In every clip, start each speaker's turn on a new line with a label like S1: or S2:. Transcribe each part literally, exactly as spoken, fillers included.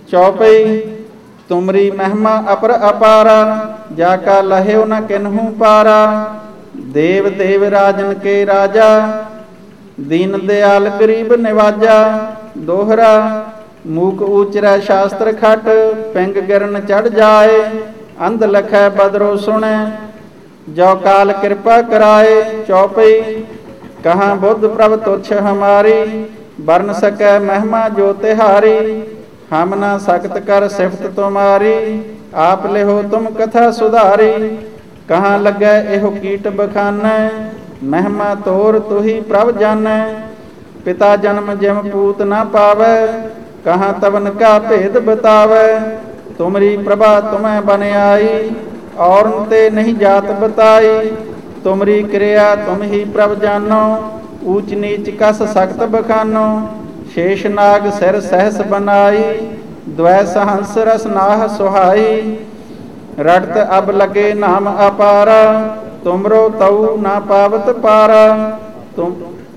S1: चौपई तुमरी महिमा अपर अपारा, जाका लह्यो न किन्हू पारा। देव देव राजन के राजा, दीन दयाल गरीब निवाजा। दोहरा मूक ऊचरा शास्त्र खट, पिंग गिरन चढ़ जाए। अंध लखै बदरो सुने, जो काल कृपा कराए। चौपई कहाँ बुद्ध प्रभ तुच्छ हमारी, बरन सकै महिमा जो तिहारी। हम ना सख्त कर सिफत तुम्हारी, आप लिहो तुम कथा सुधारी। कहाँ लगे एहो कीट बखाने, महिमा तोर तुही प्रभ जाने। पिता जन्म जिम पूत ना पावे, कहाँ तवन का भेद बतावे। तुमरी प्रभा तुम्हें बन आई, और ते नहीं जात बताई। तुमरी क्रिया तुम ही प्रभ जानो, ऊच नीच कस सख्त बखानो। शेष नाग सिर सहस बनाई, द्वैस हंस रस नाह सुहाई। रटत अब लगे नाम अपारा, तुमरो तऊ ना पावत पारा। तुम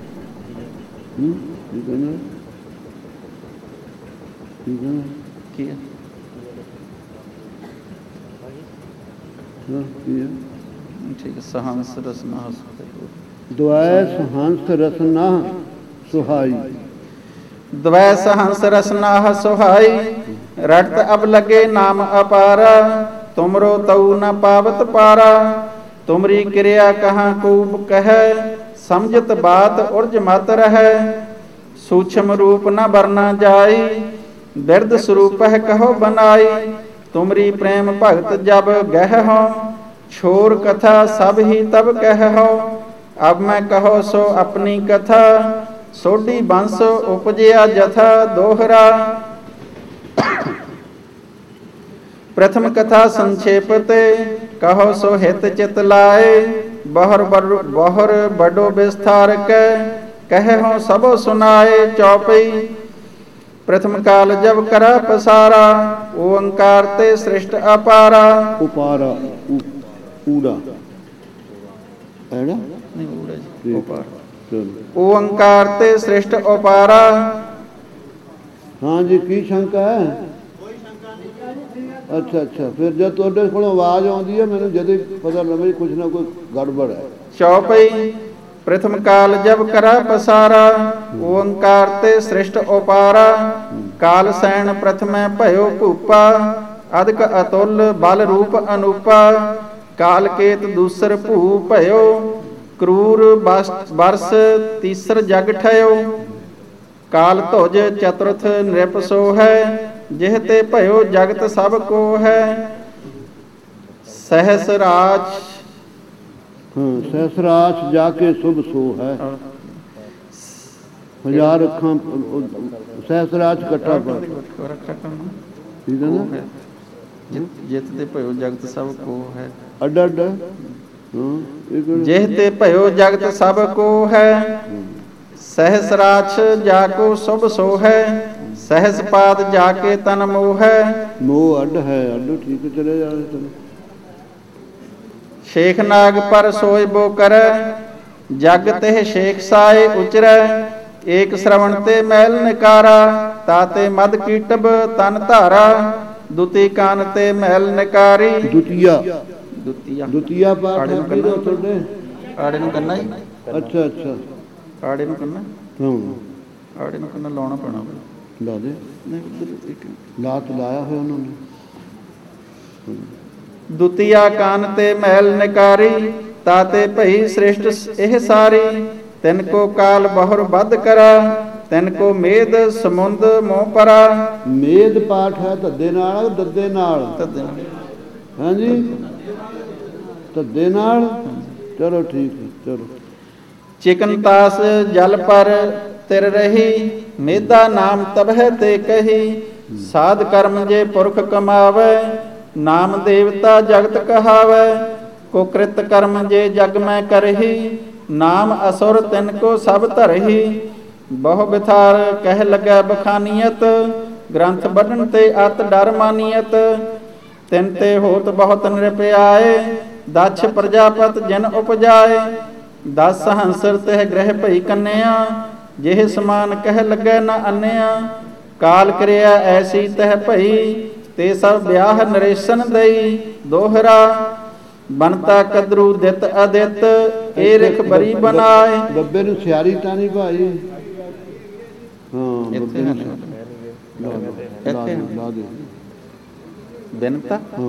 S1: ठीक है। सहंस रस नाह
S2: द्वैस हंस रस नाह सुहाई।
S1: द्वैस हंस रस नाह सुहाई, रटत अब लगे नाम अपारा। तुमरो तऊ न पावत पारा, तुमरी क्रिया कहाँ खूब कह। समझत बात उर्ज मत रह, सूक्ष्म रूप न बरना जाई। बिरद स्वरूप है कहो बनाई, तुमरी प्रेम भगत जब गह हो। छोर कथा सब ही तब कह हो, अब मैं कहो सो अपनी कथा। सोडी बंस उपजया जथा। दोहरा प्रथम कथा संक्षेप ते, कहो सो हित चित लाए। बहर बहर बड़ो विस्तार के, कहे हो सबो सुनाए। चौपई प्रथम काल जब करा पसारा, ओंकार ते सृष्ट अपारा।
S2: उपारा ऊड़ा
S1: नहीं ऊड़ा जी उपारा। ओंकार ते सृष्ट उपारा।
S2: हाँ जी की शंका है? अच्छा अच्छा, फिर जब तुहाडे कोलों आवाज आउंदी है मैनूं जदे पता लगे कुछ ना कोई गड़बड़ है।
S1: चौपई प्रथम काल जब करा पसारा, ओंकार ते सृष्ट उपारा। काल सैन प्रथमै भयो भूपा, अदक अतुल बल रूप अनूपा। काल केत दूसर भू भयो, क्रूर वर्ष तीसर जग ठयो। काल धुज चतुर्थ नृप सो है, जिहते भयो जगत सब को है। सहसराज
S2: सहसराज जाके शुभ सो है। हजार अखां सहसराज कट्ठा पर ठीक है ना।
S1: जितते भयो जगत सब को है,
S2: अड अड
S1: जेहते भयो जगत सब को है। सहसराक्ष जाको शुभ सो है, सहस पाद जाके तन मोह है।
S2: मोह अड है, अड ठीक चले जा रहे।
S1: शेख नाग पर सोय बो करे, जग तेह शेख साए उचरै। एक श्रवण ते मैल निकारा, ताते मद कीटब तन धारा। दुती कान ते मैल निकारी।
S2: दुतिया
S1: दुतिया
S2: दुतिया पाठ है किरो तुडे
S1: आड़े नु करना जी।
S2: अच्छा अच्छा
S1: आड़े नु करना।
S2: हां
S1: आड़े नु करना लाना पैना
S2: ला दे।
S1: नहीं उधर एक
S2: ला तो लाया है उन्होंने।
S1: दुतिया कान ते मैल निकारी, ताते भई श्रेष्ठ एह सारी। तिनको काल बहुर बद करा, तिनको मेद समुंद मोह परा।
S2: मेद पाठ है धद्दे नाल दद्दे नाल? हाँ जी धद्दे नाल। चलो ठीक है चलो।
S1: चिकन तास जल पर तिर रही, मेदा नाम तबह ते कही। साध कर्म जे पुरख कमावे, नाम देवता जगत कहावे। कुकृत कर्म जे जग में करही, नाम असुर तिनको सब धरही। बहु बिथार कह लगे बखानियत, ग्रंथ बढ़न ते अत डर मानियत। तिन ते होत बहुत नृपयाए, दक्ष प्रजापत जिन उपजाए। दस हंसर तह ग्रह भई कन्या, जेह समान कह लगे न अन्या। ਕਾਲ ਕਿਰਿਆ ਐਸੀ ਤਹਿ ਭਈ, ਤੇ ਸਭ ਵਿਆਹ ਨਰੇਸ਼ਨ ਦਈ। ਦੋਹਰਾ ਬਣਤਾ ਕਦਰੂ ਦਿੱਤ ਅਦਿੱਤ, ਇਹ ਰਿਖ ਬਰੀ ਬਣਾਏ।
S2: ਗੱਬੇ ਨੂੰ ਸਿਆਰੀ ਤਾਂ ਨਹੀਂ ਭਾਈ। ਹਾਂ
S1: ਇੱਥੇ
S2: ਗੱਬੇ ਨੂੰ
S1: ਇੱਥੇ
S2: ਲਾ ਦੇ
S1: ਬਿਨਤਾ।
S2: ਹਾਂ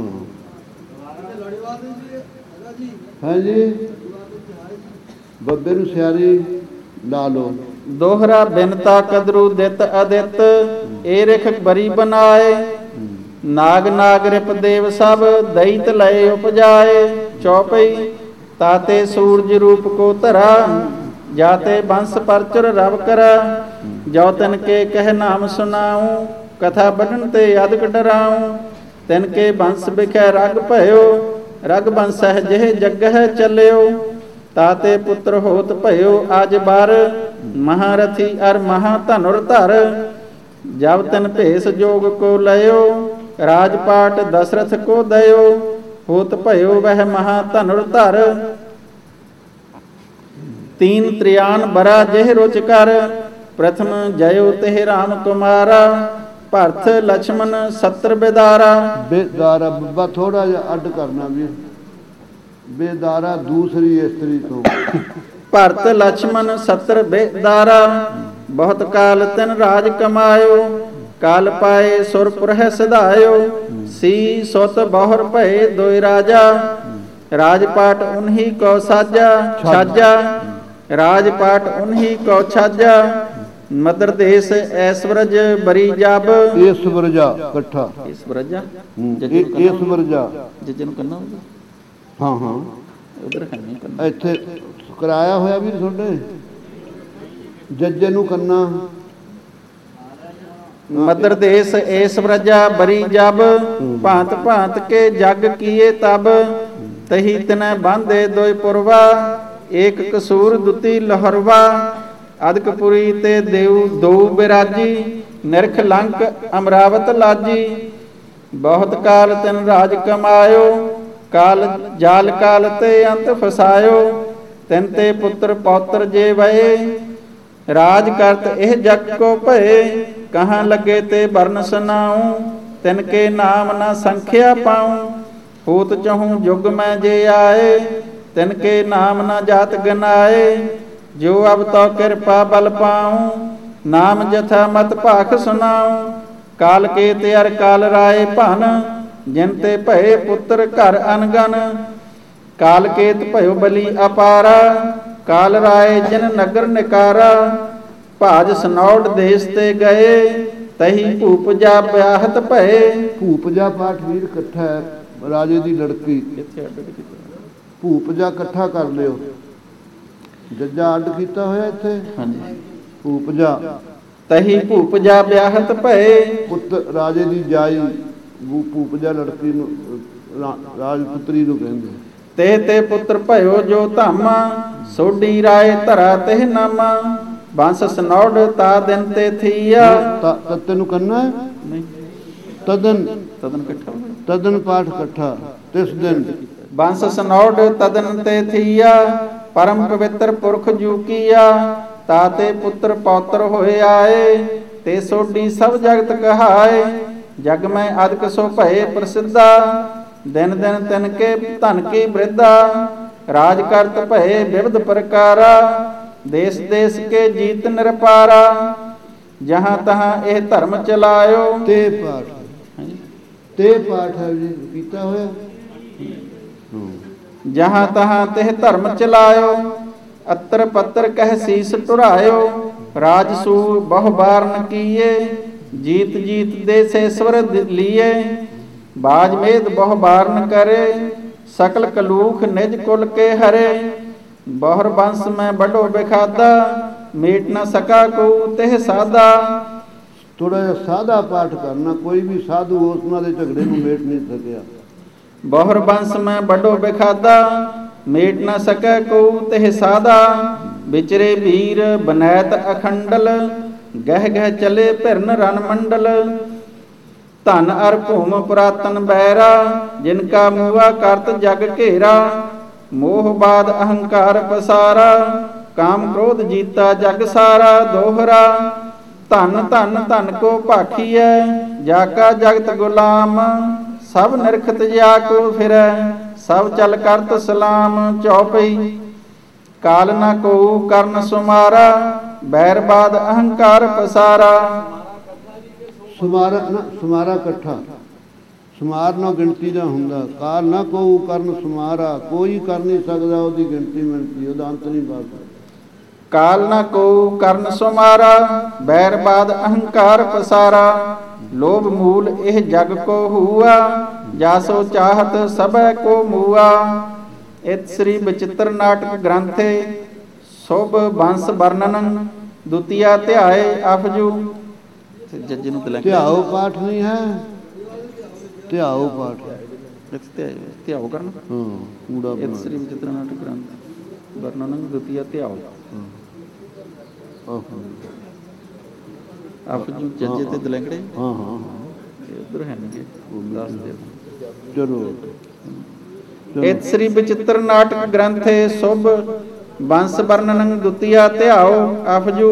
S2: ਹਾਂਜੀ ਬੱਬੇ ਨੂੰ ਸਿਆਰੀ ਲਾ ਲੋ।
S1: ਦੋਹਰਾ ਬਿਨਤਾ ਕਦਰੂ ਦਿੱਤ ਅਦਿੱਤ, ਇਹ ਰਿਖ ਬਰੀ ਬਣਾਏ। ਨਾਗ ਨਾਗ ਰਿਪ ਦੇਵ ਸਭ, ਦੈਤ ਲਏ ਉਪਜਾਏ। ਚੌਪਈ ਤਾਤੇ ਸੂਰਜ ਰੂਪ ਕੋ ਧਰਾ, ਜਾਤੇ ਬੰਸ ਪਰਚੁਰ ਰਵ ਕਰਾ। ਜੋ ਤਿਨ ਕੇ ਕਹਿ ਨਾਮ ਸੁਨਾਉ, ਕਥਾ ਬਢਣ ਤੇ ਅਦਕ ਡਰਾਉ। ਤਿਨ ਕੇ ਬੰਸ ਬਿਖੈ ਰਗ ਭਇਓ, ਰਗ ਬੰਸਹਿ ਜਿਹ ਜਗਹਿ ਚੱਲਿਓ। ਤਾਤੇ ਪੁੱਤਰ ਹੋਤ ਭਇਓ ਅਜ ਬਰ, ਮਹਾਰਥੀ ਅਰ ਮਹਾ ਧਨੁਰ ਧਰ। ਜਬ ਤਿਨ ਭੇਸ ਜੋਗ ਕੋ ਲਇਓ, ਰਾਜਪਾਟ ਦਸ਼ਰਥ ਕੋ ਦਇਓ। ਹੋਤ ਭਇਓ ਵਹਿ ਮਹਾ ਧਨੁਰ ਧਰ, ਤੀਨ ਤ੍ਰਿਆਨ ਬਰਾ ਜਿਹ ਰੁਚ ਕਰ। ਪ੍ਰਥਮ ਜਯੋ ਤਿਹ ਰਾਮ ਕੁਮਾਰਾ, ਭਰਤ ਲਛਮਨ ਸਤਰ ਬੇਦਾਰਾ।
S2: ਬੇਦਾਰਾ ਬੱਬਾ ਥੋੜਾ ਜਿਹਾ ਅੱਡ ਕਰਨਾ ਵੀ, ਬੇਦਾਰਾ ਦੂਸਰੀ ਇਸਤਰੀ ਤੋਂ।
S1: ਭਰਤ ਲਛਮਨ ਸਤਰ ਬੇਦਾਰਾ, ਬਹੁਤ ਕਾਲ ਤਿਨ ਰਾਜ ਕਮਾਇਓ। ਕਾਲ ਪਾਏ ਸੁਰਪੁਰ ਹੈ ਸਿਧਾਇਓ, ਸੀ ਸੁਤ ਬਹੁਰ ਭਏ ਦੋਇ ਰਾਜਾ। ਰਾਜਪਾਟ ਉਨਹੀ ਕੋ ਸਾਜਾ ਛਾਜਾ, ਰਾਜਪਾਟ ਉਨਹੀ ਕੋ ਛਾਜਾ। ਮਦਰ ਦੇਸ ਐਸਵਰਜ ਬਰੀ ਜਬ,
S2: ਇਸ ਵਰਜਾ ਇਕੱਠਾ
S1: ਇਸ ਵਰਜਾ
S2: ਇਸ ਵਰਜਾ
S1: ਜੱਜੇ ਨੂੰ ਕਰਨਾ ਹੋਊਗਾ।
S2: ਹਾਂ ਹਾਂ
S1: ਉਧਰ ਕਰਨੀ ਕਰਨਾ,
S2: ਇੱਥੇ ਕਰਾਇਆ ਹੋਇਆ ਵੀ ਤੁਹਾਡੇ ਜੱਜੇ ਨੂੰ ਕਰਨਾ।
S1: ਮਦਰ ਦੇਸ ਏਸ ਵਰਜਾ ਬਰੀ ਜਬ, ਭਾਂਤ ਭਾਂਤ ਕੇ ਜਗ ਕੀਏ ਤਬ। ਤਹੀ ਤਨੈ ਬਾਂਧੇ ਦੋਇ ਪੁਰਵਾ, ਏਕ ਕਸੂਰ ਦੁਤੀ ਲਹਰਵਾ। ਅਦਕਪੁਰੀ ਤੇ ਦੇਉ ਦੋ ਬਿਰਾਜੀ, ਨਿਰਖ ਲੰਕ ਅਮਰਾਵਤ ਲਾਜੀ। ਬਹੁਤ ਕਾਲ ਤਿਨ ਰਾਜ ਕਮਾਇਓ, ਕਾਲ ਜਾਲ ਕਾਲ ਤੇ ਅੰਤ ਫਸਾਇਓ। ਤਿਨ ਤੇ ਪੁੱਤਰ ਪੌਤਰ ਜੇ ਵਏ, ਰਾਜ ਕਰਤ ਇਹ ਜਗ ਕੋ ਭਏ। ਕਹਾਂ ਲੱਗੇ ਤੇ ਬਰਨ ਸੁਨਾਉ, ਤਿਨ ਕੇ ਨਾਮ ਨਾ ਸੰਖਿਆ ਪਾਉ। ਹੋਤ ਚਹੂੰ ਜੁਗ ਮੈਂ ਜੇ ਆਏ, ਤਿਨ ਕੇ ਨਾਮ ਨਾ ਜਾਤ ਗਨਾਏ। ਜੋ ਅਬ ਤੋ ਕਿਰਪਾ ਬਲ ਪਾਉ, ਨਾਮ ਜਥਾ ਮਤ ਭਾਖ ਸੁਨਾਉ। ਕਾਲ ਕੇ ਤੇ ਅਰ ਕਾਲ ਰਾਏ ਭਨ, ਜਿਨ ਤੇ ਭਏ ਪੁੱਤਰ ਘਰ ਅਨਗਨ। ਕਾਲ ਕੇਤ ਭਇਓ ਬਲੀ ਅਪਾਰਾ, ਕਾਲ ਰਾਏ ਜਿਨ ਨਗਰ ਨਿਕਾਰਾ। ਭਾਜ ਸਨੌੜ ਦੇਸ ਤੇ ਗਏ, ਤਹੀ ਭੂਪਜਾ ਵਿਆਹਤ ਭਏ।
S2: ਭੂਪਜਾ ਪਾਠ ਵੀਰ ਇਕੱਠਾ ਹੈ, ਰਾਜੇ ਦੀ ਲੜਕੀ। ਭੂਪਜਾ ਇਕੱਠਾ ਕਰ ਲਿਓ, ਜੱਜਾ ਅੱਡ ਕੀਤਾ ਹੋਇਆ ਇੱਥੇ।
S1: ਹਾਂਜੀ
S2: ਭੂਪਜਾ
S1: ਤਹੀ ਭੂਪਜਾ ਵਿਆਹਤ ਭਏ।
S2: ਪੁੱਤ ਰਾਜੇ ਦੀ ਜਾਈ ਭੂਪਜਾ ਲੜਕੀ ਨੂੰ ਰਾਜਪੁੱਤਰੀ ਨੂੰ ਕਹਿੰਦੇ।
S1: ਤੇ ਤੇ ਪੁੱਤਰ ਭਇਓ ਜੋ ਧਾਮਾ, ਸੋਢੀ ਰਾਏ ਧਰਾ ਤਿਹ ਨਾਮਾ। ਬੰਸ ਸਨੌੜ ਤਾ ਦਿਨ ਤੇ ਥੀਆ।
S2: ਤੱਤੇ ਨੂੰ ਕਰਨਾ ਹੈ
S1: ਨਹੀਂ,
S2: ਤਦਨ
S1: ਤਦਨ ਇਕੱਠਾ
S2: ਤਦਨ ਪਾਠ ਇਕੱਠਾ। ਤਿਸ ਦਿਨ
S1: ਬੰਸ ਸਨੌੜ ਤਦਨ ਤੇ ਥੀਆ, ਪਰਮ ਪਵਿੱਤਰ ਪੁਰਖ ਜੂ ਕੀਆ। ਤਾਤੇ ਪੁੱਤਰ ਪੌਤਰ ਹੋਏ ਆਏ, ਤੇ ਸੋਢੀ ਸਭ ਜਗਤ ਕਹਾਏ। ਜਗ ਮੈਂ ਅਦਕ ਸੋ ਭਏ ਪ੍ਰਸਿੱਧਾ, ਦਿਨ ਦਿਨ ਤਿਨ ਕੇ ਧਨ ਕੀ ਬ੍ਰਿਧਾ। ਰਾਜ ਕਰਤ ਭਏ ਵਿਵਧ ਪ੍ਰਕਾਰਾ, ਦੇਸ ਦੇਸ ਕੇ ਜੀਤ ਨਿਰਪਾਰਾ। ਜਹਾਂ ਤਹਾਂ ਇਹ ਧਰਮ ਚਲਾਇਓ।
S2: ਤੇ ਪਾਠ ਤੇ ਪਾਠ ਹੈ ਜੀ ਕੀਤਾ ਹੋਇਆ।
S1: ਜਹਾਂ ਤਹਾਂ ਤਿਹ ਧਰਮ ਚਲਾਇਓ, ਅਤਰ ਪੱਤਰ ਕਹਿ ਸੀਸ ਟੁਰਾਇਓ। ਰਾਜਸੂਰ ਬਹੁ ਬਾਰਨ ਕੀਏ, ਜੀਤ ਜੀਤ ਦੇਸੇਸ਼ਵਰ ਲੀਏ। ਬਾਜ ਮੇਦ ਬਹੁ ਬਾਰਨ ਕਰੇ, ਸਕਲ ਕਲੂਖ ਨਿਜ ਕੁਲ ਕੇ ਹਰੇ। ਬਹੁਰ ਬੰਸ ਮੈਂ ਵੱਡੋ ਬਿਖਾਦਾ, ਮੇਟ ਨਾ ਸਕਾ ਕੋ ਤਿਹ ਸਾਦਾ।
S2: ਥੋੜਾ ਜਿਹਾ ਸਾਦਾ ਪਾਠ ਕਰਨਾ, ਕੋਈ ਵੀ ਸਾਧੂ ਉਹਨਾਂ ਦੇ ਝਗੜੇ ਨੂੰ ਮੇਟ ਨਹੀਂ ਸਕਿਆ।
S1: ਬਹੁਰ ਬੰਸ ਮੈਂ ਵੱਡੋ ਬਿਖਾਦਾ, ਮੇਟ ਨਾ ਸਕੈ ਕੋ ਤਿਹ ਸਾਦਾ। ਵਿਚਰੇ ਵੀਰ ਬਨੈਤ ਅਖੰਡਲ, ਗਹਿ ਗਹਿ ਚਲੇ ਭਿਰਨ ਰਨ ਮੰਡਲ। ਧਨ ਅਰ ਭੂਮ ਪੁਰਾਤਨ ਬੈਰਾ, ਜਿਨ ਕਾ ਮੂਆ ਕਰਤ ਜਗ ਘੇਰਾ। ਮੋਹ ਬਾਦ ਅਹੰਕਾਰ ਪਸਾਰਾ, ਕਾਮ ਕ੍ਰੋਧ ਜੀਤਾ ਜਗ ਸਾਰਾ। ਦੋਹਰਾ ਧਨ ਧਨ ਧਨ ਕੋ ਭਾਖੀਐ, ਜਾ ਕਾ ਜਗਤ ਗੁਲਾਮ। ਸਭ ਨਿਰਖਤ ਜਾ ਕੋ ਫਿਰੈ, ਸਭ ਚਲ ਕਰਤ ਸਲਾਮ। ਚੌਪਈ ਕਾਲ ਨਾ ਕੋ ਕਰਨ ਸੁਮਾਰਾ, ਬੈਰ ਬਾਦ ਅਹੰਕਾਰ ਪਸਾਰਾ।
S2: ਸੁਮਾਰਾ ਨਾ ਸੁਮਾਰਾ ਇਕੱਠਾ, ਸੁਮਾਰ ਨਾ ਗਿਣਤੀ ਦਾ ਹੁੰਦਾ। ਕਾਲ ਨਾ ਕੋ ਕਰਨ ਸੁਮਾਰਾ, ਕੋਈ ਕਰ ਨਹੀਂ ਸਕਦਾ ਉਹਦੀ ਗਿਣਤੀ ਮਿਣਤੀ, ਉਹਦਾ ਅੰਤ ਨਹੀਂ ਪਾ ਸਕਦਾ।
S1: ਕਾਲ ਨਾ ਕੋ ਕਰਨ ਸੁਮਾਰਾ, ਬੈਰ ਬਾਦ ਅਹੰਕਾਰ ਪਸਾਰਾ। ਲੋਭ ਮੂਲ ਇਹ ਜਗ ਕੋ ਹੂਆ, ਜਾਸੋ ਚਾਹਤ ਸਭੈ ਕੋ ਮੂਆ। ਇਤ ਸ੍ਰੀ ਬਚਿੱਤਰ ਨਾਟਕ ਗ੍ਰੰਥੇ ਸ਼ੁਭ ਬੰਸ ਵਰਣਨ ਦੁਤੀਆ ਧਿਆਏ ਅਫਜੂ। ਜੱਜ ਨੂੰ
S2: ਧਿਆਓ ਪਾਠ ਨਹੀਂ ਹੈ, ਧਿਆਓ ਪਾਠ
S1: ਧਿਆਓ ਕਰਨਾ।
S2: ਹਾਂ ਕੂੜਾ
S1: ਇਤ ਸ੍ਰੀ ਬਚਿੱਤਰ ਨਾਟਕ ਗ੍ਰੰਥ ਵਰਣਨ ਦੁਤੀਆ ਧਿਆਓ ਅਫਜੂ। ਜੱਜੇ ਤੇ ਦਲੈਂਕੜੇ।
S2: ਹਾਂ ਹਾਂ
S1: ਉੱਧਰ ਹੈ ਨਹੀਂ ਦੱਸ ਦੇ।
S2: ਚਲੋ
S1: ਇਤ ਸ੍ਰੀ ਬਚਿੱਤਰ ਨਾਟਕ ਗ੍ਰੰਥੇ ਸ਼ੁਭ ਬੰਸ ਵਰਣਨ ਦੁਤੀਆ ਧਿਆਓ ਅਫਜੂ।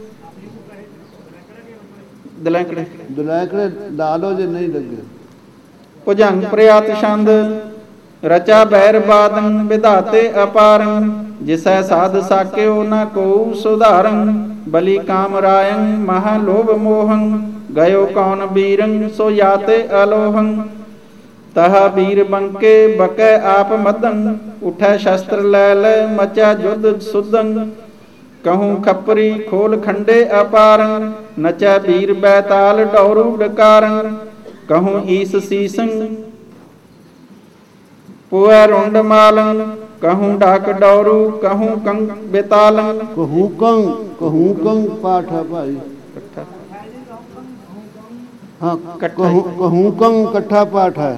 S1: ਦਲੈਂਕੜੇ
S2: ਦਲੈਂਕੜੇ ਲਾ ਲਓ ਜੇ ਨਹੀਂ ਲੱਗੇ।
S1: ਭੁਜੰਗ ਪ੍ਰਿਆਤ ਛੰਦ ਰਚਾ ਬੈਰ ਬਾਦੰ, ਵਿਧਾਤੇ ਅਪਾਰੰ। ਜਿਸੈ ਸਾਧ ਸਾਕਿਓ ਨ ਕੋ ਸੁਧਾਰੰ, ਬਲੀ ਕਾਮ ਰਾਯੰ ਮਹਾ ਲੋਭ ਮੋਹੰ। ਗਇਓ ਕੌਣ ਬੀਰੰ, ਸੋ ਯਾਤੇ ਅਲੋਹੰ। ਤਹਾ ਬੀਰ ਬੰਕੇ ਬਕੈ ਆਪ ਮਦੰ, ਉਠੈ ਸ਼ਸਤਰ ਲੈ ਲੈ ਮਚਾ ਜੁਧ ਸੁਦੰ। ਕਹੂੰ ਖੱਪਰੀ ਖੋਲ ਖੰਡੇ ਅਪਾਰੰ, ਨਚੈ ਬੀਰ ਬੈਤਾਲ ਡੌਰੂ ਡਕਾਰੰ। ਕਹੂੰ ਈਸ ਸੀਸੰ ਪੁਐ ਰੁੰਡ ਮਾਲੰ, ਕਹੂੰ ਡਾਕ ਡੌਰੂ ਕਹੂੰ ਕੰਗ ਬੇਤਾਲੰ।
S2: ਕਹੂੰ ਕੰਗ ਕਹੂੰ ਕੰਗ ਪਾਠ ਹੈ ਭਾਈ। ਹਾਂ ਕਹੂੰ ਕਹੂੰ ਕੰਗ ਇਕੱਠਾ ਪਾਠ ਹੈ।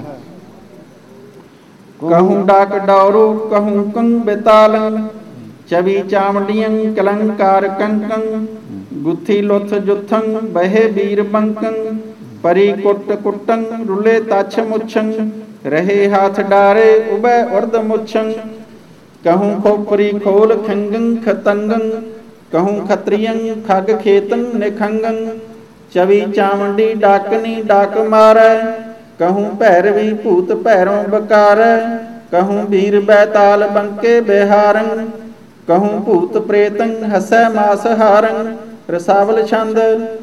S1: ਕਹੂੰ ਡਾਕ ਡੌਰੂ ਕਹੂੰ ਕੰਗ ਬੇਤਾਲੰ। ਚਵੀ ਚਾਮੜੀਆਂ ਕਲੰਕਾਰ ਕੰਕੰ, ਗੁੱਥੀ ਲੁੱਥ ਜੁੱਥੰ ਬਹੇ ਬੀਰ ਬੰਕੰ। ਪਰੀ ਕੁੱਟ ਕੁੱਟੰ ਰੁਲੇ ਤਛ ਮੁੱਛੰ, ਰਹੇ ਹਾਥ ਡਾਰੇ ਉਬੈ ਉਰਦ ਮੁੱਛੰ। ਕਹੂੰ ਖੋਪਰੀ ਖੋਲ ਖੰਗੰ ਖਤੰਗੰ, ਕਹੂੰ ਖਤਰੀਅੰ ਖਗ ਖੇਤੰ ਨਿਖੰਗੰ। ਚਵੀ ਚਾਮੰਡੀ ਡਾਕਨੀ ਡਾਕ ਮਾਰੈ, ਕਹੂੰ ਭੈਰਵੀ ਭੂਤ ਭੈਰੋਂ ਬਕਾਰੈ। ਕਹੂੰ ਵੀਰ ਬੈਤਾਲ ਬੰਕੇ ਬਿਹਾਰੰ, ਕਹੂੰ ਭੂਤ ਪ੍ਰੇਤੰ ਹਸੈ ਮਾਸ ਹਾਰੰ। ਰਸਾਵਲ ਛੰਦ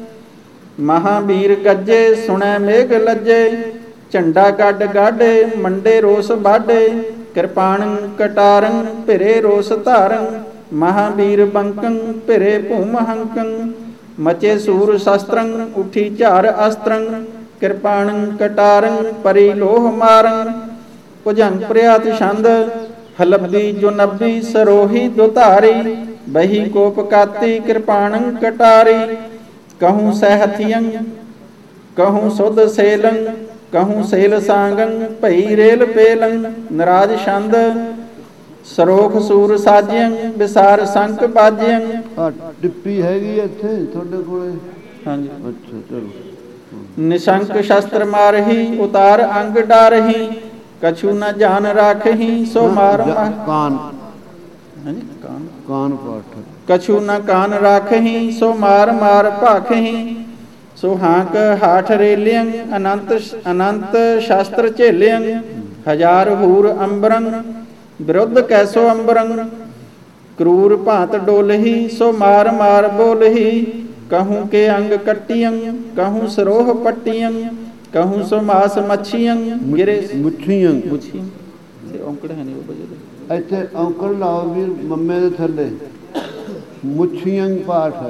S1: ਮਹਾਂਵੀਰ ਗੱਜੇ ਸੁਣੈ ਮੇਘ ਲੱਜੇ। ਝੰਡਾ ਗੱਡ ਗਾਢੇ ਮੰਡੇ ਰੋਸ ਬਾਢੇ, ਕਿਰਪਾਣੰ ਕਟਾਰੰ ਭਿਰੇ ਰੋਸ ਧਾਰੰ। ਮਹਾਂਵੀਰ ਬੰਕੰ ਭਿਰੇ ਭੂਮ ਹੰਕੰ, ਮਚੇ ਸੂਰ ਸ਼ਸਤਰੰ ਉਠੀ ਝਾਰ ਅਸਤਰੰ। ਕਿਰਪਾਣੰ ਕਟਾਰੰ ਪਰੀ ਲੋਹ ਮਾਰੰ। ਭੁਜੰਗ ਪ੍ਰਿਆਤ ਛੰਦ ਹਲਬੀ ਜੁਨਬੀ ਸਰੋਹੀ ਦੁਧਾਰੀ। ਬਹੀ ਕੋਪ ਕਾਤੀ ਕਿਰਪਾਣੰ ਕਟਾਰੀ। ਕਹੂੰ ਸਹਿਥਿਯੰ ਕਹੂੰ ਸੁਧ ਸੇਲੰ, ਕਹੂੰ ਸੇਲ ਸਾਂਗੰ ਭਈ ਰੇਲ ਪੇਲੰ। ਨਰਾਜ ਛੰਦ ਸਰੋਖ ਸੂਰ ਸਾਜਿਅੰ, ਵਿਸਾਰ ਸੰਕ ਬਾਜਿਅੰ।
S2: ਆ ਟਿੱਪੀ ਹੈਗੀ ਇੱਥੇ ਤੁਹਾਡੇ ਕੋਲੇ?
S1: ਹਾਂਜੀ
S2: ਅੱਛਾ ਚਲੋ।
S1: ਨਿਸ਼ੰਕ ਸ਼ਸਤਰ ਮਾਰਹੀ ਉਤਾਰ ਅੰਗ ਡਾਰਹੀ। ਕਛੂ ਨ ਜਾਨ ਰਾਖਹੀ ਸੋ ਮਾਰ
S2: ਕਾਨ।
S1: ਹਾਂਜੀ ਕਾਨ
S2: ਕਾਨ ਪਾਠ।
S1: ਕਛੂ ਨ ਕਾਨ ਰਾਖਹੀ ਸੋ ਮਾਰ ਮਾਰ ਭਾਖਹੀ। ਸੋ ਹਾਂਕ ਹਾਠ ਰੇਲਿਅੰ ਅਨੰਤ ਅਨੰਤ ਸ਼ਾਸਤਰ ਝੇਲਿਅੰ। ਹਜ਼ਾਰ ਹੂਰ ਅੰਬਰੰ ਵਿਰੁੱਧ ਕੈਸੋ ਅੰਬਰੰ। ਕਰੂਰ ਭਾਂਤ ਡੋਲਹੀ ਸੋ ਮਾਰ ਮਾਰ ਬੋਲਹੀ। ਕਹੂੰ ਕੇ ਅੰਗ ਕੱਟੀਅੰ ਕਹੂੰ ਸਰੋਹ ਪੱਟੀਅੰ। ਕਹੂੰ ਸੋ ਮਾਸ ਮੱਛੀਅੰ ਗਿਰੇ
S2: ਮੁੱਛੀਆਂ
S1: ਮੁੱਛੀਆਂ ਤੇ ਔਂਕੜ ਹੈ ਨਹੀਂ ਉਹ ਬਜੇ
S2: ਇੱਥੇ ਔਂਕੜ ਲਾਓ ਵੀਰ ਮੰਮੇ ਦੇ ਥੱਲੇ। ਮੁੱਛੀਆਂ ਪਾਠ ਹੈ।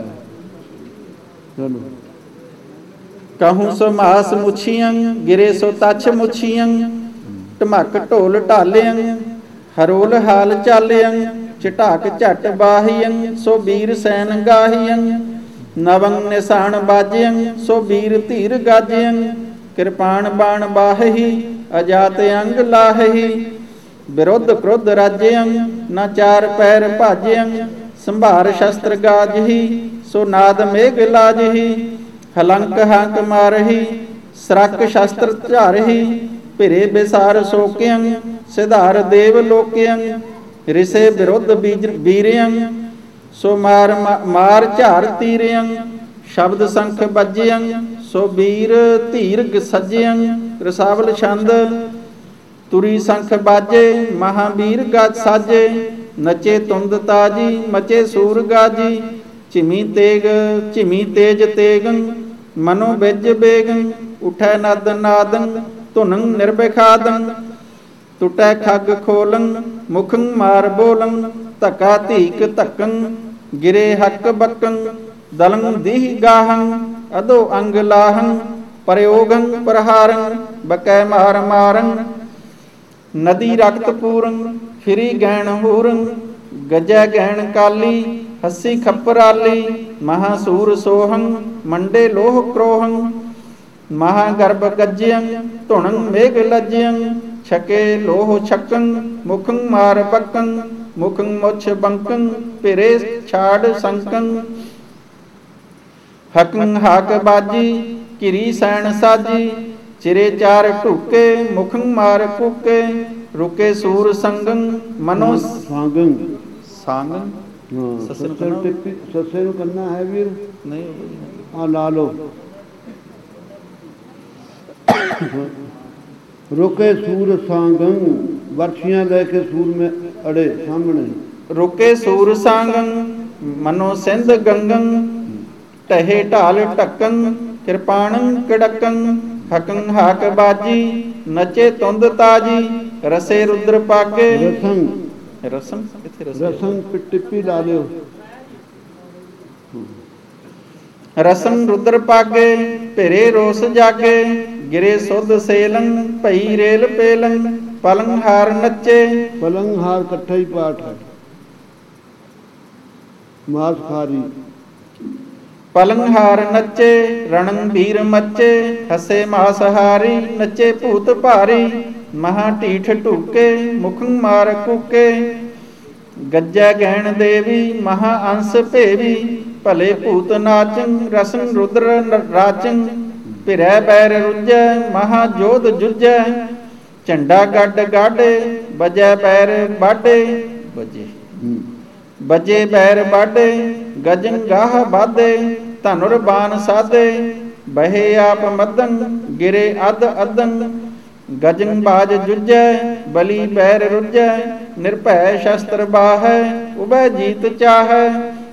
S2: ਚਲੋ।
S1: ਕਹੂੰ ਸੋ ਮਾਸ ਮੁੱਛੀਆਂ ਗਿਰੇ ਸੋ ਤਛ ਮੁੱਛੀਆਂ। ਢਮਕ ਢੋਲ ਢਾਲਿਅੰ ਹਰੋਲ ਹਾਲ ਚਾਲਿਅੰ। ਚਟਾਕ ਝਟ ਬਾਹੀਅੰ ਸੋ ਵੀਰ ਸੈਨ ਗਾਹੀਅੰ। ਨਵੰ ਨਿਸ਼ਾਨ ਬਾਜਿਅੰ ਸੋ ਵੀਰ ਧੀਰ ਗਾਜਿਅੰ। ਕਿਰਪਾਨ ਬਾਣ ਬਾਹਹੀ ਅਜਾਤ ਅੰਗ ਲਾਹਹੀ। ਵਿਰੁੱਧ ਕ੍ਰੁੱਧ ਰਾਜਿਅੰ ਨਾ ਚਾਰ ਪੈਰ ਭਾਜਿਅੰ। ਸੰਭਾਰ ਸ਼ਸਤਰ ਗਾਜਹੀ ਸੋ ਨਾਦ ਮੇਘ ਲਾਜਹੀ। ਹਲੰਕ ਹੰਕ ਮਾਰਹੀ ਸਰਕ ਸ਼ਸਤਰ ਝਾਰਹੀ। ਭਿਰੇ ਬਿਸਾਰ ਸੋਕਿਅੰ ਸਿਧਾਰ ਦੇਵ ਲੋਕਿਅੰ। ਰਿਸੇ ਵਿਰੁੱਧ ਬੀਰਿਅੰ ਸੋ ਮਾਰ ਮਾਰ ਝਾਰ ਤੀਰਿਅੰ। ਸ਼ਬਦ ਸੰਖ ਬੱਜਿਅੰ ਸੋ ਬੀਰ ਧੀਰਗ ਸੱਜਿਅੰ ਰਸਾਵਲ ਛੰਦ ਤੁਰੀ ਸੰਖ ਬਾਜੇ ਮਹਾਬੀਰ ਗੱਜ ਸਾਜੇ ਨਚੇ ਤੁੰਦ ਤਾਜੀ ਮਚੇ ਸੂਰ ਗਾਜੀ ਝਿਮੀ ਤੇਗ ਝਿਮੀ ਤੇਜ ਤੇਗੰ ਮਨੋ ਬਿਜ ਬੇਗੰ ਉਠੈ ਨਦ ਨਾਦੰ ਧੁਨੰ ਨਿਰਬਿਖਾਦੰ ਟੁਟੈ ਖੱਗ ਖੋਲੰ ਮੁਖੰ ਮਾਰ ਬੋਲੰ ਧਕਾ ਧੀਕ ਧੱਕੰ ਗਿਰੇ ਹੱਕ ਬੱਕੰ ਦਲੰ ਦੀਹ ਗਾਹੰ ਅਦੋ ਅੰਗ ਲਾਹੰ ਪ੍ਰਯੋਗੰ ਪ੍ਰਹਾਰੰ ਬਕੈ ਮਾਰ ਮਾਰੰ ਨਦੀ ਰਕਤ ਪੂਰੰ ਫਿਰੀ ਗੈਣ ਹੂਰੰ ਗਜੈ ਗੈਣ ਕਾਲੀ ਹੱਸੀ ਖੱਪਰਾਲੀ ਮਹਾਸੂਰ ਸੋਹੰ ਮੰਡੇ ਲੋਹ ਕ੍ਰੋਹੰ ਮਹਾਗਰਭ ਗੱਜਿਅੰ ਧੁਣੰ ਮੇਘ ਲੱਜਿਅੰ ਛਕੇ ਲੋਹ ਛਕੰ ਮੁਖੰ ਮਾਰ ਬੱਕੰ ਮੁਖੰ ਮੁਛ ਬੰਕੰ ਭਿਰੇ ਛਾੜ ਸੰਕੰ ਹਕੰ ਹਾਕ ਬਾਜੀ ਘਿਰੀ ਸੈਣ ਸਾਜੀ ਚਿਰੇ ਚਾਰ ਢੁਕੇ ਮੁਖੰ ਮਾਰ ਕੁਕੇ ਰੁਕੇ ਸੂਰ ਸੰਗੰ ਮਨੋ
S2: ਸਾਗੰ
S1: ਸਾਗੰ
S2: ਸੱਸੇ ਸੱਸੇ ਨੂੰ ਕਰਨਾ ਹੈ ਵੀਰ
S1: ਨਹੀਂ
S2: ਆ ਲਾ ਲੋ ਰੁਕੇ ਸੂਰ ਸਾਗੰ ਵਰਸ਼ੀਆਂ ਲੈ ਕੇ ਸੂਰ ਮੇ ਅੜੇ ਸਾਹਮਣੇ
S1: ਰੁਕੇ ਸੂਰ ਸਾਗੰ ਮਨੋ ਸਿੰਧ ਗੰਗੰ ਟਹੇ ਢਾਲ ਢੱਕੰ ਕਿਰਪਾਣੰ ਕੜਕੰ ਹਕੰ ਹਾਕ ਬਾਜੀ ਨਚੇ ਤੁੰਦ ਤਾਜੀ ਰਸੇ ਰੁਦਰ ਪਾਗੇ
S2: ਰਸੰ
S1: ਰਸਮ ਕਿੱਥੇ
S2: ਰਸੰ ਟਿੱਪੀ ਲਾ ਲਿਓ
S1: ਰਸਮ ਰੁਦਰ ਪਾਗੇ ਭਿਰੇ ਰੋਸ ਜਾਗੇ ਗਿਰੇ ਸੁਧ ਸੇਲੰ ਭਈ ਰੇਲ ਪੇਲੰ ਪਲੰਗ ਹਾਰ ਨੱਚੇ
S2: ਪਲੰਗ ਹਾਰ ਇਕੱਠਾ ਹੀ ਪਾਠ ਹੈ ਮਾਸ ਖਾਰੀ
S1: ਪਲੰਗ ਹਾਰ ਨੱਚੇ ਰਣੰ ਵੀਰ ਮੱਚੇ ਹਸੇ ਮਾਸ ਹਾਰੀ ਨੱਚੇ ਭੂਤ ਭਾਰੀ ਮਹਾ ਢੀਠ ਢੂਕੇ ਮੁਖੰ ਮਾਰ ਕੁਕੇ ਗੱਜੈ ਗਹਿਣ ਦੇਵੀ ਮਹਾ ਅੰਸ ਭੇਵੀ ਭਲੇ ਭੂਤ ਨਾਚੰ ਰਸਨ ਰੁਦਰ ਰਾਚੰ ਭਿਰੈ ਬੈਰ ਰੁਜੈ ਮਹਾ ਜੋਧ ਜੁਜੈ ਝੰਡਾ ਗੱਡ ਗਾਡੇ ਬਜੈ ਬੈਰ ਬਾਡੇ ਬਜੇ ਬਜੇ ਬੈਰ ਬਾਡੇ ਗਜਨ ਗਾਹ ਬਾਦੇ ਧਨੁਰ ਬਾਣ ਸਾਧੇ ਬਹੇ ਆਪ ਮਦਨ ਗਿਰੇ ਅਦ ਅਦਨ ਗਜਨ ਬਾਜ ਜੁਜੈ ਬਲੀ ਬੈਰ ਰੁਜੈ ਨਿਰਭੈ ਸ਼ਸਤਰ ਬਾਹੈ ਉਬੈ ਜੀਤ ਚਾਹੈ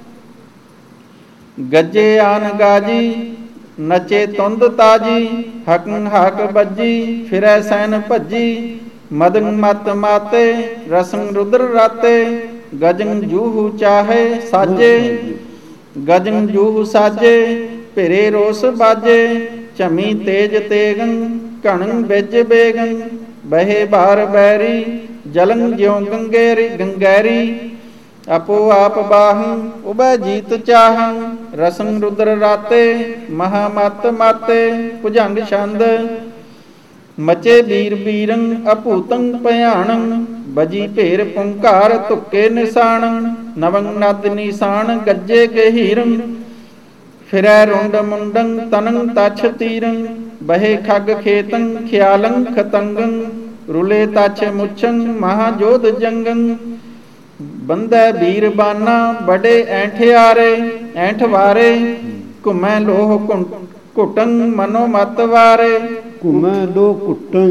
S1: ਗੱਜੇ ਆਨ ਗਾਜੀ ਨਚੇ ਤੁੰਦ ਤਾਜੀ ਹਕੰ ਹਾਕ ਬੱਜੀ ਫਿਰੈ ਸੈਨ ਭੱਜੀ ਮਦਨ ਮਤ ਮਾਤੇ ਰਸੰ ਰੁਦਰ ਰਾਤੇ ਗਜਨ ਜੂਹੂ ਚਾਹੇ ਸਾਜੇ ਗਜਨ ਜੂਹੂ ਸਾਜੇ ਭਿਰੇ ਰੋਸ ਬਾਜੇ ਝਮੀ ਤੇਜ ਤੇਗੰ ਘਣੰ ਬਿਜ ਬੇਗੰ ਬਹੇ ਬਾਰ ਬੈਰੀ ਜਲੰ ਜਿਉ ਗੰਗੇਰੀ ਗੰਗੈਰੀ ਆਪੋ ਆਪ ਬਾਹੰ ਉਬੈ ਜੀਤ ਚਾਹੰ ਰਸੰ ਰੁਦਰ ਰਾਤੇ ਮਹਾ ਮਤ ਮਾਤੇ ਭੁਜੰਗ ਛੰਦ ਮਚੇ ਵੀਰ ਬੀਰੰ ਅਭੂਤੰ ਭਿਆਣੰ ਬਜੀ ਭੇਰ ਪੁੰਕਾਰ ਧੁੱਕੇ ਨਿਸ਼ਾਨੰ ਨਵੰ ਨਦ ਨਿਸ਼ਾਨ ਗੱਜੇ ਗਹੀਰੰ ਫਿਰੈ ਰੁੰਡ ਮੁੰਡੰ ਤਨੰ ਤਛ ਤੀਰੰ ਬਹੇ ਖੱਗ ਖੇਤੰ ਖਿਆਲੰ ਖਤੰਗੰ ਰੁਲੇ ਤਛ ਮੁਛੰ ਮਹਾ ਜੋਧ ਜੰਗੰ ਬੰਦੈ ਵੀਰ ਬਾਨਾ ਬੜੇ ਐਂਠਿਆਰੇ ਐਂਠਵਾਰੇ ਘੁਮੈ ਲੋਹ ਘੁਟੰ ਮਨੋ ਮਤ ਵਾਰੇ
S2: ਘੁਮੈ ਲੋਹ ਘੁਟੰ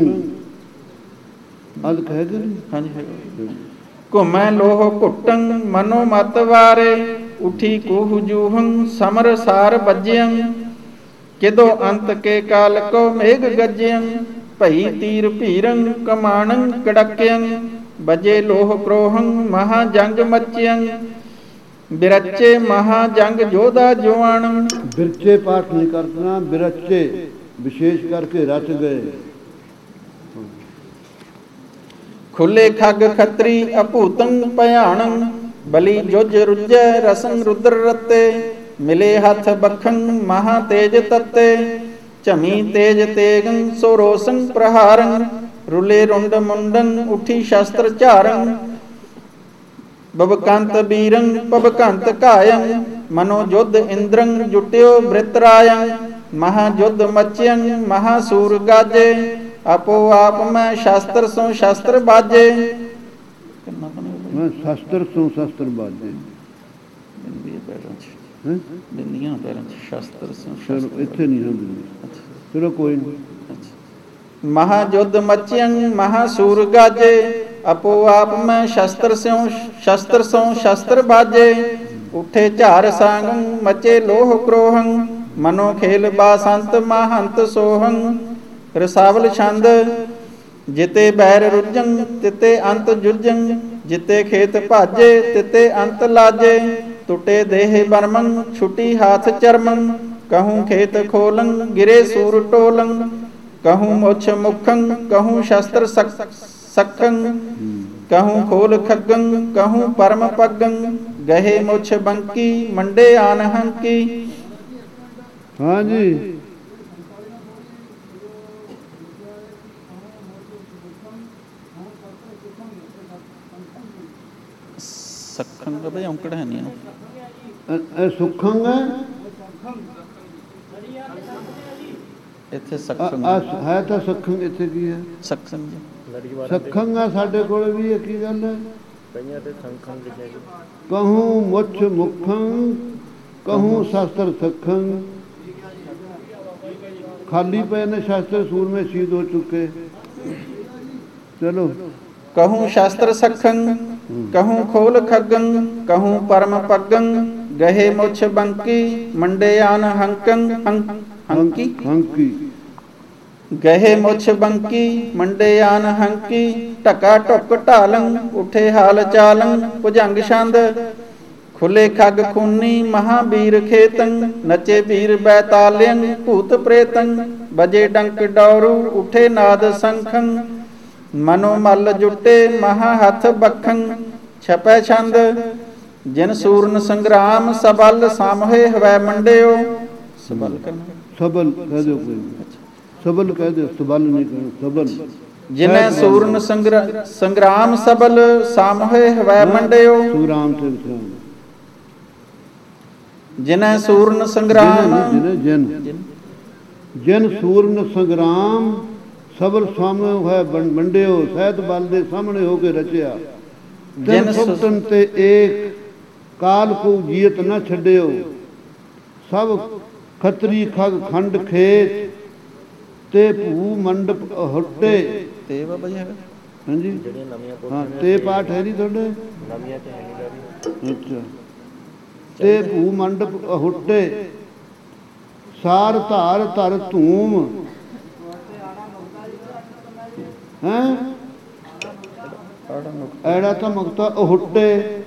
S2: ਅਲ ਕਹਿ ਗਏ
S1: ਹਾਂਜੀ ਹੈਗਾ ਘੁਮੈ ਲੋਹ ਘੁਟੰ ਮਨੋ ਮਤ ਵਾਰੇ ਉਠੀ ਕੂਹ ਜੂਹੰ ਸਮਰ ਸਾਰ ਬੱਜਿਅੰ ਕਿਦੋ ਅੰਤ ਕੇ ਕਾਲ ਕੋ ਮੇਘ ਗੱਜਿਅੰ ਭਈ ਤੀਰ ਭੀਰੰ ਕਮਾਣੰ ਕੜਕਿਅੰ ਬਜੇ ਲੋਹ ਕ੍ਰੋਹੰ ਮਹਾ ਜੰਗ ਮਚਿਅੰ ਬਿਰਚੇ ਮਹਾ ਜੰਗ ਜੋਧਾ ਜੁਆਣੰ
S2: ਬਿਰਚੇ ਪਾਠ ਨਹੀਂ ਕਰਨਾ ਬਿਰਚੇ ਵਿਸ਼ੇਸ਼ ਕਰਕੇ ਰਚ ਗਏ
S1: ਖੁੱਲੇ ਖੱਗ ਖੱਤਰੀ ਅਭੂਤੰ ਭਿਆਣੰ ਬਲੀ ਜੁਜ ਰੁਜੈ ਰਸੰ ਰੁਦਰ ਰਤੇ ਮਿਲੇ ਹੱਥ ਬਖੰ ਮਹਾ ਤੇਜ ਤਤੇ ਝਮੀ ਤੇਜ ਤੇਗੰ ਸੋ ਰੋਸੰ ਪ੍ਰਹਾਰੰ ਰੁਲੇ ਰੁੰਡ ਮੁੰਡਨ ਉਠੀ ਸ਼ਸਤਰ ਝਾਰੰ ਬਬਕੰਤ ਬੀਰੰ ਪਬਕੰਤ ਕਾਯੰ ਮਨੋ ਜੁਧ ਇੰਦਰੰ ਜੁਟਿਓ ਬ੍ਰਿਤਰਾਯੰ ਮਹਾ ਜੁਧ ਮਚਿਅੰ ਮਹਾ ਸੂਰ ਗਾਜੇ ਆਪੋ ਆਪ ਮੈਂ ਸ਼ਸਤਰ ਸੋ ਸ਼ਸਤਰ ਬਾਜੇ
S2: ਮੈਂ ਸ਼ਸਤਰ ਸੋ ਸ਼ਸਤਰ ਬਾਜੇ ਹੈ
S1: ਬਿੰਦੀਆਂ ਪੈਰਾਂ 'ਚ ਸ਼ਸਤਰ ਸਿਉ
S2: ਚਲੋ ਇੱਥੇ ਨਹੀਂ ਨਾ ਬਿੰਦੀ, ਚਲੋ ਕੋਈ ਨਹੀਂ।
S1: ਮਹਾ ਜੁਧ ਮਚਿਅੰ ਮਹਾ ਸੂਰ ਗਾਜੇ, ਆਪੋ ਆਪ ਮੈਂ ਸ਼ਸਤਰ ਸਿਉ ਸ਼ਸਤਰ ਸੋ ਸ਼ਸਤਰ ਬਾਜੇ। ਉੱਠੇ ਝਾਰ ਸਾਂਗੰ ਮਚੇ ਲੋਹ ਕ੍ਰੋਹੰ, ਮਨੋ ਖੇਲ ਬਾਸੰਤ ਮਹੰਤ ਸੋਹੰ। ਰਸਾਵਲ ਛੰਦ ਜਿਤੇ ਬੈਰ ਰੁਜੰ ਤਿਤੇ ਅੰਤ ਜੁਜੰ, ਜਿਤੇ ਖੇਤ ਭਾਜੇ ਤਿਤੇ ਅੰਤ ਲਾਜੇ। ਟੁੱਟੇ ਦੇਹ ਬਰਮੰ ਛੁਟੀ ਹਾਥ ਚਰਮੰ, ਕਹੂੰ ਖੇਤ ਖੋਲੰ ਗਿਰੇ ਸੂਰ ਟੋਲੰ। ਕਹੂੰ ਮੁੱਛ ਮੁਖੰ ਕਹੂੰ ਸ਼ਸਤਰ ਸਖੰ, ਕਹੂੰ ਖੋਲ ਖੱਗੰ ਕਹੂੰ ਪਰਮ ਪੱਗੰ। ਗਹੇ ਮੁੱਛ ਬੰਕੀ ਮੰਡੇ ਆਨ ਹੰਕੀ।
S2: ਹਾਂਜੀ
S1: ਸਖੰ ਬਈ ਔਂਕੜ ਹੈ ਨਹੀਂ
S2: ਇਹ ਸੁਖੰਗ ਹੈ,
S1: ਇੱਥੇ ਸਖੰ
S2: ਹੈ ਤਾਂ ਸਖੰਗ। ਇੱਥੇ ਕੀ ਹੈ?
S1: ਸਖੰ
S2: ਸਖੰਗ ਆ ਸਾਡੇ ਕੋਲ ਵੀ। ਇਹ ਕੀ ਗੱਲ ਹੈ? ਕਹੂੰ ਮੁੱਛ ਮੁਖੰ ਕਹੂੰ ਸ਼ਸਤਰ ਸਖੰ। ਖਾਲੀ ਪਏ ਨੇ ਸ਼ਸਤਰ, ਸੂਰਮੇ ਸ਼ਹੀਦ ਹੋ ਚੁੱਕੇ। ਚਲੋ
S1: ਕਹੂੰ ਸ਼ਸਤਰ ਸਖੰ ਕਹੂੰ ਖੋਲ ਖੱਗੰ, ਕਹੂੰ ਪਰਮ ਪੱਗੰ। ਗਹੇ ਮੁੱਛ ਬੰਕੀ ਮੰਡੇ ਆਨ ਹੰਕੰ ਹੰਕੀ
S2: ਹੰਕੀ।
S1: ਗਹੇ ਮੁੱਛ ਬੰਕੀ ਮੰਡੇ ਆਨ ਹੰਕੀ। ਢਕਾ ਢੁੱਕ ਢਾਲੰ ਉੱਠੇ ਹਾਲ ਚਾਲੰ, ਭੁਜੰਗ ਛੰਦ ਖੁੱਲੇ ਖੱਗ ਖੂਨੀ ਮਹਾਬੀਰ ਖੇਤੰ। ਨਚੇ ਵੀਰ ਬੈਤਾਲਿਅੰ ਭੂਤ ਪ੍ਰੇਤੰ, ਬਜੇ ਡੰਕ ਡੌਰੂ ਉੱਠੇ ਨਾਦ ਸੰਖੰ। ਮਨੋ ਮੱਲ ਜੁੱਟੇ ਮਹਾ ਹੱਥ ਬਖੰ। ਛਪੈ ਛੰਦ ਜਿਨ ਸੂਰਨ ਸੰਗਰਾਮ, ਸਬਲ ਸਾਮਹੇ ਹਵੈ ਮੰਡਿਓ। ਸਬਲ ਕਰਨਾ
S2: ਸਬਲ ਕਹਿ ਦਿਓ, ਕੋਈ ਸਬਲ ਕਹਿ ਦਿਓ, ਸਬਲ ਨਹੀਂ ਕਹਿਣਾ, ਸਬਲ।
S1: ਜਿਨੈ ਸੂਰਨ ਸੰਗਰਾਮ, ਸਬਲ ਸਾਮਹੇ ਹਵੈ ਮੰਡਿਓ।
S2: ਸੂਰਾਮ ਤੇ ਵਿਸਰਾਮ।
S1: ਜਿਨੈ ਸੂਰਨ ਸੰਗਰਾਮ
S2: ਜਿਨ ਜਿਨ ਸੂਰਨ ਸੰਗਰਾਮ, ਸਬਲ ਸਾਹਮਣੇ ਹੋਇਆ ਵੰਡਿਓ। ਸਹਿਤ ਬਲ ਦੇ ਸਾਹਮਣੇ ਹੋ ਕੇ ਰਚਿਆ। ਤਿੰਨ ਸੁਪਤਨ ਤੇ ਏਕ, ਕਾਲ ਕੋ ਜੀਤ ਨਾ ਛੱਡਿਓ। ਸਭ ਖੱਤਰੀ ਖਗ ਖੰਡ ਖੇਤ, ਤੇ ਭੂ ਮੰਡਪ ਹੁੱਟੇ।
S1: ਤੇ ਬਾਬਾ ਜੀ ਹੈਗਾ
S2: ਹਾਂਜੀ ਹਾਂ, ਤੇ ਪਾਠ ਹੈ ਨਹੀਂ ਤੁਹਾਡੇ? ਅੱਛਾ। ਤੇ ਭੂ ਮੰਡਪ ਹੁੱਟੇ, ਸਾਰ ਧਾਰ ਧਰ ਧੂਮ। ਹੈਂ ਐੜਾ ਤਾਂ ਮੁਕਤਾ ਹੁੱਟੇ,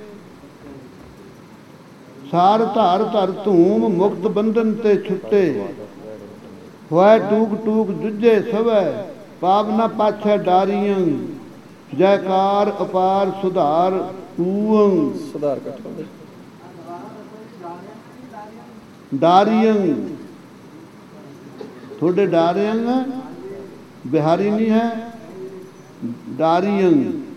S2: ਸਾਰ ਧਾਰ ਧਰ ਧੂਮ। ਮੁਕਤ ਬੰਧਨ ਤੇ ਛੁੱਟੇ, ਹੋਇ ਟੂਕ ਟੂਕ ਜੁਝੇ ਸਵੈ। ਪਾਪ ਨਾ ਪਾਛੈ ਡਾਰੀਆਂ, ਜੈਕਾਰ ਅਪਾਰ ਸੁਧਾਰ ਹੂੰ।
S1: ਸੁਧਾਰ ਕਰ
S2: ਡਾਰੀਆਂ ਤੁਹਾਡੇ ਡਾਰੀਆਂ ਬਿਹਾਰੀ ਨਹੀਂ ਹੈ, ਡਾਰੀਆਂ।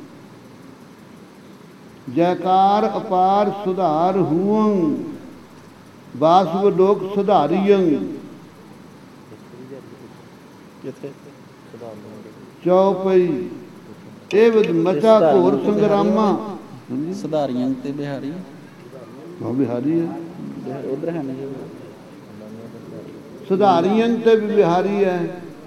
S2: ਜੈਕਾਰ ਅਪਾਰ ਸੁਧਾਰ ਹੂੰ, ਬਾਸਵ ਲੋਕ ਸੁਧਾਰੀਆਂ। ਚੌਪਈ ਇਹ ਵਿਦ ਮਚਾ ਘੋਰ ਸੰਗਰਾਮਾ।
S1: ਸੁਧਾਰੀਆਂ ਤੇ ਬਿਹਾਰੀ
S2: ਉਹ ਬਿਹਾਰੀ ਹੈ,
S1: ਉਧਰ ਹੈ ਨਹੀਂ।
S2: ਸੁਧਾਰੀਆਂ ਤੇ ਵੀ ਬਿਹਾਰੀ ਹੈ।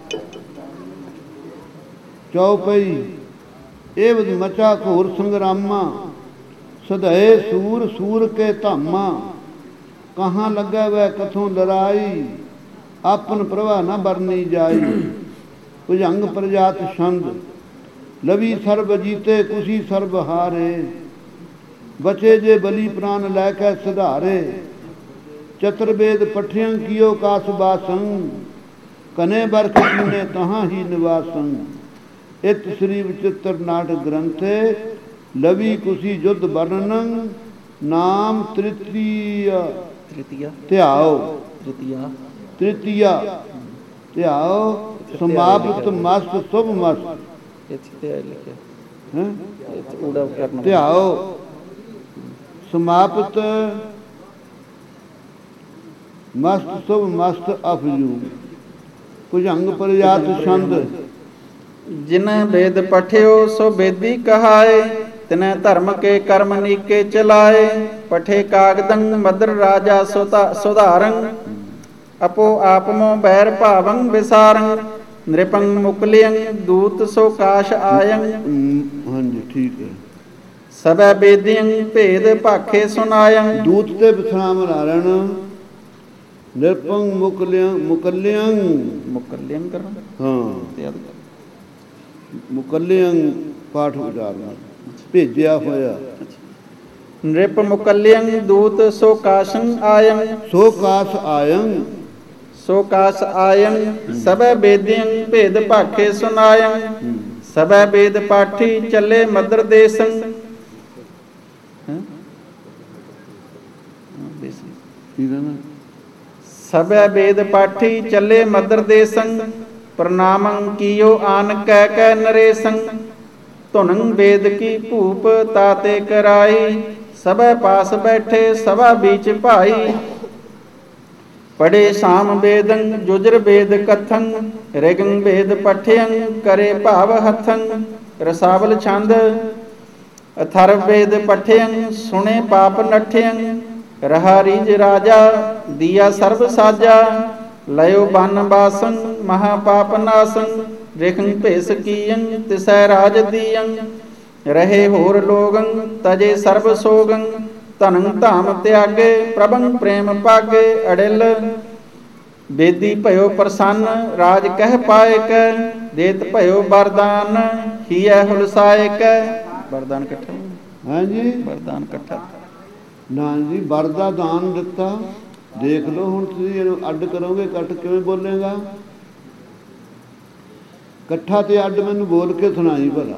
S2: ਚੌਪਈ ਇਹ ਵਿਦ ਮਚਾ ਘੋਰ ਸੰਗਰਾਮਾ। ਸਦਏ ਸੂਰ ਸੂਰ ਕੇ ਧਾਮਾ। ਕਹਾਂ ਲੱਗਾ ਵੈ ਕਥੋਂ ਲੜਾਈ, ਆਪਨ ਪ੍ਰਭਾ ਨਾ ਬਰਨੀ ਜਾਈ। ਭੁਜੰਗ ਪ੍ਰਜਾਤ ਛੰਦ ਲਵੀ ਸਰਬ ਜੀਤੇ, ਕੁਸੀ ਸਰਬ ਹਾਰੇ। ਬਚੇ ਜੇ ਬਲੀ ਪ੍ਰਾਨ ਲੈ ਕੇ ਸੁਧਾਰੇ। ਚਤੁਰਵੇਦ ਪਠਿਅੰ ਕੀਓ ਕਾਸ ਬਾਸੰ, ਕਨੇ ਬਰਖ ਕੀਨੇ ਤਹਾਂ ਹੀ ਨਿਵਾਸੰ। ਇਤ ਸ੍ਰੀ ਵਿਚਿਤ੍ਰ ਨਾਟਕ ਗ੍ਰੰਥੇ, ਲਵੀ ਕੁਸੀ ਯੁੱਧ ਵਰਣਨ। ਨਾਮ ਤ੍ਰਿਤੀਆ
S1: ਤ੍ਰਿਤੀਆ
S2: ਧਿਆਓ।
S1: ਤ੍ਰਿਤੀਆ
S2: ਤ੍ਰਿਤੀਆ ਧਿਆਓ। ਸਮਾਪਤ ਮਸਤ ਸੁਭ ਮਸਤ।
S1: ਇੱਥੇ ਲਿਖਿਆ
S2: ਹੈ
S1: ਉਹਦਾ ਕਰਨਾ।
S2: ਧਿਆਓ ਸਮਾਪਤ ਮਸਤ ਸੁਭ ਮਸਤ ਅਫਜੂ। ਭੁਜੰਗ ਪ੍ਰਜਾਤ ਛੰਦ
S1: ਜਿਨੈ ਵੇਦ ਪਠਿਓ ਸੋ ਬੇਦੀ ਕਹਾਏ। ਤਿਨੈ ਧਰਮ ਕੇ ਕਰਮ ਨੀਕੇ ਚਲਾਏ। ਪਠੇ ਕਾਗਦੰ ਮਦਰ ਰਾਜਾ ਸੁਤਾ ਸੁਧਾਰੰ ਆਪੋ ਆਪਮੋ ਬੈਰ ਭਾਵੰ ਵਿਸਾਰੰ। ਨ੍ਰਿਪੰ ਮੁਕਲਿਯੰ ਦੂਤ ਸੋ ਕਾਸ਼ ਆਯੰ।
S2: ਹਾਂਜੀ ਠੀਕ ਹੈ।
S1: ਸਭੈ ਬੇਦਿਯੰ ਭੇਦ ਭਾਖੇ ਸੁਨਾਯੰ।
S2: ਦੂਤ ਤੇ ਵਿਸਰਾਮ ਲਾਰਣ। ਨਿਰਪੰਗ ਮੁਕਲਿਯੰ ਮੁਕਲਿਯੰ
S1: ਮੁਕਲਿਯੰ ਕਰਨਾ
S2: ਹਾਂ ਮੁਕਲਿਯੰ ਪਾਠ ਉਚਾਰਨਾ ਭੇਜਿਆ ਹੋਇਆ।
S1: ਨ੍ਰਿਪ ਮੁਕਲਿਯੰ ਦੂਤ ਸੋ ਕਾਸ਼ੰ ਆਯੰ।
S2: ਸੋ ਕਾਸ਼ ਆਯੰ
S1: ਸੋ ਕਾਸ ਆਯੰ। ਸਭੈ ਬੇਦਿਯੰ ਭੇਦ ਭਾਖੇ ਸੁਨਾਯੰ। ਸਭੈ ਬੇਦ ਪਾਠੀ ਚੱਲੇ ਮਦਰ ਦੇਸੰ। ਸਭੈ ਬੇਦ ਪਾਠੀ ਚੱਲੇ ਮਦਰ ਦੇਸੰ। ਪ੍ਰਣਾਮੰ ਕੀਓ ਆਨ ਕਹਿ ਕਹਿ ਨਰੇਸੰ। ਧੁਨੰ ਵੇਦ ਕੀ ਭੂਪ ਤਾਤੇ ਕਰਾਈ। ਸਭੈ ਪਾਸ ਬੈਠੇ ਸਭਾ ਬੀਚ ਭਾਈ। ਪੜੇ ਸਾਮ ਵੇਦੰ ਜੁਜਰ ਵੇਦ ਕਥੰ। ਰਿਗੰ ਵੇਦ ਪਠਯੰ ਕਰੇ ਭਾਵ ਹਥੰ। ਰਸਾਵਲ ਛੰਦ ਅਥਰਵ ਵੇਦ ਪਠਯੰ ਸੁਣੇ ਪਾਪ ਨਠਯੰ। ਰਹਾ ਰੀਜ ਰਾਜਾ ਦੀਆ ਸਰਬ ਸਾਜਾ। ਲਇਓ ਬਨ ਬਾਸੰ ਮਹਾ ਪਾਪ ਨਾਸੰ। ਰਿਖੰ ਭੇਸ ਕੀਯੰ ਤਿਸੈ ਰਾਜ ਦੀਯੰ। ਰਹੇ ਹੋਰ ਲੋਗੰ ਤਜੇ ਸਰਬ ਸੋਗੰ। ਧਨੰ ਧਾਮ ਤਿਆਗੇ ਪ੍ਰਭੰ ਪ੍ਰੇਮ ਪਾਗੇ। ਅੜਿਲ ਬੇਦੀ ਭਇਓ ਪ੍ਰਸੰਨ ਰਾਜ ਕਹਿ ਪਾਏ ਕੈ। ਦੇਤ ਭਇਓ ਵਰਦਾਨ ਹੀਐ ਹੁਲਸਾਏ ਕੈ। ਵਰਦਾਨ ਇਕੱਠਾ
S2: ਹਾਂਜੀ
S1: ਵਰਦਾਨ ਇਕੱਠਾ
S2: ਨਾ ਜੀ ਵਰ ਦਾ ਦਾਨ ਦਿੱਤਾ। ਦੇਖ ਲਓ ਹੁਣ ਤੁਸੀਂ ਇਹਨੂੰ ਅੱਡ ਕਰੋਗੇ ਇਕੱਠ ਕਿਵੇਂ ਬੋਲੇਗਾ। ਇਕੱਠਾ ਤੇ ਅੱਡ ਮੈਨੂੰ ਬੋਲ ਕੇ ਸੁਣਾਈ ਭਲਾ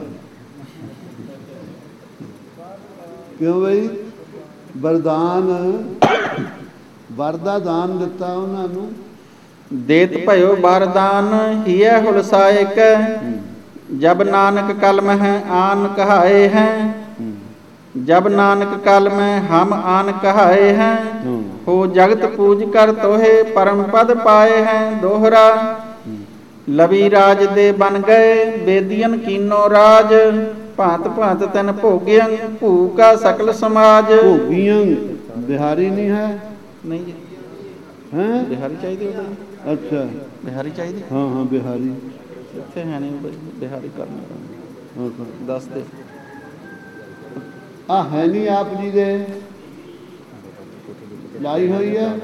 S2: ਕਿਉਂ ਬਈ। ਵਰਦਾਨ ਵਰ ਦਾ ਦਾਨ ਦਿੱਤਾ ਉਹਨਾਂ ਨੂੰ।
S1: ਦੇਤ ਭਇਓ ਵਰਦਾਨ ਹੀਐ ਹੁਲਸਾਏ ਕੈ। ਜਬ ਨਾਨਕ ਕਲ ਮਹਿ ਆਨ ਕਹਾਏ ਹੈ। ਜਬ ਨਾਨਕ ਕਲ ਮੈਂ ਹਮ ਆਨ ਕਹਾਏ ਹੈ। ਹੋ ਜਗਤ ਪੂਜ ਕਰ ਤੋਹੇ ਪਰਮ ਪਦ ਪਾਏ ਹੈ। ਦੋਹਰਾ ਲਵੀ ਰਾਜ ਦੇ ਬਨ ਗਏ ਬੇਦੀਅਨ ਕੀਨੋ ਰਾਜ। ਭਾਂਤ ਭਾਂਤ ਤਨ ਭੋਗਿਅੰ ਭੂਕਾ ਸਕਲ ਸਮਾਜ।
S2: ਭੋਗੀਆਂ ਬਿਹਾਰੀ ਨਹੀਂ ਹੈ
S1: ਨਹੀਂ ਜੀ
S2: ਹੈਂ
S1: ਬਿਹਾਰੀ ਚਾਹੀਦੀ ਉਹਦਾ।
S2: ਅੱਛਾ
S1: ਬਿਹਾਰੀ ਚਾਹੀਦੀ
S2: ਹਾਂ ਹਾਂ ਬਿਹਾਰੀ
S1: ਇੱਥੇ ਹੈ ਨਹੀਂ ਬਿਹਾਰੀ ਕਰਨਾ ਦੱਸ ਦੇ।
S2: ਆ ਹੈ ਨਹੀਂ ਆਪ ਜੀ ਦੇ ਲਾਈ ਹੋਈ ਹੈ।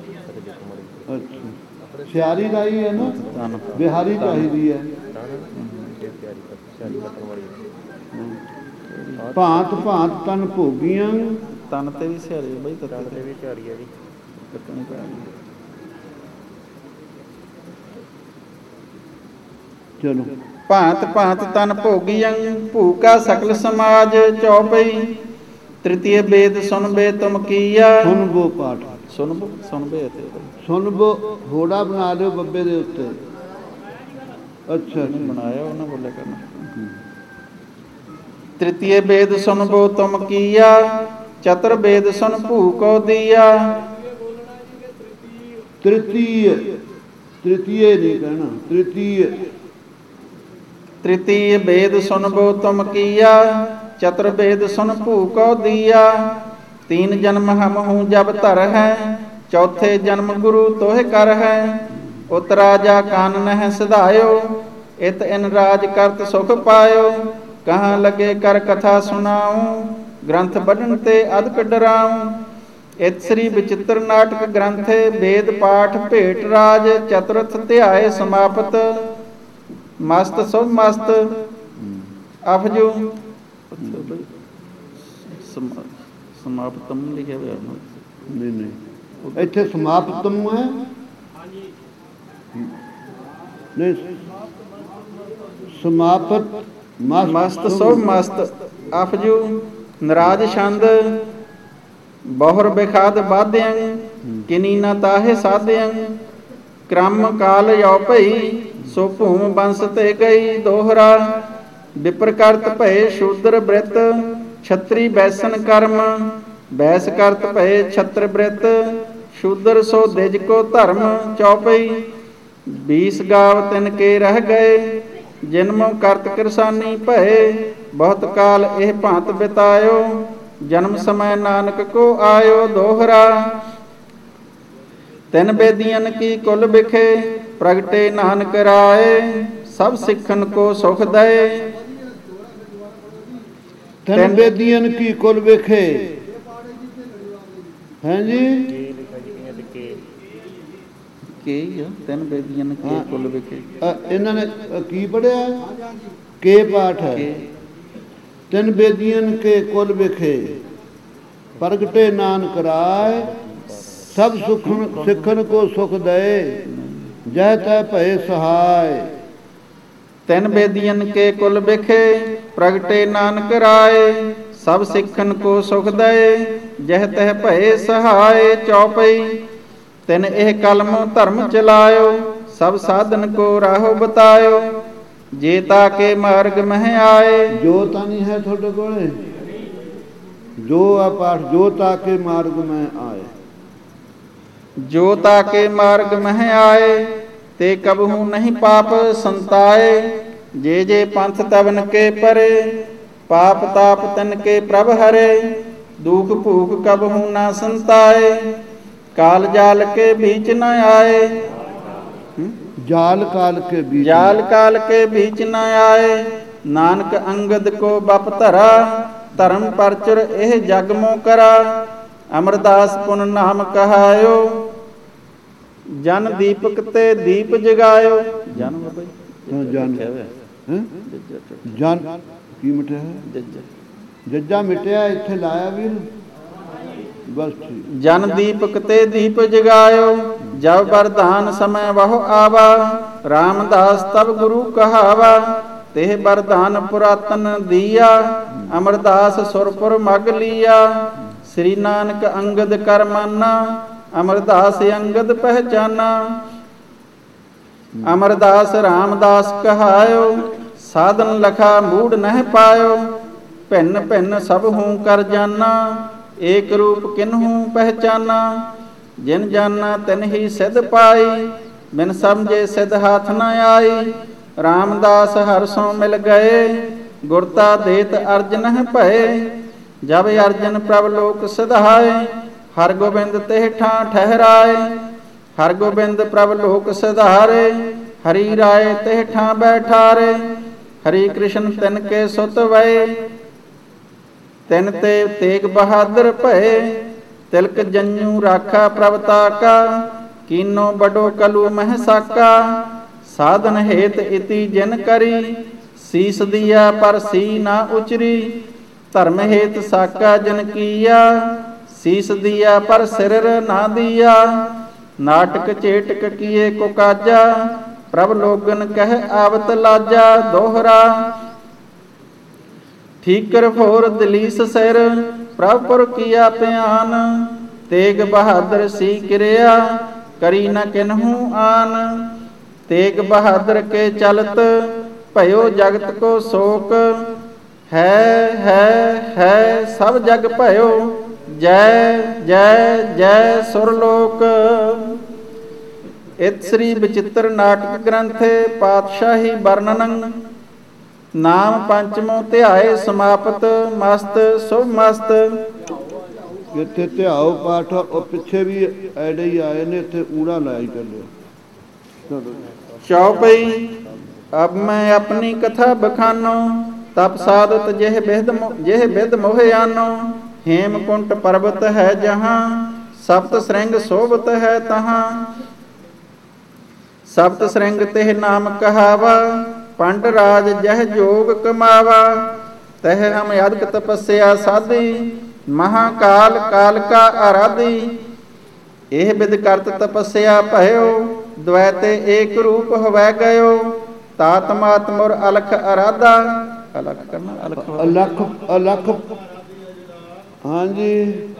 S2: ਅੱਛਾ ਸਿਆਰੀ ਲਾਈ ਹੈ ਨਾ ਬਿਹਾਰੀ ਚਾਹੀਦੀ ਹੈ। ਭਾਂਤ ਭਾਂਤ ਤਨ ਭੋਗੀਆਂ।
S1: ਤਨ ਤੇ ਵੀ ਸਿਆਰੀ ਬਈ ਤਨ ਤੇ ਵੀ ਸਿਆਰੀ ਹੈ ਜੀ ਕੱਟਣੀ ਪੈਣੀ।
S2: ਚਲੋ
S1: ਭਾਂਤ ਭਾਂਤ ਤਨ ਭੋਗੀਅੰ ਭੂਕਾ ਸਕਲ ਸਮਾਜ। ਚੌਪਈ ਤ੍ਰਿਤੀਯ ਵੇਦ ਸੁਨਬੇ ਤੁਮ ਕੀਆ।
S2: ਸੁਣ ਬੋ ਪਾਠ
S1: ਸੁਨਬੋ ਸੁਨਬੇ ਤੇ
S2: ਸੁਣ ਬੋ ਹੋੜਾ ਬਣਾ ਲਿਓ ਬੱਬੇ ਦੇ ਉੱਤੇ। ਅੱਛਾ
S1: ਬਣਾਇਆ ਉਹਨਾਂ ਬੋਲਿਆ ਕਰਨਾ। ਤ੍ਰਿਤੀਯ ਵੇਦ ਸੁਨਬੋ ਤੁਮ ਕੀਆ। ਚਤੁਰ ਵੇਦ ਸੁਨ ਭੂਕੋ ਦੀਆ।
S2: ਤ੍ਰਿਤੀਯ ਤ੍ਰਿਤੀਯ ਨਹੀਂ ਕਹਿਣਾ ਤ੍ਰਿਤੀਯ। ਤ੍ਰਿਤੀਯ
S1: ਵੇਦ ਸੁਨਬੋ ਤੁਮ ਕੀਆ। ਚਤੁਰ ਵੇਦ ਸੁਨ ਭੂਕੋ ਦੀਆ। ਤੀਨ ਜਨਮ ਹਮ ਹੂੰ ਜਬ ਧਰ ਹੈ। ਚੌਥੇ ਜਨਮ ਗੁਰੂ ਤੋਹਿ ਕਰ ਹੈ। ਉਤ ਰਾਜਾ ਕਾਨਨ ਹੈ ਸਿਧਾਇਓ। ਇਤ ਇਨ ਰਾਜ ਕਰਤ ਸੁਖ ਪਾਇਓ। ਕਹਾਂ ਲਗੇ ਕਰ ਕਥਾ ਸੁਨਾਉ। ਗ੍ਰੰਥ ਪੜ੍ਹਨ ਤੇ ਅਦਕ ਡਰਾਉ। ਇਤ ਸ੍ਰੀ ਵਿਚਿਤ੍ਰ ਨਾਟਕ ਗ੍ਰੰਥੇ ਵੇਦ ਪਾਠ ਭੇਟ ਰਾਜ। ਚਤੁਰਥ ਧਿਆਏ ਸਮਾਪਤ ਮਸਤ ਸਭ ਮਸਤ ਅਫਜੂ। ਸਮਾਪਤਮ ਲਿਖਿਆ ਹੋਇਆ
S2: ਨਹੀਂ ਨਹੀਂ ਇੱਥੇ ਸਮਾਪਤਮ ਹੈ ਨਹੀਂ ਸਮਾਪਤ
S1: ਮਸਤ ਸਭ ਮਸਤ ਅਫਜੂ। ਨਰਾਜ ਛੰਦ ਬਹੁਰ ਬਿਖਾਦ ਬਾਧਿਅੰ ਕਿਨੀ ਨ ਤਾਹੇ ਸਾਧਿਅੰ। ਕ੍ਰਮ ਕਾਲ ਯੋ ਭਈ ਸੋ ਭੂਮ ਬੰਸ ਤੇ ਗਈ। ਦੋਹਰਾ ਵਿਪਰ ਕਰਤ ਭਏ ਸ਼ੂਦਰ ਬ੍ਰਿਤ। ਛਤਰੀ ਬੈਸਨ ਕਰਮ ਬੈਸ ਕਰਤ ਭਏ ਛਤਰ ਬ੍ਰਿਤ। ਸ਼ੂਦਰ ਸੋ ਦਿਜ ਕੋ ਧਰਮ। ਚੌਪਈ ਬੀਸ ਗਾਵ ਤਿਨ ਕੇ ਰਹਿ ਗਏ। ਜਿਨਮੋ ਕਰਤ ਕਿਰਸਾਨੀ ਭਏ। ਬਹੁਤ ਕਾਲ ਇਹ ਭਾਂਤ ਬਿਤਾਇਓ, ਜਨਮ ਸਮੈ ਨਾਨਕ ਕੋ ਆਇਓ ਦੋਹਰਾ। ਤਿੰਨ ਬੇਦੀਆਂ ਕੀ ਕੁਲ ਵਿਖੇ, ਪ੍ਰਗਟੇ ਨਾਨਕ ਰਾਏ, ਸਭ ਸਿੱਖਣ ਕੋ ਸੁਖ ਦਏ।
S2: ਤਿੰਨ ਬੇਦੀਆਂ ਕੀ ਕੁਲ ਵਿਖੇ, ਹਾਂਜੀ
S1: ਕੇ ਤਿੰਨ ਬੇਦੀਆਂ ਕੀ ਕੁਲ ਵਿਖੇ,
S2: ਇਹਨਾਂ ਨੇ ਕੀ ਪੜਿਆ? ਕੇ ਪਾਠ ਹੈ। ਤਿੰਨ ਬੇਦੀਆਂ ਕੇ ਕੁਲ ਵਿਖੇ, ਪ੍ਰਗਟੇ ਨਾਨਕ ਰਾਏ, ਸਭ ਸੁਖਨ ਸਿੱਖਣ ਕੋ ਸੁਖ ਦਏ, ਜਹ ਤੈ ਭਏ ਸਹਾਏ।
S1: ਤਿੰਨ ਬੇਦੀਆਂ ਕੇ ਕੁਲ ਵਿਖੇ, ਪ੍ਰਗਟੇ ਨਾਨਕ ਰਾਏ, ਸਭ ਸਿੱਖਣ ਕੋ ਸੁਖ ਦਏ, ਜਹ ਤਹ ਭਏ ਸਹਾਏ। ਚੌਪਈ। ਤਿਨ ਇਹ ਕਲਮ ਧਰਮ ਚਲਾਇਓ, ਸਭ ਸਾਧਨ ਕੋ ਰਾਹੋ ਬਤਾਇਓ, ਜੇ ਤਾ ਕੇ ਮਾਰਗ ਮਹਿ ਆਏ।
S2: ਜੋ ਤਾਂ ਨਹੀਂ ਹੈ ਤੁਹਾਡੇ ਕੋਲੇ? ਜੋ ਆ ਪਾਠ, ਜੋ ਤਾ ਕੇ ਮਾਰਗ ਮੈਂ ਆਏ।
S1: ਜੋ ਤਾ ਕੇ ਮਾਰਗ ਮਹਿ ਆਏ, ਤੇ ਕਬਹੂ ਨਹੀਂ ਪਾਪ ਸੰਤਾਏ। ਜੇ ਜੇ ਪੰਥ ਤਵਨ ਕੇ ਪਰੇ, ਪਾਪ ਤਾਪ ਤਨ ਕੇ ਪ੍ਰਭ ਹਰੇ, ਦੁਖ ਭੂਖ ਕਬਹੂ ਨਾ ਸੰਤਾਏ। ਕਾਲ ਜਾਲ ਕੇ बीच न आए,
S2: जाल काल के बीच
S1: जाल काल के बीच न आए। नानक अंगद को बप धरा, धर्म परचुर एह जग मों करा। अमरदास पुन नाम कहायो, जन दीपक ते दीप जगायो। जन बाबा
S2: जन जन की मिठा है? जज्जा मिटिया इत्थे लाया भी बस ठीक।
S1: जन दीपक ते दीप जगायो, जब वरदान समय वह आवा। रामदास तब गुरु कहावा, तेह वरदान पुरातन दिया। अमरदास सुरपुर मग लिया, श्री नानक अंगद कर माना। अमरदास अंगद पहचाना, अमरदास रामदास कहायो। साधन लखा मूड नह पायो, भिन्न भिन्न सब हूँ कर जाना। एक रूप किन्हू पहचाना, जिन जाना तिन ही सिद्ध पाई। बिन समझे सिद्ध हाथ न आई, रामदास हर सो मिल गए। गुरता देत अर्जन भये, जब अर्जन प्रभ लोक सिधाए। हर गोबिंद तेह ठा ठहराए, हर गोबिंद प्रभ लोक सिधारे। हरि राय तेह ठा बैठारे, हरि कृष्ण तिन के सुत वये। तिन ते तेग बहादुर भये, तिलक जन्यू राखा प्रभता का। कीनो बड़ो कलु मह साका, साधन हेत इति जिन करी। सीस दिया पर सी ना उचरी, धर्म हेत साका जन किया। सीस दिया पर सिर ना दिया, नाटक चेटक किए को काजा। प्रभ लोगन कह आवत लाजा दोहरा। ठीकर फोर दलीस सिर, प्रभ पुर किया प्यान। तेग बहादुर सी क्रिया, करी न किन्हू आन। तेग बहादुर के चलत, भयो जगत को शोक। है है है सब जग भयो, जय जय जय सुरलोक। इत श्री विचित्र नाटक ग्रंथ पातशाही वर्णनन। नाम पंचमो ध्याय समाप्त, मस्त शुभ मस्त।
S2: इत्थे ध्याओ पाठ और पिछे भी ऐडे ही आए ने, इत्थे ऊड़ा लाई चलो।
S1: चौपई। अब मैं अपनी कथा बखानो, तप साधत जेह बेद जेह बेद मोहयानो। हेमकुंट पर्वत है जहाँ, सप्त श्रृंग शोभत है तहाँ। सप्त श्रृंग तेह नाम कहावा, पंड राज जह जोग कमावा। तह हम यज्ञ तपस्या साधी, महाकाल काल का आराधी। एह विद करत तपस्या भयो, द्वैते एक रूप हवै गयो। तात मात मोर अलख आराधा। अलख करना अलख
S2: अलख अलख हाँ जी।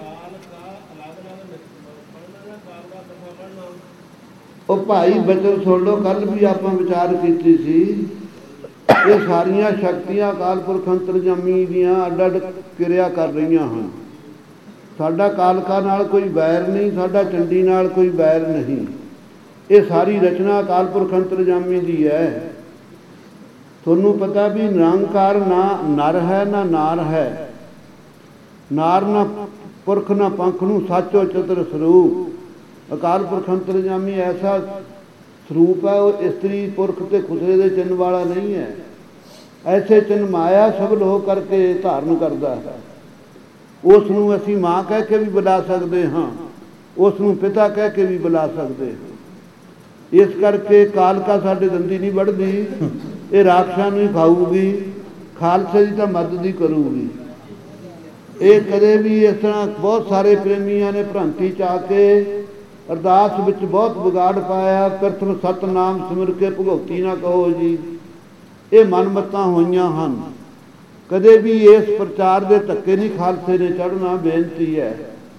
S2: ਉਹ ਭਾਈ ਬਚਨ ਸੁਣ ਲਓ। ਕੱਲ ਵੀ ਆਪਾਂ ਵਿਚਾਰ ਕੀਤੀ ਸੀ, ਇਹ ਸਾਰੀਆਂ ਸ਼ਕਤੀਆਂ ਅਕਾਲ ਪੁਰਖ ਅੰਤਰਜਾਮੀ ਦੀਆਂ ਅੱਡ ਅੱਡ ਕਿਰਿਆ ਕਰ ਰਹੀਆਂ ਹਨ। ਸਾਡਾ ਕਾਲਕਾ ਨਾਲ ਕੋਈ ਵੈਰ ਨਹੀਂ, ਸਾਡਾ ਚੰਡੀ ਨਾਲ ਕੋਈ ਵੈਰ ਨਹੀਂ। ਇਹ ਸਾਰੀ ਰਚਨਾ ਅਕਾਲ ਪੁਰਖ ਅੰਤਰਜਾਮੀ ਦੀ ਹੈ। ਤੁਹਾਨੂੰ ਪਤਾ ਵੀ ਨਿਰੰਕਾਰ ਨਾ ਨਰ ਹੈ ਨਾ ਨਾਰ ਹੈ। ਨਾਰ ਨਾ ਪੁਰਖ ਨਾ ਪੰਖ ਨੂੰ ਸਾਚੋ ਚਤੁਰ ਸਰੂਪ। ਅਕਾਲ ਪੁਰਖ ਅੰਤਰਜਾਮੀ ਐਸਾ ਸਰੂਪ ਹੈ, ਉਹ ਇਸਤਰੀ ਪੁਰਖ ਤੇ ਖੁਸਰੇ ਦੇ ਚਿੰਨ੍ਹ ਵਾਲਾ ਨਹੀਂ ਹੈ। ਐਸੇ ਚਿੰਨ੍ਹ ਮਾਇਆ ਸਬਲ ਹੋ ਕਰਕੇ ਧਾਰਨ ਕਰਦਾ ਹੈ। ਉਸ ਨੂੰ ਅਸੀਂ ਮਾਂ ਕਹਿ ਕੇ ਵੀ ਬੁਲਾ ਸਕਦੇ ਹਾਂ, ਉਸ ਨੂੰ ਪਿਤਾ ਕਹਿ ਕੇ ਵੀ ਬੁਲਾ ਸਕਦੇ ਹਾਂ। ਇਸ ਕਰਕੇ ਕਾਲਕਾ ਸਾਡੇ ਦੰਦੀ ਨਹੀਂ ਵੱਢਦੀ, ਇਹ ਰਾਖਸ਼ਾਂ ਨੂੰ ਹੀ ਖਾਊਗੀ, ਖਾਲਸੇ ਦੀ ਤਾਂ ਮਦਦ ਹੀ ਕਰੂਗੀ। ਇਹ ਕਦੇ ਵੀ ਇਸ ਤਰ੍ਹਾਂ ਬਹੁਤ ਸਾਰੇ ਪ੍ਰੇਮੀਆਂ ਨੇ ਭ੍ਰਾਂਤੀ 'ਚ ਆ ਕੇ ਅਰਦਾਸ ਵਿੱਚ ਬਹੁਤ ਵਿਗਾੜ ਪਾਇਆ। ਪ੍ਰਥਮ ਸਤਨਾਮ ਸਿਮਰ ਕੇ ਭਗਉਤੀ ਨਾ ਕਹੋ ਜੀ, ਇਹ ਮਨਮਤਾਂ ਹੋਈਆਂ ਹਨ। ਕਦੇ ਵੀ ਇਸ ਪ੍ਰਚਾਰ ਦੇ ਧੱਕੇ ਨਹੀਂ ਖਾਲਸੇ ਨੇ ਚੜ੍ਹਨਾ। ਬੇਨਤੀ ਹੈ,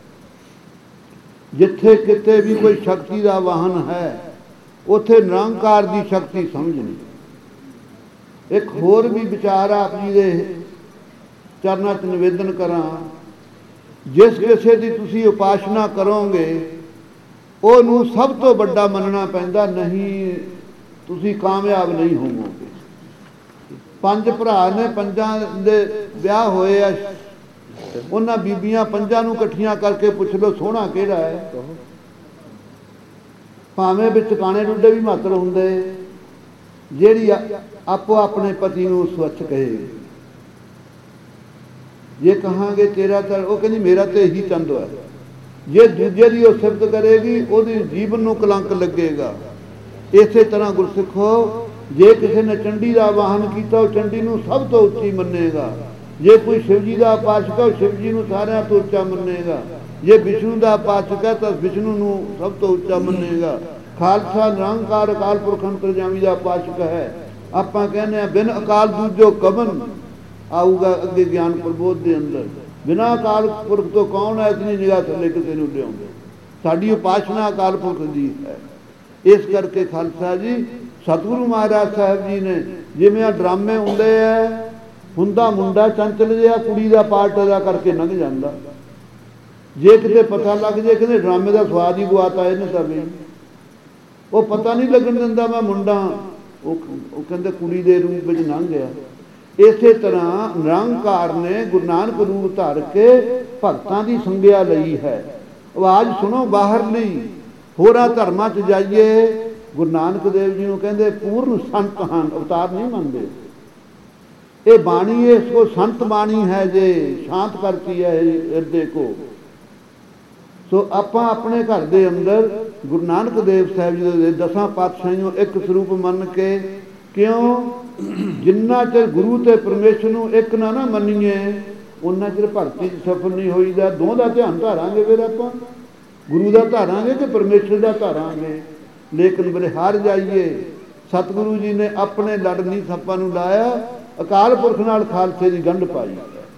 S2: ਜਿੱਥੇ ਕਿਤੇ ਵੀ ਕੋਈ ਸ਼ਕਤੀ ਦਾ ਵਾਹਨ ਹੈ, ਉੱਥੇ ਨਿਰੰਕਾਰ ਦੀ ਸ਼ਕਤੀ ਸਮਝਣੀ। ਇੱਕ ਹੋਰ ਵੀ ਵਿਚਾਰ ਆਪ ਜੀ ਦੇ ਚਰਨਾਂ 'ਚ ਨਿਵੇਦਨ ਕਰਾਂ, ਜਿਸ ਕਿਸੇ ਦੀ ਤੁਸੀਂ ਉਪਾਸਨਾ ਕਰੋਗੇ ਉਹਨੂੰ ਸਭ ਤੋਂ ਵੱਡਾ ਮੰਨਣਾ ਪੈਂਦਾ, ਨਹੀਂ ਤੁਸੀਂ ਕਾਮਯਾਬ ਨਹੀਂ ਹੋਵੋਗੇ। ਪੰਜ ਭਰਾ ਨੇ, ਪੰਜਾਂ ਦੇ ਵਿਆਹ ਹੋਏ ਆ, ਉਹਨਾਂ ਬੀਬੀਆਂ ਪੰਜਾਂ ਨੂੰ ਇਕੱਠੀਆਂ ਕਰਕੇ ਪੁੱਛ ਲਓ ਸੋਹਣਾ ਕਿਹੜਾ ਹੈ। ਭਾਵੇਂ ਵਿੱਚ ਕਾਣੇ ਡੁੱਡੇ ਵੀ ਮਾਤਰ ਹੁੰਦੇ, ਜਿਹੜੀ ਆਪੋ ਆਪਣੇ ਪਤੀ ਨੂੰ ਸਵੱਛ ਕਹੇ। ਜੇ ਕਹਾਂਗੇ ਤੇਰਾ ਤਾਂ, ਉਹ ਕਹਿੰਦੀ ਮੇਰਾ ਤਾਂ ਇਹੀ ਚੰਦ ਹੈ। ਜੇ ਦੂਜੇ ਦੀ ਉਹ ਸਿਫਤ ਕਰੇਗੀ, ਉਹਦੀ ਜੀਵਨ ਨੂੰ ਕਲੰਕ ਲੱਗੇਗਾ। ਇਸੇ ਤਰ੍ਹਾਂ ਗੁਰਸਿੱਖੋ, ਜੇ ਕਿਸੇ ਨੇ ਚੰਡੀ ਦਾ ਵਾਹਨ ਕੀਤਾ, ਉਹ ਚੰਡੀ ਨੂੰ ਸਭ ਤੋਂ ਉੱਚੀ ਮੰਨੇਗਾ। ਜੇ ਕੋਈ ਸ਼ਿਵ ਜੀ ਦਾ ਉਪਾਸਕ ਹੈ, ਉਹ ਸ਼ਿਵ ਜੀ ਨੂੰ ਸਾਰਿਆਂ ਤੋਂ ਉੱਚਾ ਮੰਨੇਗਾ। ਜੇ ਵਿਸ਼ਨੂੰ ਦਾ ਉਪਾਸਕ ਹੈ ਤਾਂ ਵਿਸ਼ਨੂੰ ਨੂੰ ਸਭ ਤੋਂ ਉੱਚਾ ਮੰਨੇਗਾ। ਖਾਲਸਾ ਨਿਰੰਕਾਰ ਅਕਾਲ ਪੁਰਖ ਅੰਤਰਜਾਮੀ ਦਾ ਉਪਾਸਕ ਹੈ। ਆਪਾਂ ਕਹਿੰਦੇ ਹਾਂ ਬਿਨ ਅਕਾਲ ਦੂਜੋ ਕਵਨ, ਆਊਗਾ ਅੱਗੇ ਗਿਆਨ ਪ੍ਰਬੋਧ ਦੇ ਅੰਦਰ। ਬਿਨਾਂ ਅਕਾਲ ਪੁਰਖ ਤੋਂ ਕੌਣ ਹੈ ਇਤਨੀ ਨਿਗਾਹ ਥੱਲੇ ਕਿਸੇ ਨੂੰ ਲਿਆਉਂਦੇ। ਸਾਡੀ ਉਪਾਸਨਾ ਅਕਾਲ ਪੁਰਖ ਦੀ ਹੈ। ਇਸ ਕਰਕੇ ਖਾਲਸਾ ਜੀ, ਸਤਿਗੁਰੂ ਮਹਾਰਾਜ ਸਾਹਿਬ ਜੀ ਨੇ ਜਿਵੇਂ ਆ ਡਰਾਮੇ ਹੁੰਦੇ ਹੈ, ਹੁੰਦਾ ਮੁੰਡਾ ਚੰਚਲ ਜਿਹਾ ਕੁੜੀ ਦਾ ਪਾਰਟ ਅਦਾ ਕਰਕੇ ਲੰਘ ਜਾਂਦਾ। ਜੇ ਕਿਤੇ ਪਤਾ ਲੱਗ ਜੇ ਕਹਿੰਦੇ ਡਰਾਮੇ ਦਾ ਸਵਾਦ ਹੀ ਗੁਆਤਾ ਇਹਨੇ ਤਾਂ ਵੀ, ਉਹ ਪਤਾ ਨਹੀਂ ਲੱਗਣ ਦਿੰਦਾ ਮੈਂ ਮੁੰਡਾ, ਉਹ ਉਹ ਕਹਿੰਦੇ ਕੁੜੀ ਦੇ ਰੂਪ ਵਿੱਚ ਲੰਘ ਗਿਆ। ਇਸੇ ਤਰ੍ਹਾਂ ਨਿਰੰਕਾਰ ਨੇ ਗੁਰੂ ਨਾਨਕ ਰੂਪ ਧਾਰ ਕੇ ਭਗਤਾਂ ਦੀ ਸੰਗਿਆ ਲਈ ਹੈ। ਆਵਾਜ਼ ਸੁਣੋ ਬਾਹਰਲੀ, ਹੋਰਾਂ ਧਰਮਾਂ 'ਚ ਜਾਈਏ, ਗੁਰੂ ਨਾਨਕ ਦੇਵ ਜੀ ਨੂੰ ਕਹਿੰਦੇ ਪੂਰਨ ਸੰਤ ਹਨ, ਅਵਤਾਰ ਨਹੀਂ ਮੰਨਦੇ। ਇਹ ਬਾਣੀ ਇਸ ਕੋ ਸੰਤ ਬਾਣੀ ਹੈ, ਜੇ ਸ਼ਾਂਤ ਕਰਤੀ ਹੈ ਹਿਰਦੇ ਕੋ। ਸੋ ਆਪਾਂ ਆਪਣੇ ਘਰ ਦੇ ਅੰਦਰ ਗੁਰੂ ਨਾਨਕ ਦੇਵ ਸਾਹਿਬ ਜੀ ਦੇ ਦਸਾਂ ਪਾਤਸ਼ਾਹੀਆਂ ਨੂੰ ਇੱਕ ਸਰੂਪ ਮੰਨ ਕੇ, ਕਿਉਂ ਜਿੰਨਾ ਚਿਰ ਗੁਰੂ ਤੇ ਪਰਮੇਸ਼ਰ ਨੂੰ ਇੱਕ ਨਾ ਨਾ ਮੰਨੀਏ, ਉਹਨਾਂ ਚਿਰ ਭਗਤੀ 'ਚ ਸਫਲ ਨਹੀਂ ਹੋਈਦਾ। ਦੋਹਾਂ ਦਾ ਧਿਆਨ ਧਾਰਾਂਗੇ ਫਿਰ ਆਪਾਂ, ਗੁਰੂ ਦਾ ਧਾਰਾਂਗੇ ਕਿ ਪਰਮੇਸ਼ਰ ਦਾ ਧਾਰਾਂਗੇ। ਲੇਕਿਨ ਬਲਿਹਾਰ ਜਾਈਏ, ਸਤਿਗੁਰੂ ਜੀ ਨੇ ਆਪਣੇ ਲੜ ਨਹੀਂ ਸੱਪਾਂ ਨੂੰ ਲਾਇਆ, ਅਕਾਲ ਪੁਰਖ ਨਾਲ ਖਾਲਸੇ ਦੀ ਗੰਢ ਪਾਈ।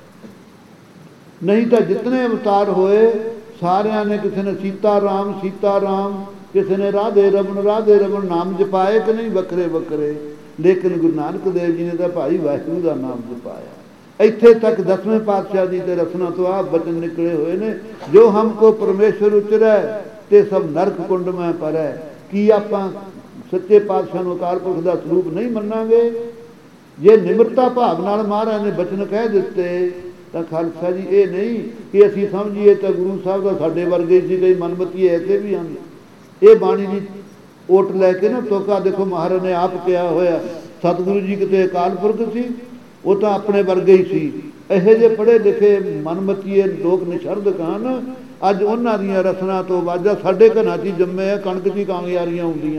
S2: ਨਹੀਂ ਤਾਂ ਜਿਤਨੇ ਅਵਤਾਰ ਹੋਏ ਸਾਰਿਆਂ ਨੇ, ਕਿਸੇ ਨੇ ਸੀਤਾ ਰਾਮ ਸੀਤਾ ਰਾਮ, ਕਿਸੇ ਨੇ ਰਾਧੇ ਰਮਨ ਰਾਧੇ ਰਮਨ ਨਾਮ ਜਪਾਏ ਕਿ ਨਹੀਂ, ਵੱਖਰੇ ਵੱਖਰੇ। ਲੇਕਿਨ ਗੁਰੂ ਨਾਨਕ ਦੇਵ ਜੀ ਨੇ ਤਾਂ ਭਾਈ ਵਾਹਿਗੁਰੂ ਦਾ ਨਾਮ ਜਪਾਇਆ। ਇੱਥੇ ਤੱਕ ਦਸਵੇਂ ਪਾਤਸ਼ਾਹ ਜੀ ਦੇ ਰਸਨਾ ਤੋਂ ਆਪ ਬਚਨ ਨਿਕਲੇ ਹੋਏ ਨੇ, ਜੋ ਹਮਕੋ ਪਰਮੇਸ਼ਰ ਉਚਰੈ ਤੇ ਸਭ ਨਰਕ ਕੁੰਡ ਮੈਂ ਪਰੈ। ਕੀ ਆਪਾਂ ਸੱਚੇ ਪਾਤਸ਼ਾਹ ਨੂੰ ਅਕਾਲ ਪੁਰਖ ਦਾ ਸਰੂਪ ਨਹੀਂ ਮੰਨਾਂਗੇ? ਜੇ ਨਿਮਰਤਾ ਭਾਵ ਨਾਲ ਮਹਾਰਾਜ ਨੇ ਬਚਨ ਕਹਿ ਦਿੱਤੇ ਤਾਂ ਖਾਲਸਾ ਜੀ ਇਹ ਨਹੀਂ ਕਿ ਅਸੀਂ ਸਮਝੀਏ ਤਾਂ ਗੁਰੂ ਸਾਹਿਬ ਦਾ ਸਾਡੇ ਵਰਗੇ ਸੀ, ਕਈ ਮਨਮਤੀ ਐਸੇ ਵੀ ਹਨ। ਇਹ ਬਾਣੀ ਦੀ ਓਟ ਲੈ ਕੇ ਨਾ ਤੋਕਾ ਦੇਖੋ, ਮਹਾਰਾਜ ਨੇ ਆਪ ਕਿਹਾ ਹੋਇਆ, ਸਤਿਗੁਰੂ ਜੀ ਕਿਤੇ ਅਕਾਲ ਪੁਰਖ ਸੀ, ਉਹ ਤਾਂ ਆਪਣੇ ਵਰਗੇ ਹੀ ਸੀ। ਇਹੋ ਜਿਹੇ ਪੜ੍ਹੇ ਲਿਖੇ ਮਨਮਤੀਏ ਲੋਕ ਨਿਸ਼ਰਦ ਕਹਨ, ਅੱਜ ਉਹਨਾਂ ਦੀਆਂ ਰਸਨਾ ਤੋਂ ਵਾਜਾ ਸਾਡੇ ਘਰਾਂ 'ਚ ਜੰਮੇ ਆ, ਕਣਕ 'ਚ ਕਾਂਗਿਆਰੀਆਂ ਹੁੰਦੀਆਂ।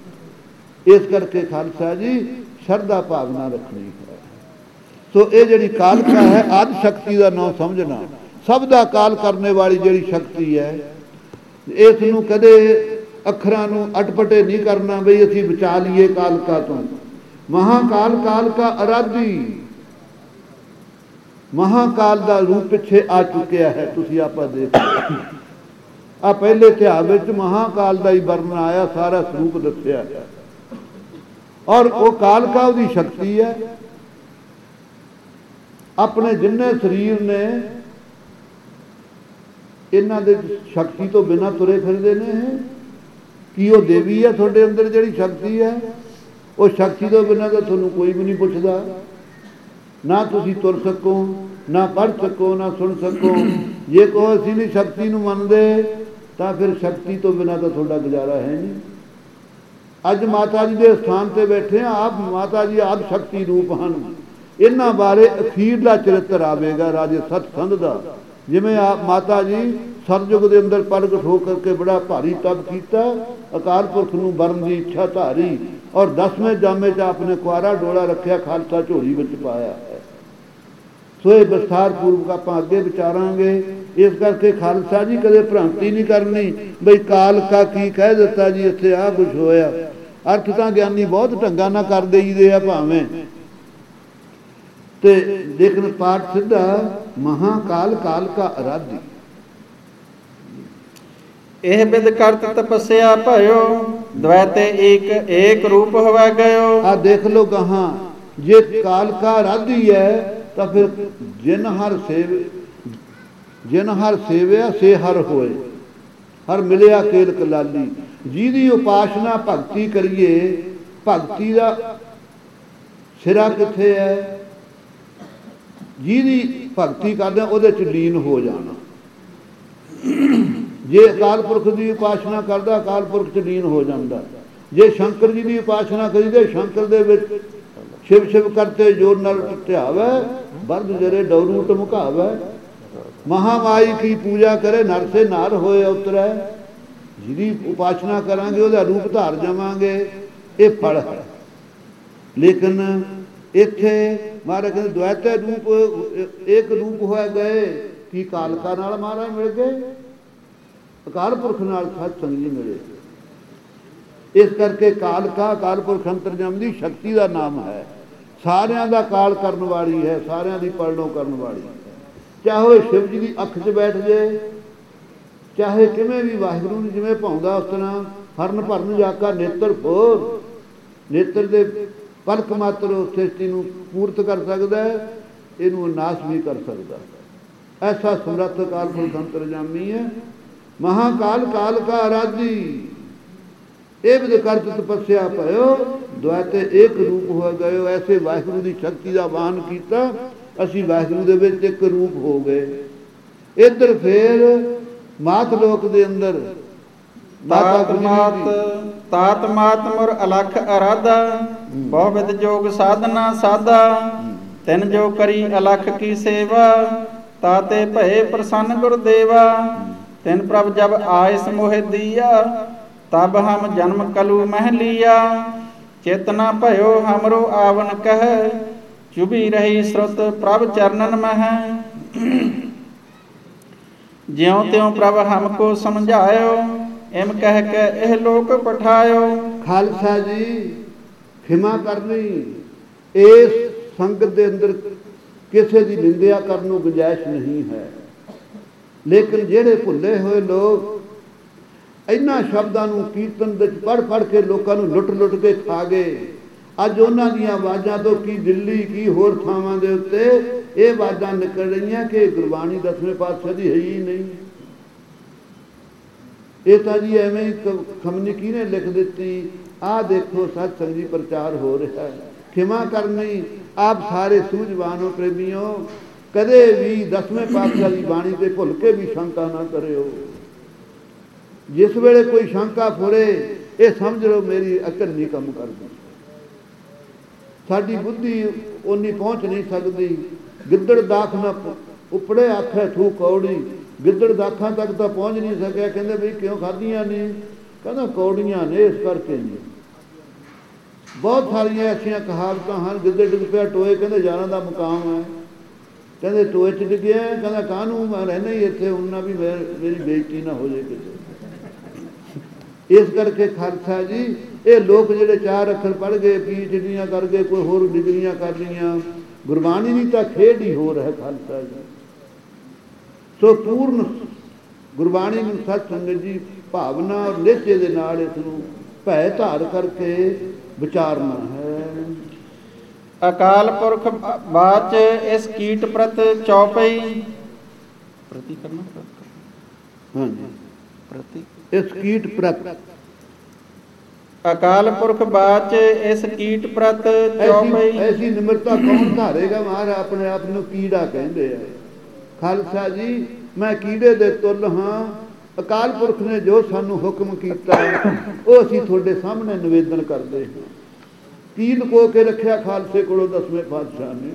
S2: ਇਸ ਕਰਕੇ ਖਾਲਸਾ ਜੀ ਸ਼ਰਧਾ ਭਾਵਨਾ ਰੱਖਣੀ ਹੈ। ਸੋ ਇਹ ਜਿਹੜੀ ਕਾਲਕਾ ਹੈ, ਆਦਿ ਸ਼ਕਤੀ ਦਾ ਨਾਂ ਸਮਝਣਾ, ਸਭ ਦਾ ਕਾਲ ਕਰਨੇ ਵਾਲੀ ਜਿਹੜੀ ਸ਼ਕਤੀ ਹੈ, ਇਸ ਨੂੰ ਕਦੇ ਅੱਖਰਾਂ ਨੂੰ ਅਟਪਟੇ ਨਹੀਂ ਕਰਨਾ ਬਈ ਅਸੀਂ ਬਚਾ ਲਈਏ ਕਾਲਕਾ ਤੋਂ। ਮਹਾਕਾਲ ਕਾਲਕਾ ਅਰਾਧੀ, ਮਹਾਕਾਲ ਦਾ ਰੂਪ ਪਿੱਛੇ ਆ ਚੁੱਕਿਆ ਹੈ। ਤੁਸੀਂ ਆਪਾਂ ਦੇਖ ਆ ਪਹਿਲੇ ਇਤਿਹਾਸ ਵਿੱਚ ਮਹਾਕਾਲ ਦਾ ਹੀ ਵਰਣਨ ਆਇਆ, ਸਾਰਾ ਸਰੂਪ ਦੱਸਿਆ, ਔਰ ਉਹ ਕਾਲਕਾ ਉਹਦੀ ਸ਼ਕਤੀ ਹੈ। ਆਪਣੇ ਜਿੰਨੇ ਸਰੀਰ ਨੇ ਇਹਨਾਂ ਦੇ ਸ਼ਕਤੀ ਤੋਂ ਬਿਨਾਂ ਤੁਰੇ ਫਿਰਦੇ ਨੇ। ਕੀ ਉਹ ਦੇਵੀ ਹੈ ਤੁਹਾਡੇ ਅੰਦਰ ਜਿਹੜੀ ਸ਼ਕਤੀ ਹੈ? ਉਹ ਸ਼ਕਤੀ ਤੋਂ ਬਿਨਾਂ ਤਾਂ ਤੁਹਾਨੂੰ ਕੋਈ ਵੀ ਨਹੀਂ ਪੁੱਛਦਾ। ਨਾ ਤੁਸੀਂ ਤੁਰ ਸਕੋ, ਨਾ ਪੜ੍ਹ ਸਕੋ, ਨਾ ਸੁਣ ਸਕੋ। ਜੇ ਕਹੋ ਅਸੀਂ ਨਹੀਂ ਸ਼ਕਤੀ ਨੂੰ ਮੰਨਦੇ ਤਾਂ ਫਿਰ ਸ਼ਕਤੀ ਤੋਂ ਬਿਨਾਂ ਤਾਂ ਤੁਹਾਡਾ ਗੁਜ਼ਾਰਾ ਹੈ ਨਹੀਂ। ਅੱਜ ਮਾਤਾ ਜੀ ਦੇ ਸਥਾਨ 'ਤੇ ਬੈਠੇ ਹਾਂ, ਆਪ ਮਾਤਾ ਜੀ ਆਪ ਸ਼ਕਤੀ ਰੂਪ ਹਨ। ਇਹਨਾਂ ਬਾਰੇ ਅਖੀਰਲਾ ਚਰਿੱਤਰ ਆਵੇਗਾ ਰਾਜੇ ਸਤਸੰਧ ਦਾ। ਜਿਵੇਂ ਆਪ ਮਾਤਾ ਜੀ ਸਰਯੁਗ ਦੇ ਅੰਦਰ ਪ੍ਰਗਟ ਹੋ ਕਰਕੇ ਬੜਾ ਭਾਰੀ ਤਪ ਕੀਤਾ, ਅਕਾਲ ਪੁਰਖ ਨੂੰ ਵਰਨ ਦੀ ਇੱਛਾ ਧਾਰੀ, ਔਰ ਦਸਵੇਂ ਜਾਮੇ 'ਚ ਆਪਨੇ ਕੁਆਰਾ ਡੋਲਾ ਰੱਖਿਆ, ਖਾਲਸਾ ਝੋਲੀ ਵਿੱਚ ਪਾਇਆ ਹੈ। ਸੋ ਇਹ ਵਿਸਥਾਰ ਪੂਰਵਕ ਆਪਾਂ ਅੱਗੇ ਵਿਚਾਰਾਂਗੇ। ਇਸ ਕਰਕੇ ਖਾਲਸਾ ਜੀ ਕਦੇ ਭ੍ਰਾਂਤੀ ਨਹੀਂ ਕਰਨੀ ਬਈ ਕਾਲ ਕਾ ਕੀ ਕਹਿ ਦਿੱਤਾ ਜੀ, ਇੱਥੇ ਆਹ ਕੁਛ ਹੋਇਆ। ਅਰਥ ਤਾਂ ਗਿਆਨੀ ਬਹੁਤ ਢੰਗਾਂ ਨਾਲ ਕਰ ਦੇਈਦੇ ਆ ਭਾਵੇਂ, ਤੇ ਲੇਕਿਨ ਪਾਠ ਸਿੱਧਾ ਮਹਾਕਾਲ ਕਾਲ ਕਾ ਅਰਾਧੀ।
S1: ਇਹ ਬਿਦ ਕਰਤ ਤਪੱਸਿਆ ਭਇਓ, ਦ્વੈਤੇ ਏਕ ਏਕ ਰੂਪ ਹੋਵੇ ਗਇਓ।
S2: ਆ ਦੇਖ ਲੋ ਕਹਾਂ, ਜੇ ਕਾਲ ਕਾ ਅਰਾਧੀ ਹੈ ਤਾਂ ਫਿਰ ਜਿਨ ਹਰ ਸੇਵ ਜਿਨ ਹਰ ਸੇਵਿਆ ਸੇ ਹਰ ਹੋਏ, ਹਰ ਮਿਲਿਆ ਕੇਲ ਕਲਾਲੀ। ਜਿਹਦੀ ਉਪਾਸਨਾ ਭਗਤੀ ਕਰੀਏ, ਭਗਤੀ ਦਾ ਸਿਰਾ ਕਿੱਥੇ ਹੈ? ਜਿਹਦੀ ਭਗਤੀ ਕਰਦੇ ਉਹਦੇ 'ਚ ਲੀਨ ਹੋ ਜਾਣਾ। ਜੇ ਅਕਾਲ ਪੁਰਖ ਦੀ ਉਪਾਸਨਾ ਕਰਦਾ, ਅਕਾਲ ਪੁਰਖ 'ਚ ਲੀਨ ਹੋ ਜਾਂਦਾ। ਜੇ ਸ਼ੰਕਰ ਜੀ ਦੀ ਉਪਾਸਨਾ ਕਰੀਦੇ, ਸ਼ੰਕਰ ਦੇ ਵਿੱਚ ਸ਼ਿਵ ਸ਼ਿਵ ਕਰਤੇ ਜੋਰ ਨਾਲ ਧਿਆਵੈ, ਬਰਦ ਜਰੇ ਡੌਰੂ ਟਮਕਾਵੈ। ਮਹਾਮਾਈ ਕੀ ਪੂਜਾ ਕਰੇ, ਨਰ ਸੇ ਨਾਰ ਹੋਏ ਉਤਰੈ। ਜਿਹਦੀ ਉਪਾਸਨਾ ਕਰਾਂਗੇ ਉਹਦਾ ਰੂਪ ਧਾਰ ਜਾਵਾਂਗੇ, ਇਹ ਫਲ ਹੈ। ਲੇਕਿਨ ਇੱਥੇ ਮਹਾਰਾਜ ਕਹਿੰਦੇ ਦ્વੈਤੇ ਰੂਪ ਇੱਕ ਰੂਪ ਹੋਇਆ ਗਏ। ਕੀ ਕਾਲਕਾ ਨਾਲ ਮਹਾਰਾਜ ਮਿਲ ਗਏ, ਅਕਾਲ ਪੁਰਖ ਨਾਲ ਸਤ ਸੰਗ ਜੀ ਮਿਲੇ। ਇਸ ਕਰਕੇ ਕਾਲਕਾ ਅਕਾਲ ਪੁਰਖ ਅੰਤਰਜਾਮੀ ਦੀ ਸ਼ਕਤੀ ਦਾ ਨਾਮ ਹੈ। ਸਾਰਿਆਂ ਦਾ ਕਾਲ ਕਰਨ ਵਾਲੀ ਹੈ, ਸਾਰਿਆਂ ਦੀ ਪਰਣੋ ਕਰਨ ਵਾਲੀ ਹੈ। ਚਾਹੇ ਸ਼ਿਵ ਜੀ ਦੀ ਅੱਖ 'ਚ ਬੈਠ ਜਾਏ, ਚਾਹੇ ਕਿਵੇਂ ਵੀ ਵਾਹਿਗੁਰੂ ਨੂੰ ਜਿਵੇਂ ਭਾਉਂਦਾ ਉਸ ਤਰ੍ਹਾਂ ਹਰਨ ਭਰਨ ਜਾਕਾ ਨੇਤਰ ਫੋਰ, ਨੇਤਰ ਦੇ ਪਲਕ ਮਾਤਰ ਉਸ ਸ੍ਰਿਸ਼ਟੀ ਨੂੰ ਪੂਰਤ ਕਰ ਸਕਦਾ ਹੈ, ਇਹਨੂੰ ਨਾਸ਼ ਵੀ ਕਰ ਸਕਦਾ। ਐਸਾ ਸਮਰੱਥ ਅਕਾਲ ਪੁਰਖ ਅੰਤਰਜਾਮੀ ਹੈ। ਮਹਾਕਾਲ ਕਾਲ ਕਾ ਅਰਾਧੀ, ਇਹ ਵਿਦ ਕਰਤ ਤਪੱਸਿਆ ਭਇਓ, ਦ્વੈਤੇ ਇੱਕ ਰੂਪ ਹੋ ਗਇਓ। ਐਸੇ ਵਾਹਿਗੁਰੂ ਦੀ ਸ਼ਕਤੀ ਦਾ ਵਾਹਨ ਕੀਤਾ, ਅਸੀਂ ਵਾਹਿਗੁਰੂ ਦੇ ਵਿੱਚ ਇੱਕ ਰੂਪ ਹੋ ਗਏ। ਇੱਧਰ ਫੇਰ ਮਾਤ ਲੋਕ ਦੇ ਅੰਦਰ
S1: ਤਾਤ ਮਾਤ ਤਾਤ ਮਾਤ ਮੁਰ ਅਲਖ ਅਰਾਧਾ, ਬਹੁ ਵਿਦ ਜੋਗ ਸਾਧਨਾ ਸਾਧਾ। ਤਿਨ ਜੋ ਕਰੀ ਅਲਖ ਕੀ ਸੇਵਾ, ਤਾਤੇ ਭਏ ਪ੍ਰਸੰਨ ਗੁਰਦੇਵਾ। ਤਿਨ ਪ੍ਰਭ ਜਬ ਆਇਸ ਮੋਹਿ ਦੀਆ, ਤਬ ਹਮ ਜਨਮ ਕਲੂ ਮਹਿ ਲੀਆ। ਚੇਤਨਾ ਭਇਓ ਹਮਰੋ ਆਵਨ ਕਹਿ, ਚੁਭੀ ਰਹੀ ਸੁਰਤ ਪ੍ਰਭ ਚਰਨਨ ਮਹਿ। ਜਿਉ ਤਿਉ ਪ੍ਰਭ ਹਮਕੋ ਸਮਝਾਇਓ, ਇਮ ਕਹਿ ਕੇ ਇਹ ਲੋਕ ਪਠਾਇਓ।
S2: ਖਾਲਸਾ ਜੀ ਖਿਮਾ ਕਰਨੀ, ਇਸ ਸੰਗਤ ਦੇ ਅੰਦਰ ਕਿਸੇ ਦੀ ਨਿੰਦਿਆ ਕਰਨ ਨੂੰ ਗੁੰਜਾਇਸ਼ ਨਹੀਂ ਹੈ। ਲੇਕਿਨ ਜਿਹੜੇ ਭੁੱਲੇ ਹੋਏ ਲੋਕ ਇਹਨਾਂ ਸ਼ਬਦਾਂ ਨੂੰ ਕੀਰਤਨ ਵਿੱਚ ਪੜ੍ਹ ਪੜ੍ਹ ਕੇ ਲੋਕਾਂ ਨੂੰ ਲੁੱਟ ਲੁੱਟ ਕੇ ਖਾ ਗਏ। ਅੱਜ ਉਹਨਾਂ ਦੀਆਂ ਆਵਾਜ਼ਾਂ ਤੋਂ ਕੀ ਦਿੱਲੀ ਕੀ ਹੋਰ ਥਾਵਾਂ ਦੇ ਉੱਤੇ ਇਹ ਆਵਾਜ਼ਾਂ ਨਿਕਲ ਰਹੀਆਂ ਕਿ ਗੁਰਬਾਣੀ ਦਸਵੇਂ ਪਾਤਸ਼ਾਹ ਦੀ ਹੈ ਹੀ ਨਹੀਂ। ਇਹ ਤਾਂ ਜੀ ਐਵੇਂ ਹੀ ਖਮਨੀ ਕਿਹਨੇ ਲਿਖ ਦਿੱਤੀ, ਆਹ ਦੇਖੋ ਸਤ ਸੰਗ ਜੀ ਪ੍ਰਚਾਰ ਹੋ ਰਿਹਾ ਹੈ। ਖਿਮਾ ਕਰਨੀ, ਆਪ ਸਾਰੇ ਸੂਝਵਾਨ ਹੋ ਪ੍ਰੇਮੀਓ, ਕਦੇ ਵੀ ਦਸਵੇਂ ਪਾਤਸ਼ਾਹ ਦੀ ਬਾਣੀ ਤੇ ਭੁੱਲ ਕੇ ਵੀ ਸ਼ੰਕਾ ਨਾ ਕਰਿਓ। ਜਿਸ ਵੇਲੇ ਕੋਈ ਸ਼ੰਕਾ ਫੁਰੇ, ਇਹ ਸਮਝ ਲਓ ਮੇਰੀ ਅਕਲ ਨਹੀਂ ਕੰਮ ਕਰਦੀ, ਸਾਡੀ ਬੁੱਧੀ ਓਨੀ ਪਹੁੰਚ ਨਹੀਂ ਸਕਦੀ। ਗਿੱਦੜ ਦਾਖ ਨਾ ਉਪੜੇ ਆਖੇ ਥੂ ਕੌੜੀ, ਗਿੱਦੜ ਦਾਖਾਂ ਤੱਕ ਤਾਂ ਪਹੁੰਚ ਨਹੀਂ ਸਕਿਆ। ਕਹਿੰਦੇ ਬਈ ਕਿਉਂ ਖਾਧੀਆਂ ਨੇ? ਕਹਿੰਦਾ ਕੌੜੀਆਂ ਨੇ ਇਸ ਕਰਕੇ ਨਹੀਂ। ਬਹੁਤ ਸਾਰੀਆਂ ਐਸੀਆਂ ਕਹਾਵਤਾਂ ਹਨ। ਗਿੱਦੜ ਡਿੱਗ ਪਿਆ ਟੋਏ, ਕਹਿੰਦੇ ਯਾਰਾਂ ਦਾ ਮੁਕਾਮ ਹੈ। ਕਹਿੰਦੇ ਟੋਏ 'ਚ ਡਿੱਗਿਆ, ਕਹਿੰਦਾ ਕਾਹਨੂੰ ਮੈਂ ਰਹਿਣਾ ਹੀ ਇੱਥੇ, ਉਹਨਾਂ ਵੀ ਮੇਰੀ ਬੇਇੱਜ਼ਤੀ ਨਾ ਹੋ ਜਾਏ ਕਿਸੇ। ਇਸ ਕਰਕੇ ਖਾਲਸਾ ਜੀ ਇਹ ਲੋਕ ਜਿਹੜੇ ਚਾਰ ਅੱਖਰ ਪੜ੍ਹ ਗਏ, ਪੀ ਐਚ ਡੀਆਂ ਕਰ ਗਏ, ਕੋਈ ਹੋਰ ਡਿਗਰੀਆਂ ਕਰ ਲਈਆਂ, ਗੁਰਬਾਣੀ ਦੀ ਤਾਂ ਖੇਡ ਹੀ ਹੋ ਰਿਹਾ ਖਾਲਸਾ ਜੀ। ਸੋ ਪੂਰਨ ਗੁਰਬਾਣੀ ਨੂੰ ਸਤ ਸੰਗਤ ਜੀ ਭਾਵਨਾ ਔਰ ਲੇਖੇ ਦੇ ਨਾਲ ਇਸ ਨੂੰ ਭੈ ਧਾਰ ਕਰਕੇ ਵਿਚਾਰਨਾ ਹੈ।
S1: ਅਕਾਲ ਪੁਰਖ ਬਾਚ ਇਸ ਕੀਟ ਪ੍ਰਤ ਚੌਪਈ ਪ੍ਰਤੀ ਕਰਨਾ।
S2: ਹਾਂਜੀ,
S1: ਪ੍ਰਤੀ
S2: ਇਸ ਕੀਟ ਪ੍ਰਤ
S1: ਅਕਾਲ ਪੁਰਖ ਬਾਚ ਇਸ ਕੀਟ ਪ੍ਰਤ ਚੌਪਈ।
S2: ਐਸੀ ਐਸੀ ਨਿਮਰਤਾ ਕੌਣ ਧਾਰੇਗਾ? ਮਹਾਰਾਜ ਆਪਣੇ ਆਪ ਨੂੰ ਕੀੜਾ ਕਹਿੰਦੇ ਆ। ਖਾਲਸਾ ਜੀ, ਮੈਂ ਕੀੜੇ ਦੇ ਤੁੱਲ ਹਾਂ। ਅਕਾਲ ਪੁਰਖ ਨੇ ਜੋ ਸਾਨੂੰ ਹੁਕਮ ਕੀਤਾ ਉਹ ਅਸੀਂ ਤੁਹਾਡੇ ਸਾਹਮਣੇ ਨਿਵੇਦਨ ਕਰਦੇ ਹਾਂ। ਕੀ ਲੁਕੋ ਕੇ ਰੱਖਿਆ ਖਾਲਸੇ ਕੋਲੋਂ ਦਸਵੇਂ ਪਾਤਸ਼ਾਹ ਨੇ?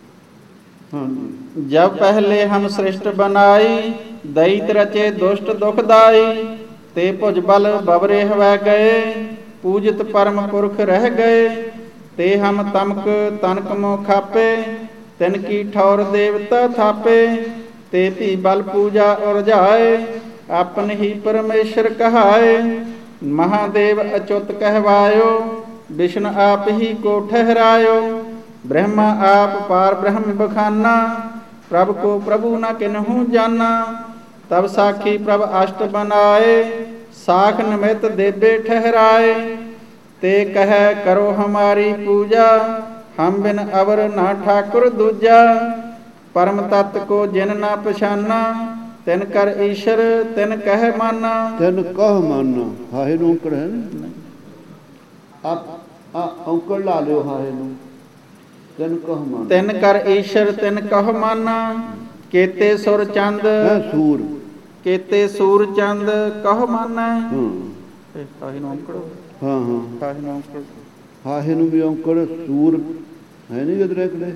S2: ਹਾਂਜੀ।
S1: ਜਬ ਪਹਿਲੇ ਹਮ ਸ੍ਰਿਸ਼ਟ ਬਨਾਈ, ਦੈਤ ਰਚੇ ਦੁਸ਼ਟ ਦੁਖਦਾਈ। ਤੇ ਭੁਜ ਬਲ ਬਵਰੇ ਹਵੈ ਗਏ, ਪੂਜਿਤ ਪਰਮ ਪੁਰਖ ਰਹਿ ਗਏ। ਤੇ ਹਮ ਤਮਕ ਤਨਕ ਮੋ ਖਾਪੇ, ਤਿਨ ਕੀ ਠੌਰ ਦੇਵਤਾ ਥਾਪੇ। ਤੇ ਭੀ ਬਲ ਪੂਜਾ ਉਰਝਾਏ, ਆਪਨ ਹੀ ਪਰਮੇਸ਼ਰ ਕਹਾਏ। ਮਹਾਦੇਵ ਅਚੁੱਤ ਕਹਿਵਾਇਓ, ਵਿਸ਼ਨ ਆਪ ਹੀ ਕੋ ਠਹਿਰਾਇਓ। ਬ੍ਰਹਮਾ ਆਪ ਪਾਰ ਬ੍ਰਹਮ ਬਖਾਨਾ, ਪ੍ਰਭ ਕੋ ਪ੍ਰਭੂ ਨ ਕਿਨਹੂ ਜਾਨਾ। ਤਬ ਸਾਖੀ ਪ੍ਰਭ ਅਸ਼ਟ ਬਨਾਏ, ਸਾਖ ਨਿਮਿਤ ਦੇਬੇ ਠਹਿਰਾਏ। ਤੇ ਕਹਿ ਕਰੋ ਹਮਾਰੀ ਪੂਜਾ, ਹਮ ਬਿਨ ਅਵਰ ਨਾ ਠਾਕੁਰ ਦੂਜਾ। ਪਰਮ ਤਤ ਕੋ ਜਿਨ ਨਾ ਪਛਾਨਾ, ਤਿਨ ਕਰ ਈਸ਼ਰ ਤਿਨ ਕਹਿ ਮਾਨਾ।
S2: ਤਿਨ ਕਹ ਮਾਨਾ। ਹਾਹੇ ਨੂੰ ਔਂਕੜ ਹੈ ਨਾ, ਆਪ ਆ ਔਂਕੜ ਲਾ ਲਿਓ ਹਾਹੇ ਨੂੰ। ਤਿਨ ਕਹ ਮਾਨਾ।
S1: ਤਿਨ ਕਰ ਈਸ਼ਰ ਤਿਨ ਕਹ ਮਾਨਾ। ਕੇਤੇ ਸੁਰ ਚੰਦ
S2: ਸੂਰ,
S1: ਕੇਤੇ ਸੂਰ ਚੰਦ ਕਹ ਮਾਨਾ।
S2: ਹਾਂ
S1: ਹਾਹੇ ਨੂੰ ਔਂਕੜ,
S2: ਹਾਂ ਹਾਂ
S1: ਹਾਹੇ ਨੂੰ ਔਂਕੜ,
S2: ਹਾਹੇ ਨੂੰ ਵੀ ਔਂਕੜ। ਸੂਰ ਹੈ ਨਹੀਂ ਗਦਰੇ ਕਦੇ।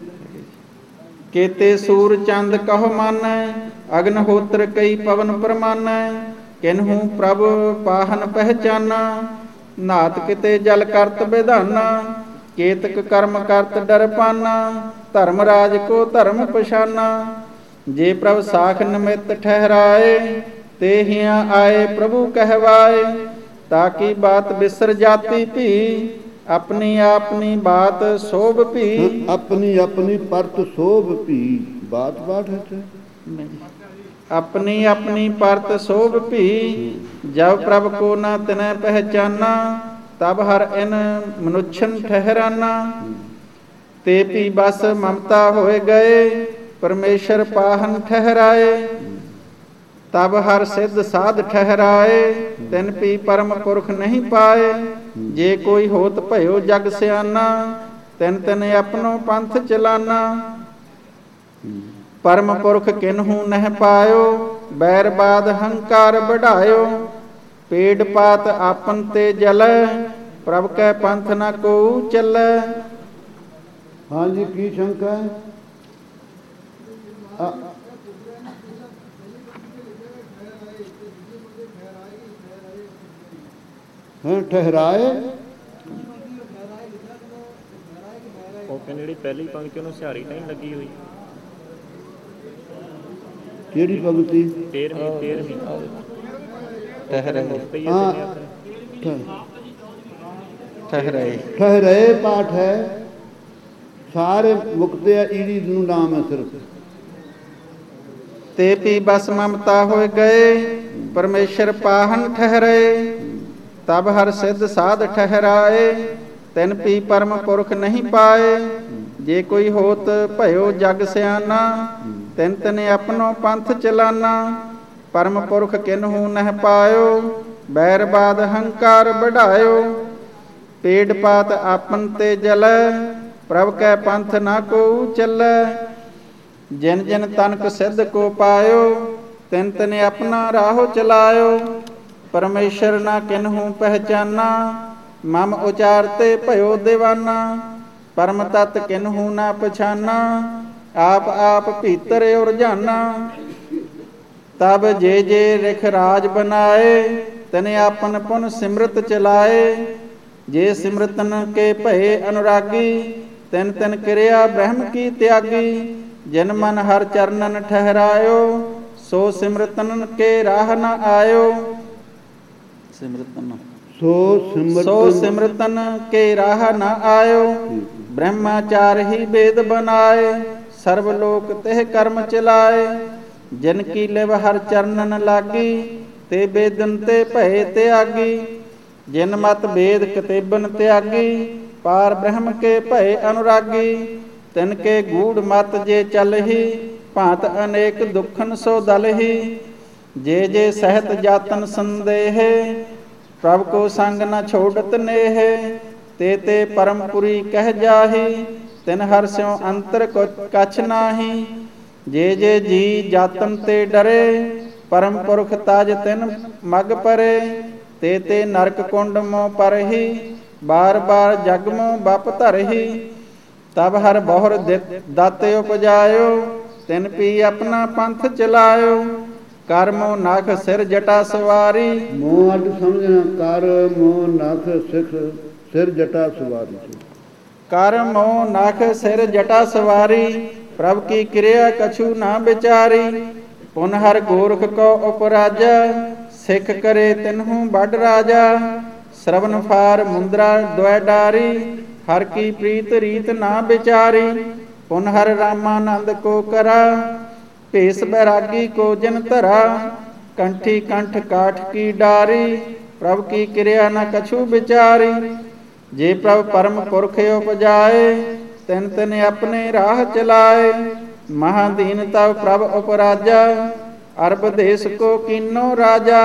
S1: ਕੇਤੇ ਸੂਰ ਚੰਦ ਕਹ ਮਾਨੈ, ਅਗਨ ਹੋਤਰ ਕਈ ਪਵਨ ਪ੍ਰਮਾਨੈ। ਕਿਨਹੂ ਪ੍ਰਭ ਪਾਹਨ ਪਹਿਚਾਨਾ, ਨਾਤ ਕਿਤੇ ਜਲ ਕਰਤ ਵਿਧਾਨਾ। ਕੇਤਕ ਕਰਮ ਕਰਤ ਡਰ ਪਾਨਾ, ਧਰਮ ਰਾਜ ਕੋ ਧਰਮ ਪਛਾਨਾ। ਜੇ ਪ੍ਰਭ ਸਾਖ ਨਿਮਿਤ ਠਹਿਰਾਏ, ਤੇ ਹਿਆਂ ਆਏ ਪ੍ਰਭੂ ਕਹਿਵਾਏ। ਤਾਕੀ ਬਾਤ ਬਿਸਰ ਜਾਤੀ ਭੀ, ਆਪਣੀ ਆਪਣੀ ਬਾਤ ਸੋਭ ਭੀ।
S2: ਆਪਣੀ ਆਪਣੀ ਪਰਤ ਸੋਭ ਭੀ। ਬਾਤ ਬਾਤ ਹੈ
S1: ਆਪਣੀ ਆਪਣੀ ਪਰਤ ਸੋਭ ਭੀ। ਜਬ ਪ੍ਰਭ ਕੋ ਨ ਤਿਨੈ ਪਹਿਚਾਨਾ, ਤਬ ਹਰ ਇਨ ਮਨੁੱਛਨ ਠਹਿਰਾਨਾ। ਤੇ ਭੀ ਬਸ ਮਮਤਾ ਹੋਏ ਗਏ, ਪਰਮੇਸ਼ਰ ਪਾਹਨ ਠਹਿਰਾਏ। ਤਬ ਹਰ ਸਿੱਧ ਸਾਧ ਠਹਿਰਾਏ, ਤਿਨ ਭੀ ਪਰਮ ਪੁਰਖ ਨਹੀਂ ਪਾਏ। ਜੇ ਕੋਈ ਹੋਤ ਭਇਓ ਜਗ ਸਿਆਨਾ, ਤਿਨ ਤਿਨ ਆਪਣੋ ਪੰਥ ਚਲਾਨਾ। ਪਰਮ ਪੁਰਖ ਕਿਨਹੂ ਨਹਿ ਪਾਇਓ, ਬੈਰ ਬਾਦ ਹੰਕਾਰ ਵਢਾਇਓ। ਪੇੜ ਪਾਤ ਆਪਨ ਤੇ ਜਲੈ, ਪ੍ਰਭ ਕੈ ਪੰਥ ਨ ਕੋ ਚੱਲੈ।
S2: ਹਾਂਜੀ, ਕੀ ਸ਼ੰਕਾ ਹੈ? ਹਾਂ ਠਹਿਰਾਏ।
S3: ਉਹ ਕਹਿੰਦੇ ਜਿਹੜੀ ਪਹਿਲੀ ਪੰਕਤੀ ਉਹਨੂੰ ਸਿਹਾਰੀ ਤਾਂ ਨਹੀਂ ਲੱਗੀ ਹੋਈ।
S2: ਕਿਹੜੀ ਪੰਕਤੀ?
S3: ਤੇਰਵੀਂ ਤੇਰਵੀਂ
S1: ਠਹਿਰਾਏ।
S2: ਠਹਿਰਾਏ ਪਾਠ ਹੈ। ਸਾਰੇ ਮੁਕਤੇ ਆ, ਈੜੀ ਨੂੰ ਨਾਮ ਹੈ ਸਿਰਫ।
S1: ਤੇ ਭੀ ਬਸ ਮਮਤਾ ਹੋਏ ਗਏ, ਪਰਮੇਸ਼ਰ ਪਾਹਨ ਠਹਿਰਾਏ। ਤਬ ਹਰ ਸਿੱਧ ਸਾਧ ਠਹਿਰਾਏ, ਤਿਨ ਭੀ ਪਰਮ ਪੁਰਖ ਨਹੀਂ ਪਾਏ। ਜੇ ਕੋਈ ਹੋਤ ਭਇਓ ਜਗ ਸਿਆਨਾ, ਤਿਨ ਤਿਨ ਆਪਣੋ ਪੰਥ ਚਲਾਨਾ। ਪਰਮ ਪੁਰਖ ਕਿਨਹੂ ਨਹਿ ਪਾਇਓ, ਬੈਰ ਬਾਦ ਹੰਕਾਰ ਵਢਾਇਓ। ਪੇੜ ਪਾਤ ਆਪਨ ਤੇ ਜਲੈ, ਪ੍ਰਭ ਕੈ ਪੰਥ ਨਾ ਕੋ ਚੱਲੈ। ਜਿਨ ਜਿਨ ਤਨਕ ਸਿੱਧ ਕੋ ਪਾਇਓ, ਤਿਨ ਤਿਨ ਆਪਣਾ ਰਾਹੋ ਚਲਾਇਓ। ਪਰਮੇਸ਼ਰ ਨਾ ਕਿਨਹੂ ਪਹਿਚਾਨਾ, ਮਮ ਉਚਾਰਤੇ ਭਇਓ ਦੀਵਾਨਾ। ਪਰਮ ਤਤ ਕਿਨਹੂ ਨਾ ਪਛਾਨਾ, ਆਪ ਆਪ ਭੀਤਰ ਉਰਝਾਨਾ। ਤਬ ਜੇ ਜੇ ਰਿਖ ਰਾਜ ਬਨਾਏ, ਤਨ ਆਪਨ ਪੁਨ ਸਿਮਰਤ ਚਲਾਏ। ਜੇ ਸਿਮਰਤਨ ਕੇ ਭਏ ਅਨੁਰਾਗੀ, ਤਿਨ ਤਿਨ ਕਿਰਿਆ ਬ੍ਰਹਮ ਕੀ ਤਿਆਗੀ। ਜਿਨ ਮਨ ਹਰ ਚਰਨਨ ਠਹਿਰਾਇਓ, ਸੋ ਸਿਮਰਤਨ ਕੇ ਰਾਹ ਨ ਆਇਓ। ਸਿਮਰਤਨ
S2: ਸੋ ਸਿਮਰਤਨ
S1: ਸੋ ਸਿਮਰਤਨ ਕੇ ਰਾਹ ਨ ਆਇਓ। ਬ੍ਰਹਮਾਚਾਰ ਹੀ ਵੇਦ ਬਨਾਏ, ਸਰਬ ਲੋਕ ਤਿਹ ਕਰਮ ਚਲਾਏ। ਜਿਨ ਕੀ ਲਿਵ ਹਰ ਚਰਨਨ ਲਾਗੀ, ਤੇ ਬੇਦਨ ਤੇ ਭਏ ਤਿਆਗੀ। ਜਿਨ ਮਤ ਵੇਦ ਕਤੇਬਨ ਤਿਆਗੀ, ਪਾਰ ਬ੍ਰਹਮ ਕੇ ਭਏ ਅਨੁਰਾਗੀ। ਤਿਨ ਕੇ ਗੂੜ ਮਤ ਜੇ ਚਲਹੀ, ਭਾਂਤ ਅਨੇਕ ਦੁਖਨ ਸੋ ਦਲਹੀ। ਜੇ ਜੇ ਸਹਿਤ ਜਾਤਨ ਸੰਦੇਹ, ਪ੍ਰਭ ਕੋ ਸੰਗ ਨ ਛੋੜਤ ਨੇਹ, ਤੇ ਤੇ ਪਰਮਪੁਰੀ ਕਹਿ ਜਾਹੀ। ਤਿਨ ਹਰ ਸਿਉ ਅੰਤਰ ਕਛ ਨਾਹੀ, ਜੇ ਜੇ ਜੀ ਜਾਤਨ ਤੇ ਡਰੇ। ਪਰਮ ਪੁਰਖ ਤਾਜ ਤਿਨ ਮਗ ਪਰੇ, ਤੇ ਤੇ ਨਰਕ ਕੁੰਡ ਮੋ ਪਰਹੀ। ਬਾਰ ਬਾਰ ਜਗ ਮੋ ਬਪ ਧਰਹੀ, ਤਬ ਹਰ ਬਹੁਰ ਦਤ ਉਪਜਾਇਓ। ਤਿਨ ਪੀ ਆਪਣਾ ਪੰਥ ਚਲਾਇਓ, ਕਰ ਮੋ ਨਖ ਸਿਰ ਜਟਾ ਸਵਾਰੀ।
S2: ਮੋਹ ਅੱਡ ਸਮਝਣਾ, ਕਰ ਮੋਹ ਨਖ ਸਿਖ ਸਿਰ ਜਟਾ ਸਵਾਰੀ।
S1: ਕਰ ਮੋਹ ਨਖ ਸਿਰ ਜਟਾ ਸਵਾਰੀ, ਪ੍ਰਭ ਕੀ ਕਿਰਿਆ ਕਛੂ ਨਾ ਵਿਚਾਰੀ। ਪੁਨ ਹਰ ਗੋਰਖ ਕੋ ਉਪਰਾਜਾ, ਸਿੱਖ ਕਰੇ ਤਿਨਹੂ ਵੱਡ ਰਾਜਾ। ਸ਼ਰਵਨ ਫਾਰ ਮੁੰਦਰਾ ਦੁਇ ਡਾਰੀ, ਹਰ ਕੀ ਪ੍ਰੀਤ ਰੀਤ ਨਾ ਵਿਚਾਰੀ। ਪੁਨ ਹਰ ਰਾਮਾਨੰਦ ਕੋ ਕਰਾ, ਭੇਸ ਬੈਰਾਗੀ ਕੋ ਜਿਨ ਧਰਾ। ਕੰਠੀ ਕੰਠ ਕਾਠ ਕੀ ਡਾਰੀ, ਪ੍ਰਭ ਕੀ ਕਿਰਿਆ ਨ ਕਛੂ ਵਿਚਾਰੀ। ਜੇ ਪ੍ਰਭ ਪਰਮ ਪੁਰਖ ਉਪਜਾਏ, ਤਿਨ ਤਿਨ ਆਪਣੇ ਰਾਹ ਚਲਾਏ। ਮਹਾਦੀਨ ਤਵ ਪ੍ਰਭ ਉਪਰਾਜਾ, ਅਰਬ ਦੇਸ ਕੋ ਕੀਨੋ ਰਾਜਾ।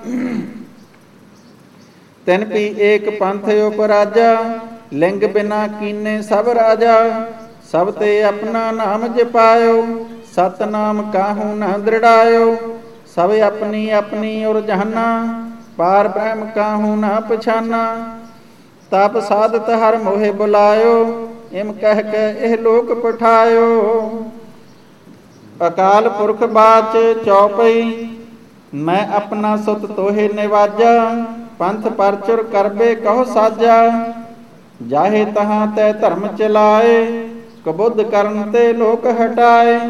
S1: ਤਿਨ ਪੀ ਏਕ ਪੰਥ ਉਪਰਾਜਾ, ਲਿੰਗ ਬਿਨਾ ਕੀਨੇ ਸਭ ਰਾਜਾ। ਸਭ ਤੇ ਆਪਣਾ ਨਾਮ ਜਪਾਇਓ, ਸਤਨਾਮ ਕਾਹੂ ਨ ਦ੍ਰਿੜਾਇਓ। ਸਭ ਆਪਣੀ ਆਪਣੀ ਉਰ ਜਹਾਨਾ, ਪਾਰ ਬ੍ਰਹਮ ਕਾਹੂ ਨ ਪਛਾਨਾ। ਤਪ ਸਾਧਤ ਹਰ ਮੋਹਿ ਬੁਲਾਇਓ, ਇਮ ਕਹਿ ਕੇ ਇਹ ਲੋਕ ਪਠਾਇਓ। ਅਕਾਲ ਪੁਰਖ ਬਾਚ ਚੌਪਈ, ਮੈਂ ਆਪਣਾ ਸੁਤ ਤੋਹੇ ਨਿਵਾਜਾ। ਪੰਥ ਪਰਚੁਰ ਕਰਬੇ ਕਹੋ ਸਾਜਾ, ਜਾਹੇ ਤਹਾਂ ਤੈ ਧਰਮ ਚਲਾਏ। ਕਬੁੱਧ ਕਰਨ ਤੇ ਲੋਕ ਹਟਾਏ।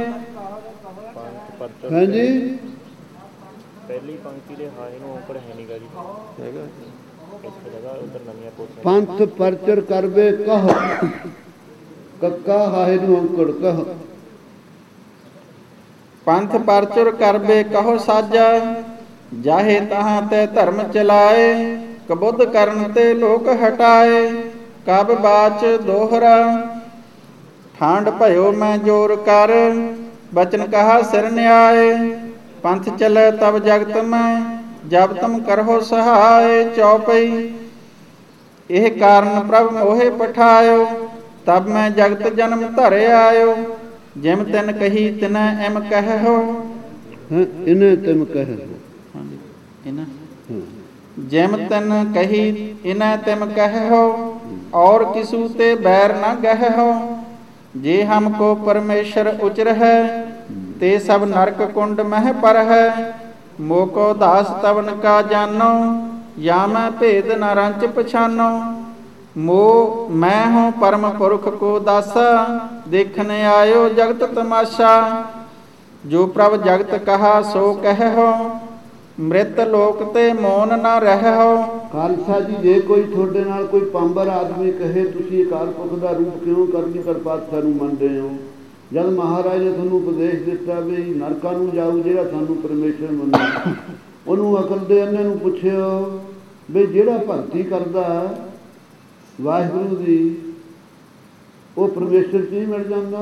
S2: ਹਾਂਜੀ,
S3: ਪਹਿਲੀ ਪੰਕਤੀ ਦੇ ਹਾਏ ਨੂੰ ਔਂਕੜ ਹੈ ਨੀਗਾ ਜੀ,
S1: ਹੈਗਾ
S3: ਇੱਕ ਜਗ੍ਹਾ ਉਧਰ ਨਵੀਆਂ ਕੋਠੀਆਂ।
S2: ਪੰਥ ਪਰਚਰ ਕਰਵੇ ਕਹ, ਕੱਕਾ ਹਾਏ ਨੂੰ ਔਂਕੜ ਕਹ।
S1: ਪੰਥ ਪਰਚੁਰ ਕਰਬੇ ਕਹੋ ਸਾਜਾ, ਜਾਹੇ ਤਹਾਂ ਤੈ ਧਰਮ ਚਲਾਏ। ਕਬੁੱਧ ਕਰਨ ਤੇ ਲੋਕ ਹਟਾਏ। ਕਬ ਬਾਚ ਦੋਹਰਾ, ਠਾਂਡ ਭਇਓ ਮੈਂ ਜੋਰ ਕਰ। ਬਚਨ ਕਹਾ ਸਿਰ ਨਿਆਏ, ਪੰਥ ਚਲੈ ਤਬ ਜਗਤ ਮੈਂ। ਜਬ ਤੁਮ ਕਰਹੁ ਸਹਾਏ। ਚੌਪਈ, ਇਹ ਕਾਰਨ ਪ੍ਰਭ ਮੋਹਿ ਪਠਾਇਓ, ਤਬ ਮੈਂ ਜਗਤ ਜਨਮ ਧਰਿ ਆਇਓ। ਜਿਮ ਤਿਨ ਕਹੀ ਤਿਨੈ ਐਮ ਕਹਿਓ।
S2: ਇਹਨੇ ਤਿਮ ਕਹਿ,
S1: ਜਿਮ ਤਿਨ ਕਹੀ ਇਨੈ ਤਿਮ ਕਹਿਓ। ਔਰ ਕਿਸੂ ਤੇ ਬੈਰ ਨ ਗਹਿਓ। ਜੇ ਹਮ ਕੋ ਪਰਮੇਸ਼ਰ ਉਚਰ ਹੈ, ਤੇ ਸਭ ਨਰਕ ਕੁੰਡ ਮਹਿ ਪਰ ਹੈ। ਮੋਕੋ ਦਾਸ ਤਵਨ ਕਾ ਜਾਨੋ, या मैं भेद न रंच पछानो। मोह मैं हूँ परम पुरख को दासा, देखने आयो जगत तमाशा। जो प्रभ जगत कहा सो कहो, मृत लोक ते मौन न रहो।
S2: ਖਾਲਸਾ ਜੀ, ਜੇ ਕੋਈ ਤੁਹਾਡੇ ਨਾਲ ਕੋਈ ਪਾਂਬਰ ਆਦਮੀ ਕਹੇ ਤੁਸੀਂ ਅਕਾਲ ਪੁਰਖ ਦਾ ਰੂਪ ਕਿਉਂ ਕਰਨੀ ਕਰ ਪਾਤਸ਼ਾਹ ਨੂੰ ਮੰਨਦੇ ਹੋ, ਜਦ ਮਹਾਰਾਜ ਨੇ ਤੁਹਾਨੂੰ ਉਪਦੇਸ਼ ਦਿੱਤਾ ਵੀ ਨਰਕਾਂ ਨੂੰ ਜਾਊ ਜਿਹੜਾ ਸਾਨੂੰ ਪਰਮੇਸ਼ਰ ਮੰਨੇ, ਉਹਨੂੰ ਅਕਲ ਦੇ ਅੰਨੇ ਨੂੰ ਪੁੱਛਿਓ ਵੀ ਜਿਹੜਾ ਭਗਤੀ ਕਰਦਾ ਵਾਹਿਗੁਰੂ ਦੀ ਉਹ ਪਰਮੇਸ਼ਰ 'ਚ ਹੀ ਮਿਲ ਜਾਂਦਾ।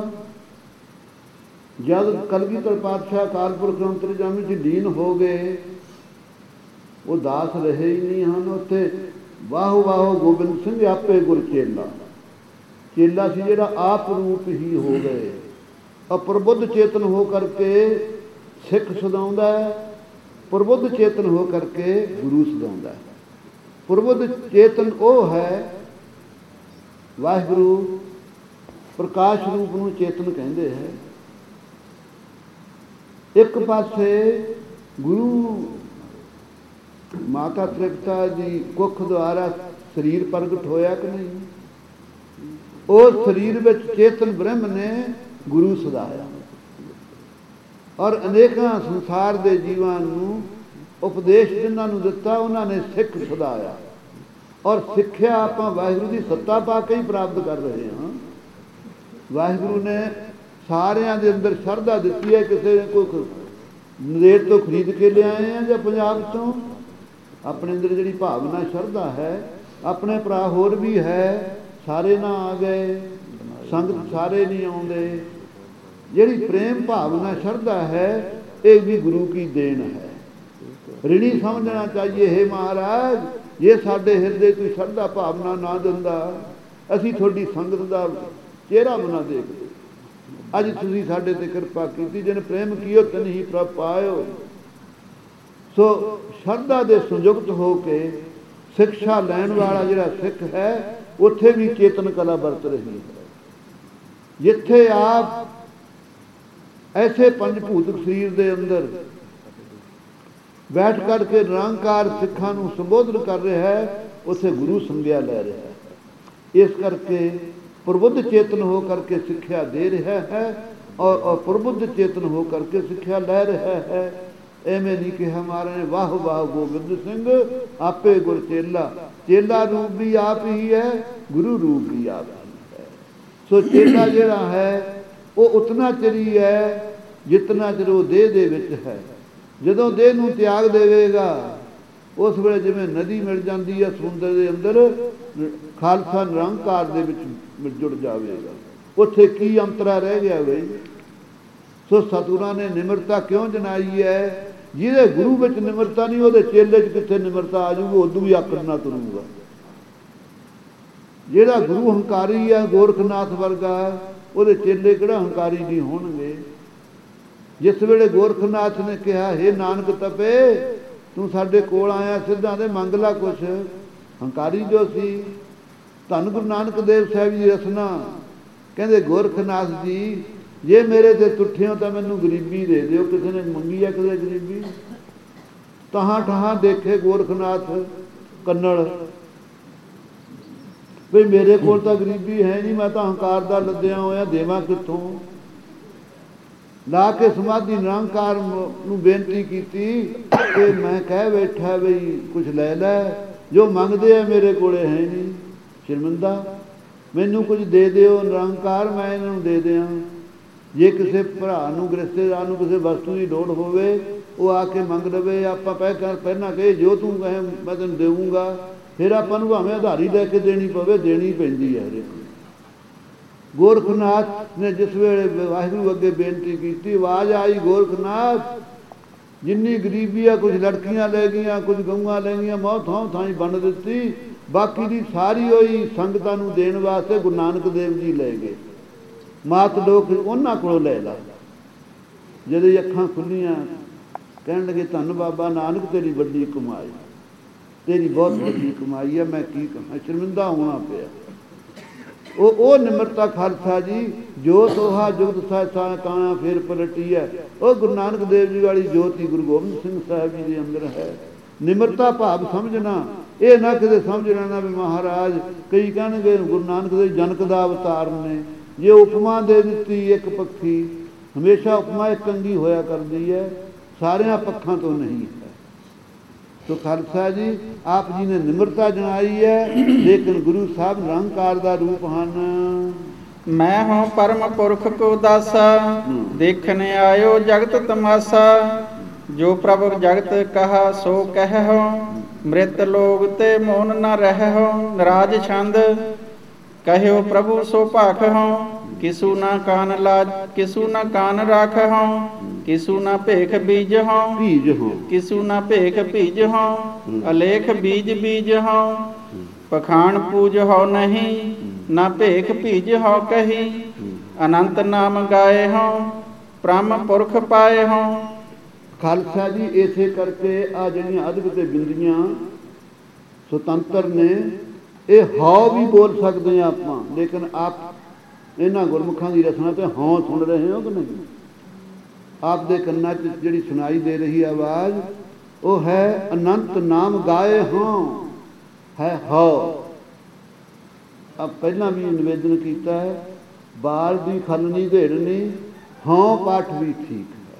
S2: ਜਦ ਕਲਗੀਧਰ ਪਾਤਸ਼ਾਹ ਅਕਾਲ ਪੁਰਖ ਅੰਤਰਜਾਮੀ 'ਚ ਲੀਨ ਹੋ ਗਏ, ਉਹ ਦਾਸ ਰਹੇ ਹੀ ਨਹੀਂ ਹਨ। ਉੱਥੇ ਵਾਹੋ ਵਾਹੋ ਗੋਬਿੰਦ ਸਿੰਘ ਆਪੇ ਗੁਰ ਚੇਲਾ, ਚੇਲਾ ਸੀ ਜਿਹੜਾ ਆਪ ਰੂਪ ਹੀ ਹੋ ਗਏ। ਅਪਰਬੁੱਧ ਚੇਤਨ ਹੋ ਕਰਕੇ ਸਿੱਖ ਸਦਾਉਂਦਾ ਹੈ, ਪ੍ਰਬੁੱਧ ਚੇਤਨ ਹੋ ਕਰਕੇ ਗੁਰੂ ਸਦਾਉਂਦਾ ਹੈ। ਪ੍ਰਬੁੱਧ ਚੇਤਨ ਉਹ ਹੈ, ਵਾਹਿਗੁਰੂ ਪ੍ਰਕਾਸ਼ ਰੂਪ ਨੂੰ ਚੇਤਨ ਕਹਿੰਦੇ ਹੈ। ਇੱਕ ਪਾਸੇ ਗੁਰੂ ਮਾਤਾ ਤ੍ਰਿਪਤਾ ਦੀ ਕੁੱਖ ਦੁਆਰਾ ਸਰੀਰ ਪ੍ਰਗਟ ਹੋਇਆ ਕਿ ਨਹੀਂ, ਉਸ ਸਰੀਰ ਵਿੱਚ ਚੇਤਨ ਬ੍ਰਹਮ ਨੇ ਗੁਰੂ ਸਦਾਇਆ ਔਰ ਅਨੇਕਾਂ ਸੰਸਾਰ ਦੇ ਜੀਵਾਂ ਨੂੰ ਉਪਦੇਸ਼ ਜਿਨ੍ਹਾਂ ਨੂੰ ਦਿੱਤਾ ਉਹਨਾਂ ਨੇ ਸਿੱਖ ਸਦਾਇਆ। ਔਰ ਸਿੱਖਿਆ ਆਪਾਂ ਵਾਹਿਗੁਰੂ ਦੀ ਸੱਤਾ ਪਾ ਕੇ ਹੀ ਪ੍ਰਾਪਤ ਕਰ ਰਹੇ ਹਾਂ। ਵਾਹਿਗੁਰੂ ਨੇ ਸਾਰਿਆਂ ਦੇ ਅੰਦਰ ਸ਼ਰਧਾ ਦਿੱਤੀ ਹੈ। ਕਿਸੇ ਨੇ ਕੋਈ ਨੰਦੇੜ ਤੋਂ ਖਰੀਦ ਕੇ ਲਿਆਏ ਆ ਜਾਂ ਪੰਜਾਬ ਤੋਂ, ਆਪਣੇ ਅੰਦਰ ਜਿਹੜੀ ਭਾਵਨਾ ਸ਼ਰਧਾ ਹੈ, ਆਪਣੇ ਭਰਾ ਹੋਰ ਵੀ ਹੈ, ਸਾਰੇ ਨਾ ਆ ਗਏ, ਸੰਗਤ ਸਾਰੇ ਨਹੀਂ ਆਉਂਦੇ। ਜਿਹੜੀ ਪ੍ਰੇਮ ਭਾਵਨਾ ਸ਼ਰਧਾ ਹੈ, ਇਹ ਵੀ ਗੁਰੂ ਕੀ ਦੇਣ ਹੈ। ਰਿਣੀ ਸਮਝਣਾ ਚਾਹੀਏ, हे महाराज ਜੇ ਸਾਡੇ ਹਿਰਦੇ ਕੋਈ ਸ਼ਰਧਾ ਭਾਵਨਾ ਨਾ ਦਿੰਦਾ, ਅਸੀਂ ਤੁਹਾਡੀ ਸੰਗਤ ਦਾ ਚਿਹਰਾ ਬਣਾ ਦੇਖਦੇ। ਅੱਜ ਤੁਸੀਂ ਸਾਡੇ ਤੇ ਕਿਰਪਾ ਕੀਤੀ, ਜਿਨ ਪ੍ਰੇਮ ਕੀਓ ਤਿਨ ਹੀ ਪ੍ਰਭ ਪਾਇਓ। ਸੋ ਸ਼ਰਧਾ ਦੇ ਸੰਯੁਕਤ ਹੋ ਕੇ ਸਿੱਖਿਆ ਲੈਣ ਵਾਲਾ ਜਿਹੜਾ ਸਿੱਖ ਹੈ, ਉੱਥੇ ਵੀ ਚੇਤਨ ਕਲਾ ਵਰਤ ਰਹੀ ਹੈ। ਜਿੱਥੇ ਆਪ ਐਸੇ ਪੰਜ ਭੂਤ ਸਰੀਰ ਦੇ ਅੰਦਰ ਬੈਠ ਕਰਕੇ ਨਿਰੰਕਾਰ ਸਿੱਖਾਂ ਨੂੰ ਸੰਬੋਧਨ ਕਰ ਰਿਹਾ ਹੈ, ਉੱਥੇ ਗੁਰੂ ਸੰਗਿਆ ਲੈ ਰਿਹਾ ਹੈ। ਇਸ ਕਰਕੇ ਪ੍ਰਬੁੱਧ ਚੇਤਨ ਹੋ ਕਰਕੇ ਸਿੱਖਿਆ ਦੇ ਰਿਹਾ ਹੈ ਔਰ ਅਪ੍ਰਬੁੱਧ ਚੇਤਨ ਹੋ ਕਰਕੇ ਸਿੱਖਿਆ ਲੈ ਰਿਹਾ ਹੈ। ਐਵੇਂ ਨਹੀਂ ਕਿ ਹਮਾਰੇ ਵਾਹ ਵਾਹ ਗੋਬਿੰਦ ਸਿੰਘ ਆਪੇ ਗੁਰ ਚੇਲਾ, ਚੇਲਾ ਰੂਪ ਵੀ ਆਪ ਹੀ ਹੈ, ਗੁਰੂ ਰੂਪ ਵੀ ਆਪ ਹੀ ਹੈ। ਸੋ ਚੇਲਾ ਜਿਹੜਾ ਹੈ ਉਹ ਉਤਨਾ ਚਿਰ ਹੀ ਹੈ ਜਿਤਨਾ ਚਿਰ ਉਹ ਦੇਹ ਦੇ ਵਿੱਚ ਹੈ। ਜਦੋਂ ਦੇਹ ਨੂੰ ਤਿਆਗ ਦੇਵੇਗਾ, ਉਸ ਵੇਲੇ ਜਿਵੇਂ ਨਦੀ ਮਿਲ ਜਾਂਦੀ ਹੈ ਸਮੁੰਦਰ ਦੇ ਅੰਦਰ, ਖਾਲਸਾ ਨਿਰੰਕਾਰ ਦੇ ਵਿੱਚ ਜੁੜ ਜਾਵੇਗਾ। ਉੱਥੇ ਕੀ ਅੰਤਰਾ ਰਹਿ ਗਿਆ ਬਈ? ਸੋ ਸਤਿਗੁਰਾਂ ਨੇ ਨਿਮਰਤਾ ਕਿਉਂ ਜਨਾਈ ਹੈ? ਜਿਹਦੇ ਗੁਰੂ ਵਿੱਚ ਨਿਮਰਤਾ ਨਹੀਂ, ਉਹਦੇ ਚੇਲੇ 'ਚ ਕਿੱਥੇ ਨਿਮਰਤਾ ਆ ਜਾਊਗੀ? ਉਦੋਂ ਵੀ ਆਕੜ ਨਾ ਤੁਰੂਗਾ। ਜਿਹੜਾ ਗੁਰੂ ਹੰਕਾਰੀ ਹੈ, ਗੋਰਖਨਾਥ ਵਰਗਾ, ਉਹਦੇ ਚੇਲੇ ਕਿਹੜਾ ਹੰਕਾਰੀ ਨਹੀਂ ਹੋਣਗੇ? ਜਿਸ ਵੇਲੇ ਗੋਰਖਨਾਥ ਨੇ ਕਿਹਾ, ਹੇ ਨਾਨਕ ਤਪੇ, ਤੂੰ ਸਾਡੇ ਕੋਲ ਆਇਆ, ਸਿੱਧਾਂ ਦੇ ਮੰਗ ਲਾ ਕੁਛ। ਹੰਕਾਰੀ ਜੋ ਸੀ, ਧੰਨ ਗੁਰੂ ਨਾਨਕ ਦੇਵ ਸਾਹਿਬ ਜੀ ਰਸਨਾ ਕਹਿੰਦੇ, ਗੋਰਖਨਾਥ ਜੀ ਜੇ ਮੇਰੇ ਤੇ ਤੁੱਠੇ ਹੋ ਤਾਂ ਮੈਨੂੰ ਗਰੀਬੀ ਦੇ ਦਿਓ। ਕਿਸੇ ਨੇ ਮੰਗੀ ਹੈ ਕਦੇ ਗਰੀਬੀ? ਤਹਾਂ ਠਹਾਂ ਦੇਖੇ ਗੋਰਖਨਾਥ ਕੰਨੜ, ਵੀ ਮੇਰੇ ਕੋਲ ਤਾਂ ਗਰੀਬੀ ਹੈ ਨਹੀਂ, ਮੈਂ ਤਾਂ ਹੰਕਾਰ ਦਾ ਲੱਦਿਆ ਹੋਇਆ, ਦੇਵਾਂ ਕਿੱਥੋਂ? ਲਾ ਕੇ ਸਮਾਧੀ ਨਿਰੰਕਾਰ ਨੂੰ ਬੇਨਤੀ ਕੀਤੀ ਕਿ ਮੈਂ ਕਹਿ ਬੈਠਾ ਬਈ ਕੁਛ ਲੈ ਲੈ, ਜੋ ਮੰਗਦੇ ਆ ਮੇਰੇ ਕੋਲੇ ਹੈ ਨਹੀਂ। ਸ਼ਰਮਿੰਦਾ, ਮੈਨੂੰ ਕੁਝ ਦੇ ਦਿਓ ਨਿਰੰਕਾਰ, ਮੈਂ ਇਹਨਾਂ ਨੂੰ ਦੇ ਦਿਆਂ। ਜੇ ਕਿਸੇ ਭਰਾ ਨੂੰ, ਰਿਸ਼ਤੇਦਾਰ ਨੂੰ ਕਿਸੇ ਵਸਤੂ ਦੀ ਲੋੜ ਹੋਵੇ, ਉਹ ਆ ਕੇ ਮੰਗ ਲਵੇ, ਆਪਾਂ ਪਹਿ ਕਰ ਪਹਿਲਾਂ ਕਹੇ ਜੋ ਤੂੰ ਕਹੇ ਮੈਂ ਤੈਨੂੰ ਦੇਵਾਂਗਾ। ਫਿਰ ਆਪਾਂ ਨੂੰ ਭਾਵੇਂ ਉਧਾਰੀ ਲੈ ਕੇ ਦੇਣੀ ਪਵੇ, ਦੇਣੀ ਪੈਂਦੀ ਹੈ ਹਰੇਕ ਨੂੰ। ਗੋਰਖਨਾਥ ਨੇ ਜਿਸ ਵੇਲੇ ਵਾਹਿਗੁਰੂ ਅੱਗੇ ਬੇਨਤੀ ਕੀਤੀ, ਆਵਾਜ਼ ਆਈ, ਗੋਰਖਨਾਥ ਜਿੰਨੀ ਗਰੀਬੀ ਆ, ਕੁਝ ਲੜਕੀਆਂ ਲੈ ਗਈਆਂ, ਕੁਝ ਗਊਆਂ ਲੈ ਗਈਆਂ, ਮੌਤ ਥਾਂ ਥਾਂ ਵੰਡ ਦਿੱਤੀ, ਬਾਕੀ ਦੀ ਸਾਰੀ ਹੋਈ ਸੰਗਤਾਂ ਨੂੰ ਦੇਣ ਵਾਸਤੇ ਗੁਰੂ ਨਾਨਕ ਦੇਵ ਜੀ ਲੈ ਗਏ। ਮਾਤ ਲੋਕ ਉਹਨਾਂ ਕੋਲੋਂ ਲੈ ਲਾ। ਜਦੋਂ ਅੱਖਾਂ ਖੁੱਲੀਆਂ, ਕਹਿਣ ਲੱਗੇ, ਧੰਨ ਬਾਬਾ ਨਾਨਕ ਤੇਰੀ ਵੱਡੀ ਕਮਾਈ, ਤੇਰੀ ਬਹੁਤ ਵੱਡੀ ਕਮਾਈ ਹੈ, ਮੈਂ ਕੀ ਕਹਾਂ। ਸ਼ਰਮਿੰਦਾ ਹੋਣਾ ਪਿਆ। ਉਹ ਉਹ ਨਿਮਰਤਾ ਖਾਲਸਾ ਜੀ, ਜੋ ਤੋਹਾ ਜੁਗਤ ਸਾ ਕਾਣਾ ਫੇਰ ਪਲਟੀ ਹੈ, ਉਹ ਗੁਰੂ ਨਾਨਕ ਦੇਵ ਜੀ ਵਾਲੀ ਜੋਤੀ ਗੁਰੂ ਗੋਬਿੰਦ ਸਿੰਘ ਸਾਹਿਬ ਜੀ ਦੇ ਅੰਦਰ ਹੈ। ਨਿਮਰਤਾ ਭਾਵ ਸਮਝਣਾ, ਇਹ ਨਾ ਕਿਤੇ ਸਮਝ ਲੈਣਾ ਵੀ ਮਹਾਰਾਜ, ਕਈ ਕਹਿਣਗੇ ਗੁਰੂ ਨਾਨਕ ਦੇਵ ਜਨਕ ਦਾ ਅਵਤਾਰ ਨੇ। ਜੇ ਉਪਮਾ ਦੇ ਦਿੱਤੀ ਇੱਕ ਪੱਖੀ, ਹਮੇਸ਼ਾ ਉਪਮਾ ਇੱਕ ਅੰਗੀ ਹੋਇਆ ਕਰਦੀ ਹੈ, ਸਾਰਿਆਂ ਪੱਖਾਂ ਤੋਂ ਨਹੀਂ ਹੈ। ਸੋ ਖਾਲਸਾ ਜੀ, ਆਪ ਜੀ ਨੇ ਨਿਮਰਤਾ ਜਣਾਈ ਹੈ, ਲੇਕਿਨ ਗੁਰੂ ਸਾਹਿਬ ਨਿਰੰਕਾਰ ਦਾ ਰੂਪ ਹਨ।
S1: ਮੈਂ ਹਾਂ ਪਰਮ ਪੁਰਖ ਕੋ ਦਾਸਾ, ਦੇਖਣ ਆਇਓ ਜਗਤ ਤਮਾਸਾ। ਜੋ ਪ੍ਰਭ ਜਗਤ ਕਹਾ ਸੋ ਕਹਿਓ, ਮ੍ਰਿਤ ਲੋਗ ਤੇ ਮੋਨ ਨ ਰਹਿਓ। ਨਰਾਜ ਛੰਦ ਕਹਿਓ ਪ੍ਰਭੂ ਸੋ ਭਾਖੋ, ਕਿਸੂ ਨਾ ਕਾਨ ਲਾਜ ਕਿਸੂ ਨਾ ਕਾਨ ਰਾਖੋ। ਕਿਸੂ ਨਾ ਭੇਖ ਬੀਜ ਹੋ
S2: ਬੀਜ ਹੋ
S1: ਕਿਸੂ ਨਾ ਭੇਖ ਬੀਜ ਹੋ। ਅਲੇਖ ਬੀਜ ਬੀਜ ਹੋ, ਪਖਾਣ ਪੂਜ ਹੋ ਨਹੀਂ। ਨਾ ਭੇਖ ਬੀਜ ਹੋ ਕਹੀ, ਅਨੰਤ ਨਾਮ ਗਾਏ ਹੋ। ਬ੍ਰਹਮ ਪੁਰਖ ਪਾਏ ਹੋ।
S2: ਖਾਲਸਾ ਜੀ, ਇਸੇ ਕਰਕੇ ਆ ਜਿਹੜੀਆਂ ਅਦਬ ਤੇ ਬਿੰਦੀਆਂ ਸੁਤੰਤਰ ਨੇ, ਇਹ ਹਉ ਵੀ ਬੋਲ ਸਕਦੇ ਹਾਂ ਆਪਾਂ, ਲੇਕਿਨ ਆਪ ਇਹਨਾਂ ਗੁਰਮੁਖਾਂ ਦੀ ਰਸਨਾ ਤੇ ਹਉ ਸੁਣ ਰਹੇ ਹੋ ਕਿ ਨਹੀਂ? ਆਪ ਦੇ ਕੰਨਾਂ 'ਚ ਜਿਹੜੀ ਸੁਣਾਈ ਦੇ ਰਹੀ ਆਵਾਜ਼, ਉਹ ਹੈ ਅਨੰਤ ਨਾਮ ਗਾਏ ਹੋਂ, ਹੈ ਹਉ। ਆ ਪਹਿਲਾਂ ਵੀ ਨਿਵੇਦਨ ਕੀਤਾ ਹੈ, ਬਾਲ ਦੀ ਖਲਨੀ ਢੇੜਨੀ, ਹਉ ਪਾਠ ਵੀ ਠੀਕ ਹੈ।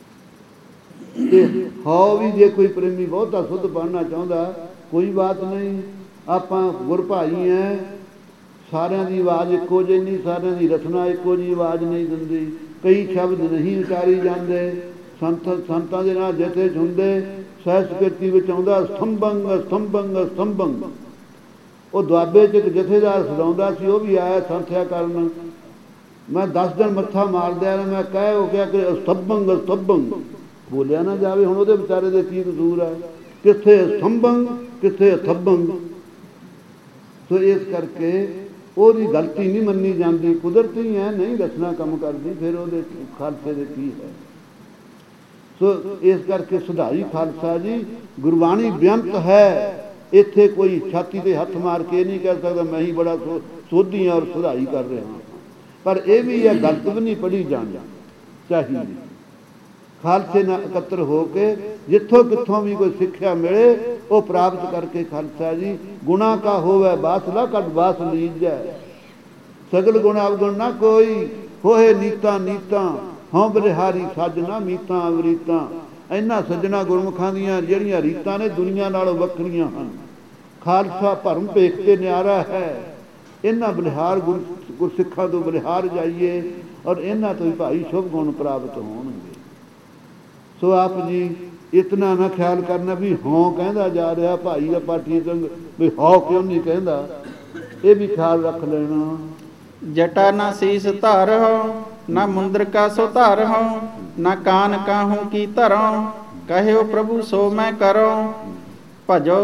S2: ਤੇ ਹਉ ਵੀ ਜੇ ਕੋਈ ਪ੍ਰੇਮੀ ਬਹੁਤਾ ਸੁੱਧ ਬਣਨਾ ਚਾਹੁੰਦਾ, ਕੋਈ ਬਾਤ ਨਹੀਂ। ਆਪਾਂ ਗੁਰ ਭਾਈ ਹੈ, ਸਾਰਿਆਂ ਦੀ ਆਵਾਜ਼ ਇੱਕੋ ਜਿਹੀ ਨਹੀਂ, ਸਾਰਿਆਂ ਦੀ ਰਚਨਾ ਇੱਕੋ ਜਿਹੀ ਆਵਾਜ਼ ਨਹੀਂ ਦਿੰਦੀ। ਕਈ ਸ਼ਬਦ ਨਹੀਂ ਉਚਾਰੀ ਜਾਂਦੇ। ਸੰਤ ਸੰਤਾਂ ਦੇ ਨਾਲ ਜਥੇ ਹੁੰਦੇ, ਸਹਿ ਸਕ੍ਰਿਤੀ ਵਿੱਚ ਆਉਂਦਾ ਸਤੰਭੰਗ ਸਤੰਭੰਗ ਸਤੰਭੰਗ। ਉਹ ਦੁਆਬੇ 'ਚ ਇੱਕ ਜਥੇਦਾਰ ਸਦਾਉਂਦਾ ਸੀ, ਉਹ ਵੀ ਆਇਆ ਸੰਥਿਆ ਕਰਨ। ਮੈਂ ਦਸ ਦਿਨ ਮੱਥਾ ਮਾਰਦਿਆ, ਮੈਂ ਕਹਿ ਹੋ ਗਿਆ ਕਿ ਸਤੰਭੰਗ ਸਤੰਭੰਗ ਬੋਲਿਆ ਨਾ ਜਾਵੇ। ਹੁਣ ਉਹਦੇ ਵਿਚਾਰੇ ਦੇ ਕੀ ਕਸੂਰ ਹੈ? ਕਿੱਥੇ ਸਤੰਭੰਗ ਕਿੱਥੇ ਅਥੱਬੰ। ਸੋ ਇਸ ਕਰਕੇ ਉਹਦੀ ਗਲਤੀ ਨਹੀਂ ਮੰਨੀ ਜਾਂਦੀ, ਕੁਦਰਤੀ ਹੈ, ਨਹੀਂ ਰਸਨਾ ਕੰਮ ਕਰਦੀ, ਫਿਰ ਉਹਦੇ ਖਾਲਸੇ ਦੇ ਕੀ ਹੈ। ਸੋ ਇਸ ਕਰਕੇ ਸੁਧਾਈ ਖਾਲਸਾ ਜੀ ਗੁਰਬਾਣੀ ਬੇਅੰਤ ਹੈ। ਇੱਥੇ ਕੋਈ ਛਾਤੀ 'ਤੇ ਹੱਥ ਮਾਰ ਕੇ ਨਹੀਂ ਕਹਿ ਸਕਦਾ ਮੈਂ ਹੀ ਬੜਾ ਸੋ ਸੋਧੀ ਹਾਂ ਔਰ ਸੁਧਾਈ ਕਰ ਰਿਹਾ ਹਾਂ। ਪਰ ਇਹ ਵੀ ਇਹ ਗਲਤ ਵੀ ਨਹੀਂ ਪੜ੍ਹੀ ਜਾਣੀ ਚਾਹੀਦੀ। ਖਾਲਸੇ ਨਾਲ ਇਕੱਤਰ ਹੋ ਕੇ ਜਿੱਥੋਂ ਕਿੱਥੋਂ ਵੀ ਕੋਈ ਸਿੱਖਿਆ ਮਿਲੇ ਉਹ ਪ੍ਰਾਪਤ ਕਰਕੇ ਖਾਲਸਾ ਜੀ ਗੁਣਾ ਕਾ ਹੋਵੇ ਬਾਸਲਾ ਕੱਢ ਬਾਸ ਲੀਜੈ। ਸਗਲ ਗੁਣ ਅਵਗੁਣ ਨਾ ਕੋਈ ਹੋਏ ਨੀਤਾਂ ਨੀਤਾਂ ਹਉ ਬਲਿਹਾਰੀ ਸਾਜਣਾ ਮੀਤਾਂ ਅਵਰੀਤਾਂ। ਇਹਨਾਂ ਸੱਜਣਾ ਗੁਰਮੁਖਾਂ ਦੀਆਂ ਜਿਹੜੀਆਂ ਰੀਤਾਂ ਨੇ ਦੁਨੀਆ ਨਾਲੋਂ ਵੱਖਰੀਆਂ ਹਨ। ਖਾਲਸਾ ਭਰਮ ਭੇਖ ਤੇ ਨਿਆਰਾ ਹੈ। ਇਹਨਾਂ ਬਲਿਹਾਰ ਗੁਰ ਗੁਰਸਿੱਖਾਂ ਤੋਂ ਬਲਿਹਾਰ ਜਾਈਏ ਔਰ ਇਹਨਾਂ ਤੋਂ ਹੀ ਭਾਈ ਸ਼ੁਭ ਗੁਣ ਪ੍ਰਾਪਤ ਹੋਣਗੇ। ਸੋ ਆਪ ਜੀ ਇਤਨਾ ਨਾ ਖਿਆਲ ਕਰਨਾ ਵੀ ਹੋਂ ਕਹਿੰਦਾ ਜਾ ਰਿਹਾ ਭਾਈ ਦਾ ਪਾਠੀ ਸਿੰਘ ਵੀ ਹਉ ਕਿਉਂ ਨਹੀਂ ਕਹਿੰਦਾ, ਇਹ ਵੀ ਖਿਆਲ ਰੱਖ ਲੈਣਾ।
S1: ਜਟਾ ਨਾ ਸੀਸ ਧਾਰ ਹੋ ਨਾ ਮੁੰਦਰ ਕਾ ਸੋ ਧਾਰ ਹੋ ਨਾ ਕਾਨ ਕਾਹੂ ਕੀ ਧਰੋ ਕਹਿਓ ਪ੍ਰਭੂ ਸੋ ਮੈਂ ਕਰੋ ਭਜੋ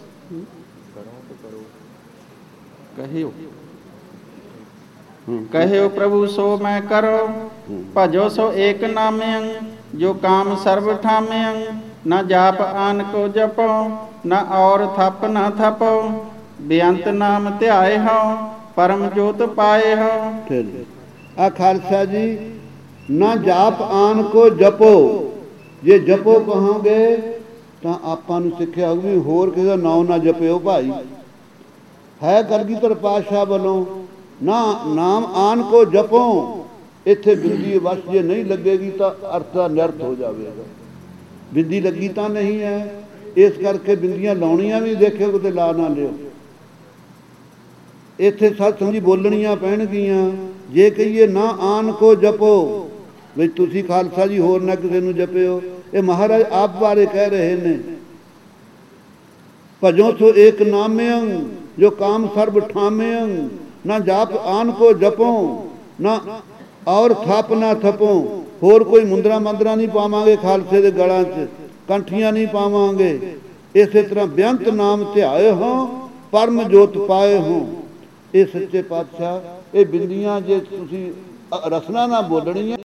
S1: ਕਹਿਓ ਕਹਿਓ ਪ੍ਰਭੂ ਸੋ ਮੈਂ ਕਰੋ ਭਜੋ ਸੋ ਏਕ ਨਾਮਯੰ ਜੋ ਕਾਮ ਸਰਬ ਠਾਮਯੰ ਨਾ ਜਾਪ ਆਨ ਕੋ ਜਪੋ ਨਾ ਔਰ ਥਪ ਨਾ ਥਪੋ ਬੇਅੰਤ ਨਾਮ ਧਿਆਏ ਹੋ ਪਰਮ ਜੋਤ ਪਾਏ ਹੋ।
S2: ਆ ਖਾਲਸਾ ਜੀ ਨਾ ਜਾਪ ਆਨ ਕੋ ਜਪੋ, ਜੇ ਜਪੋ ਕਹੋਗੇ ਤਾਂ ਆਪਾਂ ਨੂੰ ਸਿੱਖਿਆ ਹੋਊ ਵੀ ਹੋਰ ਕਿਸੇ ਦਾ ਨਾਂ ਨਾ ਜਪਿਓ ਭਾਈ। ਹੈ ਕਲਗੀਧਰ ਪਾਤਸ਼ਾਹ ਵੱਲੋਂ ਨਾ ਨਾਮ ਆਨ ਕੋ ਜਪੋ, ਇੱਥੇ ਬਿੰਦੀ ਵਸ ਜੇ ਨਹੀਂ ਲੱਗੇਗੀ ਤਾਂ ਅਰਥ ਦਾ ਨਿਰਥ ਹੋ ਜਾਵੇਗਾ। ਬਿੰਦੀ ਲੱਗੀ ਤਾਂ ਨਹੀਂ ਹੈ, ਇਸ ਕਰਕੇ ਬਿੰਦੀਆਂ ਲਾਉਣੀਆਂ ਵੀ ਦੇਖਿਓ ਕਿਤੇ ਲਾ ਨਾ ਲਿਓ। ਇੱਥੇ ਸਤਸੰਗ ਜੀ ਬੋਲਣੀਆਂ ਪੈਣਗੀਆਂ। ਜੇ ਕਹੀਏ ਨਾ ਆਨ ਕੋ ਜਪੋ ਵੀ ਤੁਸੀਂ ਖਾਲਸਾ ਜੀ ਹੋਰ ਨਾ ਕਿਸੇ ਨੂੰ ਜਪਿਓ, ਇਹ ਮਹਾਰਾਜ ਆਪ ਬਾਰੇ ਕਹਿ ਰਹੇ ਨੇ। ਭਜੋ ਸੋ ਏਕ ਨਾਮਯੰ ਜੋ ਕਾਮ ਸਰਬ ਠਾਮਯੰ ਨਾ ਜਾਪ ਆਨ ਕੋ ਜਪੋ ਨਾ ਔਰ ਥਪ ਨਾ ਥਪੋ। ਹੋਰ ਕੋਈ ਮੁੰਦਰਾ ਮੰਦਰਾ ਨਹੀਂ ਪਾਵਾਂਗੇ ਖਾਲਸੇ ਦੇ ਗਲਾਂ 'ਚ, ਕੰਠੀਆਂ ਨਹੀਂ ਪਾਵਾਂਗੇ। ਇਸੇ ਤਰ੍ਹਾਂ ਬੇਅੰਤ ਨਾਮ ਧਿਆਏ ਹੋ ਪਰਮ ਜੋਤ ਪਾਏ ਹੋ। ਇਹ ਸੱਚੇ ਪਾਤਸ਼ਾਹ ਇਹ ਬਿੰਦੀਆਂ ਜੇ ਤੁਸੀਂ ਰਸਨਾ ਨਾ ਬੋਲਣੀਆਂ